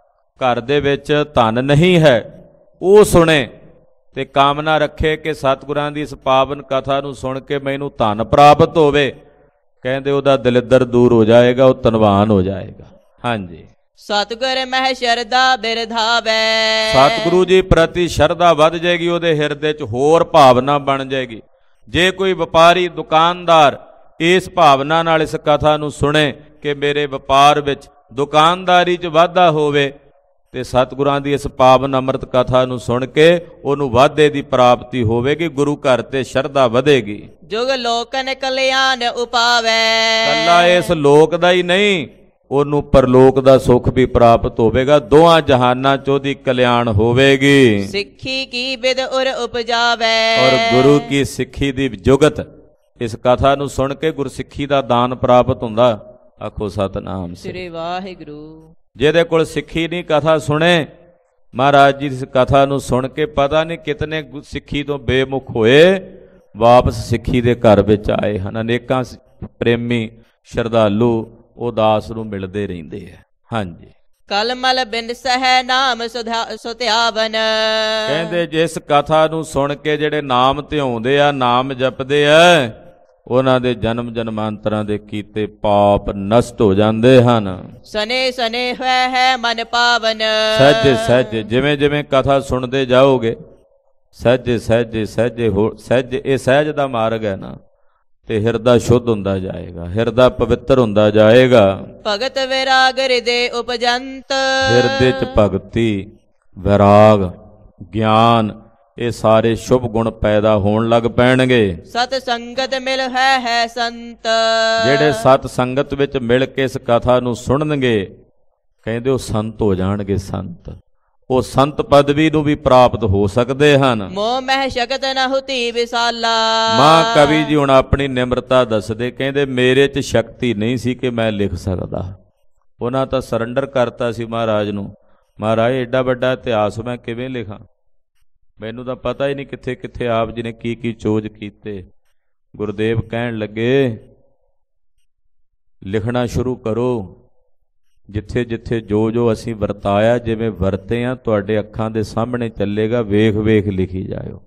ਘਰ ਦੇ ਵਿੱਚ ਧਨ ਨਹੀਂ ਹੈ, ਉਹ ਸੁਣੇ ਤੇ ਕਾਮਨਾ ਰੱਖੇ ਕਿ ਸਤਿਗੁਰਾਂ ਦੀ ਇਸ ਪਾਵਨ ਕਥਾ ਨੂੰ ਸੁਣ ਕੇ ਮੈਨੂੰ ਧਨ ਪ੍ਰਾਪਤ ਹੋਵੇ, ਕਹਿੰਦੇ ਉਹਦਾ ਦਲਿੱਦਰ ਦੂਰ ਹੋ ਜਾਏਗਾ, ਉਹ ਧਨਵਾਨ ਹੋ ਜਾਏਗਾ। ਹਾਂਜੀ, ਸਤਿਗੁਰ ਮਹਿ ਸ਼ਰਧਾ ਬਿਰਧਾਵੈ। ਸਤਿਗੁਰੂ ਜੀ ਪ੍ਰਤੀ ਸ਼ਰਧਾ ਵੱਧ ਜਾਏਗੀ, ਉਹਦੇ ਹਿਰਦੇ 'ਚ ਹੋਰ ਭਾਵਨਾ ਬਣ ਜਾਏਗੀ। ਜੇ ਕੋਈ ਵਪਾਰੀ ਦੁਕਾਨਦਾਰ ਇਸ ਭਾਵਨਾ ਨਾਲ ਇਸ ਕਥਾ ਨੂੰ ਸੁਣੇ ਕਿ ਮੇਰੇ ਵਪਾਰ ਵਿੱਚ ਦੁਕਾਨਦਾਰੀ 'ਚ ਵਾਧਾ ਹੋਵੇ, ਤੇ ਸਤਿਗੁਰਾਂ ਦੀ ਇਸ ਪਾਵਨ ਅੰਮ੍ਰਿਤ ਕਥਾ ਨੂੰ ਸੁਣ ਕੇ ਉਹਨੂੰ ਵਾਧੇ ਦੀ ਪ੍ਰਾਪਤੀ ਹੋਵੇਗੀ, ਗੁਰੂ ਘਰ ਤੇ ਸ਼ਰਧਾ ਵਧੇਗੀ। ਜੁਗ ਲੋਕਨ ਕਲਿਆਣ ਉਪਾਵੈ। ਕੱਲਾ ਇਸ ਲੋਕ ਦਾ ਹੀ ਨਹੀਂ, ਉਹਨੂੰ ਪਰਲੋਕ ਦਾ ਸੁੱਖ ਵੀ ਪ੍ਰਾਪਤ ਹੋਵੇਗਾ, ਦੋਹਾਂ ਜਹਾਨਾਂ 'ਚ ਉਹਦੀ ਕਲਿਆਣ ਹੋਵੇਗੀ। ਸਿੱਖੀ ਕੀ ਬਿਦ ਉਰ ਉਪਜਾਵੈ। ਔਰ ਗੁਰੂ ਕੀ ਸਿੱਖੀ ਦੀ ਜੁਗਤ ਇਸ ਕਥਾ ਨੂੰ ਸੁਣ ਕੇ ਗੁਰਸਿੱਖੀ ਦਾ ਦਾਨ ਪ੍ਰਾਪਤ ਹੁੰਦਾ। ਆਖੋ ਸਤਿਨਾਮ ਸ੍ਰੀ ਵਾਹਿਗੁਰੂ। ਜਿਹਦੇ ਕੋਲ ਸਿੱਖੀ ਨਹੀਂ, ਕਥਾ ਸੁਣੇ ਮਹਾਰਾਜ ਜੀ ਦੀ ਕਥਾ ਨੂੰ ਸੁਣ ਕੇ ਪਤਾ ਨਹੀਂ ਕਿਤਨੇ ਸਿੱਖੀ ਤੋਂ ਬੇਮੁਖ ਹੋਏ, ਵਾਪਸ ਸਿੱਖੀ ਦੇ ਘਰ ਵਿੱਚ ਆਏ ਹਨ। ਅਨੇਕਾਂ ਪ੍ਰੇਮੀ ਸ਼ਰਧਾਲੂ ਉਹ ਦਾਸ ਨੂੰ ਮਿਲਦੇ ਰਹਿੰਦੇ ਆ। ਹਾਂਜੀ, ਕਲਮਲ ਬਿੰਦ ਸਹਿ ਨਾਮ ਸੁਧਿਆਵਨ। ਕਹਿੰਦੇ ਜਿਸ ਕਥਾ ਨੂੰ ਸੁਣ ਕੇ ਜਿਹੜੇ ਨਾਮ ਧਿਆਉਂਦੇ ਆ, ਨਾਮ ਜਪਦੇ ਆ, ਉਹਨਾਂ ਦੇ ਜਨਮ ਜਨਮਾਂਤਰਾਂ ਦੇ ਕੀਤੇ ਪਾਪ ਨਸ਼ਟ ਹੋ ਜਾਂਦੇ ਹਨ। ਸਨੇ ਸਨੇ ਹੋਇ ਹੈ ਮਨ ਪਾਵਨ। ਸਹਿਜੇ ਸਹਿਜੇ ਜਿਵੇਂ ਜਿਵੇਂ ਕਥਾ ਸੁਣਦੇ ਜਾਓਗੇ, ਸਹਿਜੇ ਸਹਿਜੇ ਸਹਿਜੇ ਹੋ ਸਹਿਜ, ਇਹ ਸਹਿਜ ਦਾ ਮਾਰਗ ਹੈ ਨਾ, ਤੇ ਹਿਰਦਾ ਸ਼ੁੱਧ ਹੁੰਦਾ ਜਾਏਗਾ, ਹਿਰਦਾ ਪਵਿੱਤਰ ਹੁੰਦਾ ਜਾਏਗਾ। ਭਗਤ ਵਿਰਾਗ ਹਿਰਦੇ ਉਪਜੰਤ। ਹਿਰਦੇ 'ਚ ਭਗਤੀ, ਵਿਰਾਗ, ਗਿਆਨ, ਇਹ ਸਾਰੇ ਸ਼ੁਭ ਗੁਣ ਪੈਦਾ ਹੋਣ ਲੱਗ ਪੈਣਗੇ। ਸਤ ਸੰਗਤ ਮਿਲ ਹੈ ਹੈ ਸੰਤ। ਜਿਹੜੇ ਸਤ ਸੰਗਤ ਵਿੱਚ ਮਿਲ ਕੇ ਇਸ ਕਥਾ ਨੂੰ ਸੁਣਨਗੇ, ਕਹਿੰਦੇ ਉਹ ਸੰਤ ਹੋ ਜਾਣਗੇ। ਸੰਤ, ਉਹ ਸੰਤ ਪਦਵੀ ਨੂੰ ਵੀ ਪ੍ਰਾਪਤ ਹੋ ਸਕਦੇ ਹਨ। ਮੋਹ ਮਹਿ ਸ਼ਕਤ ਨ ਹੁਤੀ ਵਿਸਾਲਾ। ਮਾਂ ਕਵੀ ਜੀ ਹੁਣ ਆਪਣੀ ਨਿਮਰਤਾ ਦੱਸਦੇ, ਕਹਿੰਦੇ ਮੇਰੇ 'ਚ ਸ਼ਕਤੀ ਨਹੀਂ ਸੀ ਕਿ ਮੈਂ ਲਿਖ ਸਕਦਾ। ਉਹਨਾਂ ਤਾਂ ਸਰੈਂਡਰ ਕਰਤਾ ਸੀ ਮਹਾਰਾਜ ਨੂੰ, ਮਹਾਰਾਜ ਏਡਾ ਵੱਡਾ ਇਤਿਹਾਸ ਮੈਂ ਕਿਵੇਂ ਲਿਖਾਂ, ਮੈਨੂੰ ਤਾਂ ਪਤਾ ਹੀ ਨਹੀਂ ਕਿੱਥੇ ਕਿੱਥੇ ਆਪ ਜੀ ਨੇ ਕੀ ਕੀ ਚੋਜ ਕੀਤੇ। ਗੁਰਦੇਵ ਕਹਿਣ ਲੱਗੇ, ਲਿਖਣਾ ਸ਼ੁਰੂ ਕਰੋ, ਜਿੱਥੇ ਜਿੱਥੇ ਜੋ ਜੋ ਅਸੀਂ ਵਰਤਾਇਆ, ਜਿਵੇਂ ਵਰਤੇ ਆ, ਤੁਹਾਡੇ ਅੱਖਾਂ ਦੇ ਸਾਹਮਣੇ ਚੱਲੇਗਾ, ਵੇਖ ਵੇਖ ਲਿਖੀ ਜਾਇਓ।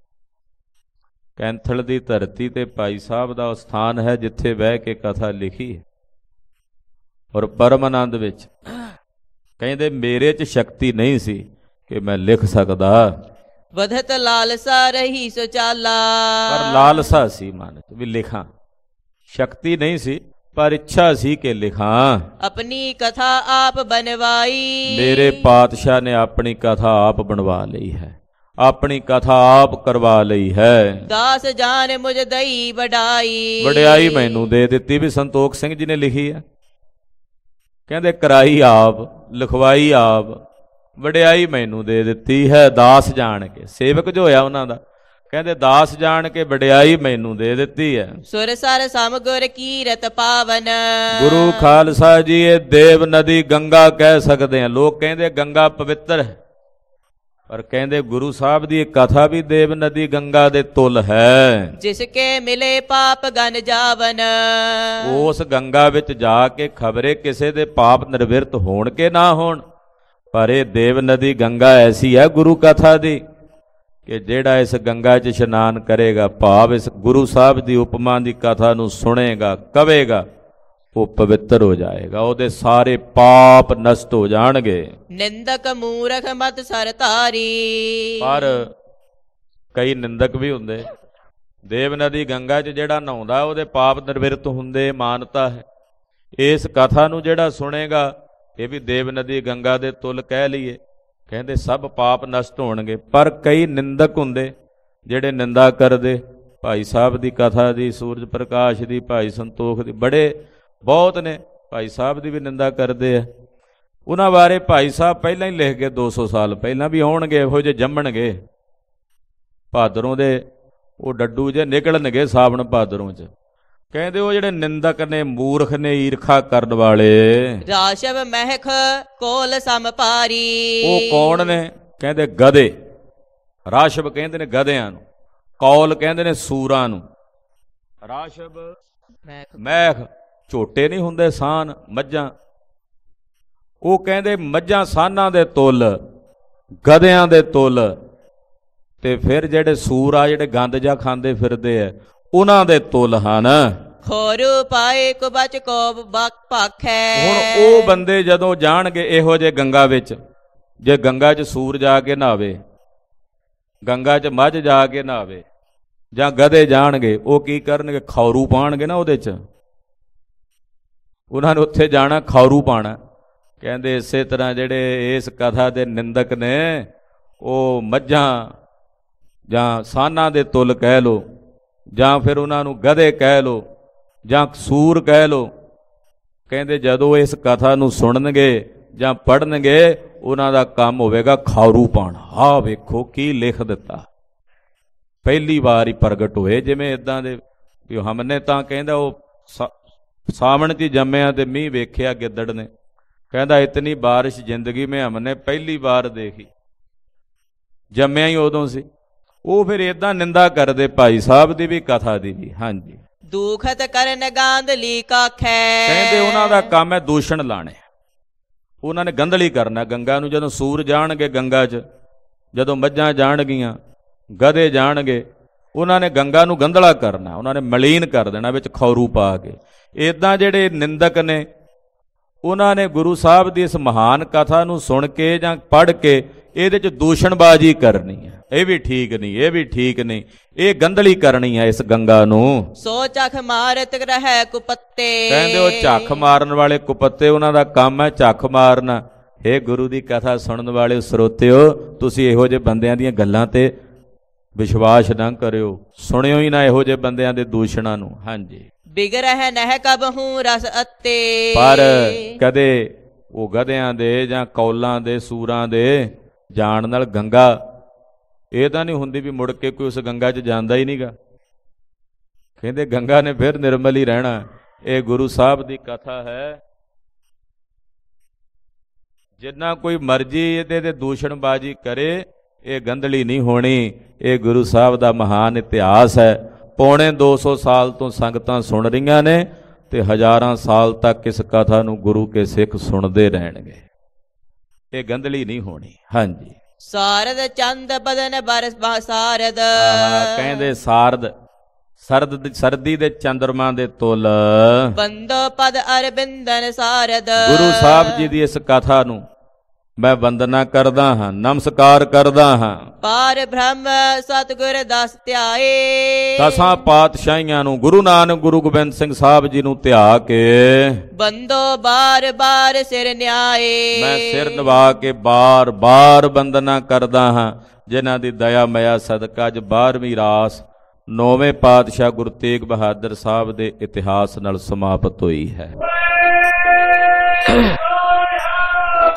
ਕੈਂਥਲ ਦੀ ਧਰਤੀ ਤੇ ਭਾਈ ਸਾਹਿਬ ਦਾ ਸਥਾਨ ਹੈ, ਜਿੱਥੇ ਬਹਿ ਕੇ ਕਥਾ ਲਿਖੀ ਹੈ। ਔਰ ਪਰਮ ਆਨੰਦ ਵਿੱਚ ਕਹਿੰਦੇ ਮੇਰੇ 'ਚ ਸ਼ਕਤੀ ਨਹੀਂ ਸੀ ਕਿ ਮੈਂ ਲਿਖ ਸਕਦਾ। ਵਧਤ ਲਾਲਸਾ ਰਹੀ ਸੋ ਚਾਲਾ। ਪਰ ਲਾਲਸਾ ਸੀ ਮਨ 'ਚ ਵੀ ਲਿਖਾਂ, ਸ਼ਕਤੀ ਨਹੀਂ ਸੀ ਪਰ ਇੱਛਾ ਸੀ ਕਿ ਲਿਖਾਂ। ਆਪਣੀ ਕਥਾ ਆਪ ਬਣਵਾਈ। ਮੇਰੇ ਪਾਤਸ਼ਾਹ ਨੇ ਆਪਣੀ ਕਥਾ ਆਪ ਬਣਵਾ ਲਈ ਹੈ, ਆਪਣੀ ਕਥਾ ਆਪ ਕਰਵਾ ਲਈ ਹੈ। ਦਾਸ ਜਾਨ ਮੁਝ ਦਈ ਵਡਾਈ। ਵਡਿਆਈ ਮੈਨੂੰ ਦੇ ਦਿੱਤੀ ਵੀ ਸੰਤੋਖ ਸਿੰਘ ਜੀ ਨੇ ਲਿਖੀ ਆ। ਕਹਿੰਦੇ ਕਰਾਈ ਆਪ, ਲਿਖਵਾਈ ਆਪ, ਵਡਿਆਈ ਮੈਨੂੰ ਦੇ ਦਿੱਤੀ ਹੈ। ਦਾਸ ਜਾਣ ਕੇ, ਸੇਵਕ ਜੋ ਹੋਇਆ ਉਹਨਾਂ ਦਾ, ਕਹਿੰਦੇ ਦਾਸ ਜਾਣ ਕੇ ਵਡਿਆਈ ਮੈਨੂੰ ਦੇ ਦਿੱਤੀ ਹੈ। ਸੁਰ ਸਰ ਸਮ ਗੁਰ ਕੀਰਤ ਪਾਵਨ। ਗੁਰੂ ਖਾਲਸਾ ਜੀ ਇਹ ਦੇਵ ਨਦੀ ਗੰਗਾ ਕਹਿ ਸਕਦੇ ਆ। ਲੋਕ ਕਹਿੰਦੇ ਗੰਗਾ ਪਵਿੱਤਰ ਹੈ, ਪਰ ਕਹਿੰਦੇ ਗੁਰੂ ਸਾਹਿਬ ਦੀ ਇੱਕ ਕਥਾ ਵੀ ਦੇਵ ਨਦੀ ਗੰਗਾ ਦੇ ਤੁਲ ਹੈ। ਜਿਸ ਕੇ ਮਿਲੇ ਪਾਪ ਗਨ ਜਾਵਨ। ਉਸ ਗੰਗਾ ਵਿੱਚ ਜਾ ਕੇ ਖਬਰੇ ਕਿਸੇ ਦੇ ਪਾਪ ਨਿਰਵਿਰਤ ਹੋਣ ਕੇ ਨਾ ਹੋਣ, ਪਰ ਇਹ ਦੇਵ ਨਦੀ ਗੰਗਾ ਐਸੀ ਹੈ ਗੁਰੂ ਕਥਾ ਦੀ ਕਿ ਜਿਹੜਾ ਇਸ ਗੰਗਾ 'ਚ ਇਸ਼ਨਾਨ ਕਰੇਗਾ, ਭਾਵ ਇਸ ਗੁਰੂ ਸਾਹਿਬ ਦੀ ਉਪਮਾ ਦੀ ਕਥਾ ਨੂੰ ਸੁਣੇਗਾ, ਕਵੇਗਾ, ਉਹ ਪਵਿੱਤਰ ਹੋ ਜਾਏਗਾ, ਉਹਦੇ ਸਾਰੇ ਪਾਪ ਨਸ਼ਟ ਹੋ ਜਾਣਗੇ। ਨਿੰਦਕ ਮੂਰਖ ਮਤ ਸਰ ਧਾਰੀ। ਪਰ ਕਈ ਨਿੰਦਕ ਵੀ ਹੁੰਦੇ। ਦੇਵ ਨਦੀ ਗੰਗਾ 'ਚ ਜਿਹੜਾ ਨਹਾਉਂਦਾ ਉਹਦੇ ਪਾਪ ਨਿਰਵਿਰਤ ਹੁੰਦੇ, ਮਾਨਤਾ ਹੈ। ਇਸ ਕਥਾ ਨੂੰ ਜਿਹੜਾ ਸੁਣੇਗਾ, ਇਹ ਵੀ ਦੇਵ ਨਦੀ ਗੰਗਾ ਦੇ ਤੁਲ ਕਹਿ ਲਈਏ, ਕਹਿੰਦੇ ਸਭ ਪਾਪ ਨਸ਼ਟ ਹੋਣਗੇ। ਪਰ ਕਈ ਨਿੰਦਕ ਹੁੰਦੇ ਜਿਹੜੇ ਨਿੰਦਾ ਕਰਦੇ ਭਾਈ ਸਾਹਿਬ ਦੀ ਕਥਾ ਦੀ, ਸੂਰਜ ਪ੍ਰਕਾਸ਼ ਦੀ, ਭਾਈ ਸੰਤੋਖ ਦੀ, ਬੜੇ ਬਹੁਤ ਨੇ। ਭਾਈ ਸਾਹਿਬ ਦੀ ਵੀ ਨਿੰਦਾ ਕਰਦੇ ਆ। ਉਹਨਾਂ ਬਾਰੇ ਭਾਈ ਸਾਹਿਬ ਪਹਿਲਾਂ ਹੀ ਲਿਖ ਗਏ, ਦੋ ਸੌ ਸਾਲ ਪਹਿਲਾਂ ਵੀ ਆਉਣਗੇ ਇਹੋ ਜਿਹੇ ਜੰਮਣਗੇ। ਭਾਦਰੋਂ ਦੇ ਉਹ ਡੱਡੂ ਜੇ ਨਿਕਲਣਗੇ ਸਾਵਣ ਭਾਦਰੋਂ 'ਚ। ਕਹਿੰਦੇ ਉਹ ਜਿਹੜੇ ਨਿੰਦਕ ਨੇ, ਮੂਰਖ ਨੇ, ਈਰਖਾ ਕਰਨ ਵਾਲੇ। ਰਾਸ਼ਵ ਮਹਿਖ ਕੋਲ ਸਮ ਭਾਰੀ। ਉਹ ਕੌਣ ਨੇ? ਕਹਿੰਦੇ ਗਧੇ। ਰਾਸ਼ਵ ਕਹਿੰਦੇ ਨੇ ਗਧਿਆਂ ਨੂੰ, ਕੌਲ ਕਹਿੰਦੇ ਨੇ ਸੂਰਾਂ ਨੂੰ। ਰਾਸ਼ਵ ਮਹਿਖ ਝੋਟੇ ਨਹੀਂ ਹੁੰਦੇ, ਸਾਨ ਮੱਝਾਂ। ਉਹ ਕਹਿੰਦੇ ਮੱਝਾਂ ਸਾਨਾਂ ਦੇ ਤੁਲ, ਗਧਿਆਂ ਦੇ ਤੁਲ। ਤੇ ਫਿਰ ਜਿਹੜੇ ਸੂਰ ਆ, ਜਿਹੜੇ ਗੰਦ ਜਾ ਖਾਂਦੇ ਫਿਰਦੇ ਆ, ਉਹਨਾਂ ਦੇ ਤੁਲ ਹਨ। ਖੋਰੂ ਪਾਏ ਕੋ ਬਚ ਕੋ ਭਾਖੈ। ਹੁਣ ਉਹ ਬੰਦੇ ਜਦੋਂ ਜਾਣਗੇ ਇਹੋ ਜਿਹੇ ਗੰਗਾ ਵਿੱਚ, ਜੇ ਗੰਗਾ 'ਚ ਸੂਰ ਜਾ ਕੇ ਨਹਾਵੇ, ਗੰਗਾ 'ਚ ਮੱਝ ਜਾ ਕੇ ਨਹਾਵੇ, ਜਾਂ ਗਧੇ ਜਾਣਗੇ, ਉਹ ਕੀ ਕਰਨਗੇ? ਖੌਰੂ ਪਾਣਗੇ ਨਾ ਉਹਦੇ 'ਚ। ਉਹਨਾਂ ਨੇ ਉੱਥੇ ਜਾਣਾ, ਖੌਰੂ ਪਾਣਾ। ਕਹਿੰਦੇ ਇਸੇ ਤਰ੍ਹਾਂ ਜਿਹੜੇ ਇਸ ਕਥਾ ਦੇ ਨਿੰਦਕ ਨੇ, ਉਹ ਮੱਝਾਂ ਜਾਂ ਸਾਨਾਂ ਦੇ ਤੁਲ ਕਹਿ ਲਓ, ਜਾਂ ਫਿਰ ਉਹਨਾਂ ਨੂੰ ਗਧੇ ਕਹਿ ਲਓ, ਜਾਂ ਸੂਰ ਕਹਿ ਲਓ। ਕਹਿੰਦੇ ਜਦੋਂ ਇਸ ਕਥਾ ਨੂੰ ਸੁਣਨਗੇ ਜਾਂ ਪੜ੍ਹਨਗੇ, ਉਹਨਾਂ ਦਾ ਕੰਮ ਹੋਵੇਗਾ ਖੌਰੂ ਪਾਣਾ। ਆਹ ਵੇਖੋ ਕੀ ਲਿਖ ਦਿੱਤਾ, ਪਹਿਲੀ ਵਾਰ ਹੀ ਪ੍ਰਗਟ ਹੋਏ। ਜਿਵੇਂ ਇੱਦਾਂ ਦੇ ਵੀ ਹਮਨੇ ਤਾਂ ਕਹਿੰਦਾ ਉਹ ਸਾਵਣ 'ਚ ਜੰਮਿਆ ਤੇ ਮੀਂਹ ਵੇਖਿਆ ਗਿੱਦੜ ਨੇ। ਕਹਿੰਦਾ ਇਤਨੀ ਬਾਰਿਸ਼ ਜ਼ਿੰਦਗੀ ਮੇਂ ਹਮਨੇ ਪਹਿਲੀ ਵਾਰ ਦੇਖੀ। ਜੰਮਿਆ ਹੀ ਉਦੋਂ ਸੀ। ਉਹ ਫਿਰ ਏਦਾਂ ਨਿੰਦਾ ਕਰਦੇ ਭਾਈ ਸਾਹਿਬ ਦੀ ਵੀ, ਕਥਾ ਦੀ ਵੀ। ਹਾਂਜੀ, ਦੂਖਤ ਕਰਨ ਗਾਂਧਲੀ ਕਾਖੈ। ਕਹਿੰਦੇ ਉਹਨਾਂ ਦਾ ਕੰਮ ਹੈ ਦੂਸ਼ਣ ਲਾਣੇ। ਉਹਨਾਂ ਨੇ ਗੰਧਲੀ ਕਰਨਾ ਗੰਗਾ ਨੂੰ। ਜਦੋਂ ਸੂਰ ਜਾਣਗੇ ਗੰਗਾ 'ਚ, ਜਦੋਂ ਮੱਝਾਂ ਜਾਣਗੀਆਂ, ਗਧੇ ਜਾਣਗੇ, ਉਹਨਾਂ ਨੇ ਗੰਗਾ ਨੂੰ ਗੰਧਲਾ ਕਰਨਾ, ਉਹਨਾਂ ਨੇ ਮਲੀਨ ਕਰ ਦੇਣਾ ਵਿੱਚ ਖੌਰੂ ਪਾ ਕੇ। ਇੱਦਾਂ ਜਿਹੜੇ ਨਿੰਦਕ ਨੇ, ਉਹਨਾਂ ਨੇ ਗੁਰੂ ਸਾਹਿਬ ਦੀ ਇਸ ਮਹਾਨ ਕਥਾ ਨੂੰ ਸੁਣ ਕੇ ਜਾਂ ਪੜ੍ਹ ਕੇ ਇਹਦੇ 'ਚ ਦੂਸ਼ਣਬਾਜ਼ੀ ਕਰਨੀ ਹੈ। ਇਹ ਵੀ ਠੀਕ ਨਹੀਂ, ਇਹ ਵੀ ਠੀਕ ਨਹੀਂ, ਇਹ ਗੰਧਲੀ ਕਰਨੀ ਹੈ ਇਸ ਗੰਗਾ ਨੂੰ। ਸੋ ਚੱਖ ਮਾਰਤ ਰਹਿ ਕੁਪੱਤੇ। ਕਹਿੰਦੇ ਉਹ ਝੱਖ ਮਾਰਨ ਵਾਲੇ ਕੁਪੱਤੇ, ਉਹਨਾਂ ਦਾ ਕੰਮ ਹੈ ਝੱਖ ਮਾਰਨਾ। ਹੇ ਗੁਰੂ ਦੀ ਕਥਾ ਸੁਣਨ ਵਾਲੇ ਸਰੋਤਿਓ, ਤੁਸੀਂ ਇਹੋ ਜਿਹੇ ਬੰਦਿਆਂ ਦੀਆਂ ਗੱਲਾਂ ਤੇ ਵਿਸ਼ਵਾਸ ਨਾ ਕਰਿਓ, ਸੁਣਿਓ ਹੀ ਨਾ ਇਹੋ ਜਿਹੇ ਬੰਦਿਆਂ ਦੇ ਦੂਸ਼ਣਾਂ ਨੂੰ। ਹਾਂਜੀ, ਬਿਗਰਹਿ ਨਹਿ ਕਬਹੂ ਰਸ ਅੱਤੇ। ਪਰ ਕਦੇ ਉਹ ਗਧਿਆਂ ਦੇ ਜਾਂ ਕੌਲਾਂ ਦੇ, ਸੂਰਾਂ ਦੇ ਜਾਣ ਨਾਲ ਗੰਗਾ ਇਹ ਤਾਂ ਨਹੀਂ ਹੁੰਦੀ ਵੀ ਮੁੜ ਕੇ ਕੋਈ ਉਸ ਗੰਗਾ 'ਚ ਜਾਂਦਾ ਹੀ ਨਹੀਂਗਾ। ਕਹਿੰਦੇ ਗੰਗਾ ਨੇ ਫਿਰ ਨਿਰਮਲ ਹੀ ਰਹਿਣਾ। ਇਹ ਗੁਰੂ ਸਾਹਿਬ ਦੀ ਕਥਾ ਹੈ। ਜਿੰਨਾ ਕੋਈ ਮਰਜ਼ੀ ਇਹਦੇ ਤੇ ਦੂਸ਼ਣਬਾਜ਼ੀ ਕਰੇ, ਇਹ ਗੰਧਲੀ ਨਹੀਂ ਹੋਣੀ। ਇਹ ਗੁਰੂ ਸਾਹਿਬ ਦਾ ਮਹਾਨ ਇਤਿਹਾਸ ਹੈ। ਪੌਣੇ ਦੋ ਸੌ ਸਾਲ ਤੋਂ ਸੰਗਤਾਂ ਸੁਣ ਰਹੀਆਂ ਨੇ ਤੇ ਹਜ਼ਾਰਾਂ ਸਾਲ ਤੱਕ ਇਸ ਕਥਾ ਨੂੰ ਗੁਰੂ ਕੇ ਸਿੱਖ ਸੁਣਦੇ ਰਹਿਣਗੇ। ਇਹ ਗੰਧਲੀ ਨਹੀਂ ਹੋਣੀ। ਹਾਂਜੀ, ਸਾਰਦ ਚੰਦ ਬਦਨ ਬਰਸ ਸਾਰਦ। ਕਹਿੰਦੇ ਸਾਰਦ, ਸਰਦ ਸਰਦੀ ਦੇ ਚੰਦਰਮਾ ਦੇ ਤੁਲ। ਬੰਦੋ ਪਦ ਅਰਬਿੰਦਨ ਸਾਰਦ। ਗੁਰੂ ਸਾਹਿਬ ਜੀ ਦੀ ਇਸ ਕਥਾ ਨੂੰ ਮੈਂ ਵੰਦਨਾ ਕਰਦਾ ਹਾਂ, ਨਮਸਕਾਰ ਕਰਦਾ ਹਾਂ। ਪਾਰ ਬ੍ਰਹਮ ਸਤਿਗੁਰ ਦਸ ਧਿਆਏ। ਦਸਾਂ ਪਾਤਸ਼ਾਹੀਆਂ ਨੂੰ, ਗੁਰੂ ਨਾਨਕ, ਗੁਰੂ ਗੋਬਿੰਦ ਸਿੰਘ ਸਾਹਿਬ ਜੀ ਨੂੰ ਧਿਆ ਕੇ ਬੰਦੋ ਬਾਰ ਬਾਰ ਸਿਰ ਨਿਆਏ। ਮੈਂ ਸਿਰ ਨਿਵਾ ਕੇ ਬਾਰ ਬਾਰ ਵੰਦਨਾ ਕਰਦਾ ਹਾਂ, ਜਿਨ੍ਹਾਂ ਦੀ ਦਇਆ ਮਇਆ ਸਦਕਾ ਅੱਜ ਬਾਰ੍ਹਵੀਂ ਰਾਸ ਨੌਵੇਂ ਪਾਤਸ਼ਾਹ ਗੁਰੂ ਤੇਗ ਬਹਾਦਰ ਸਾਹਿਬ ਦੇ ਇਤਿਹਾਸ ਨਾਲ ਸਮਾਪਤ ਹੋਈ ਹੈ।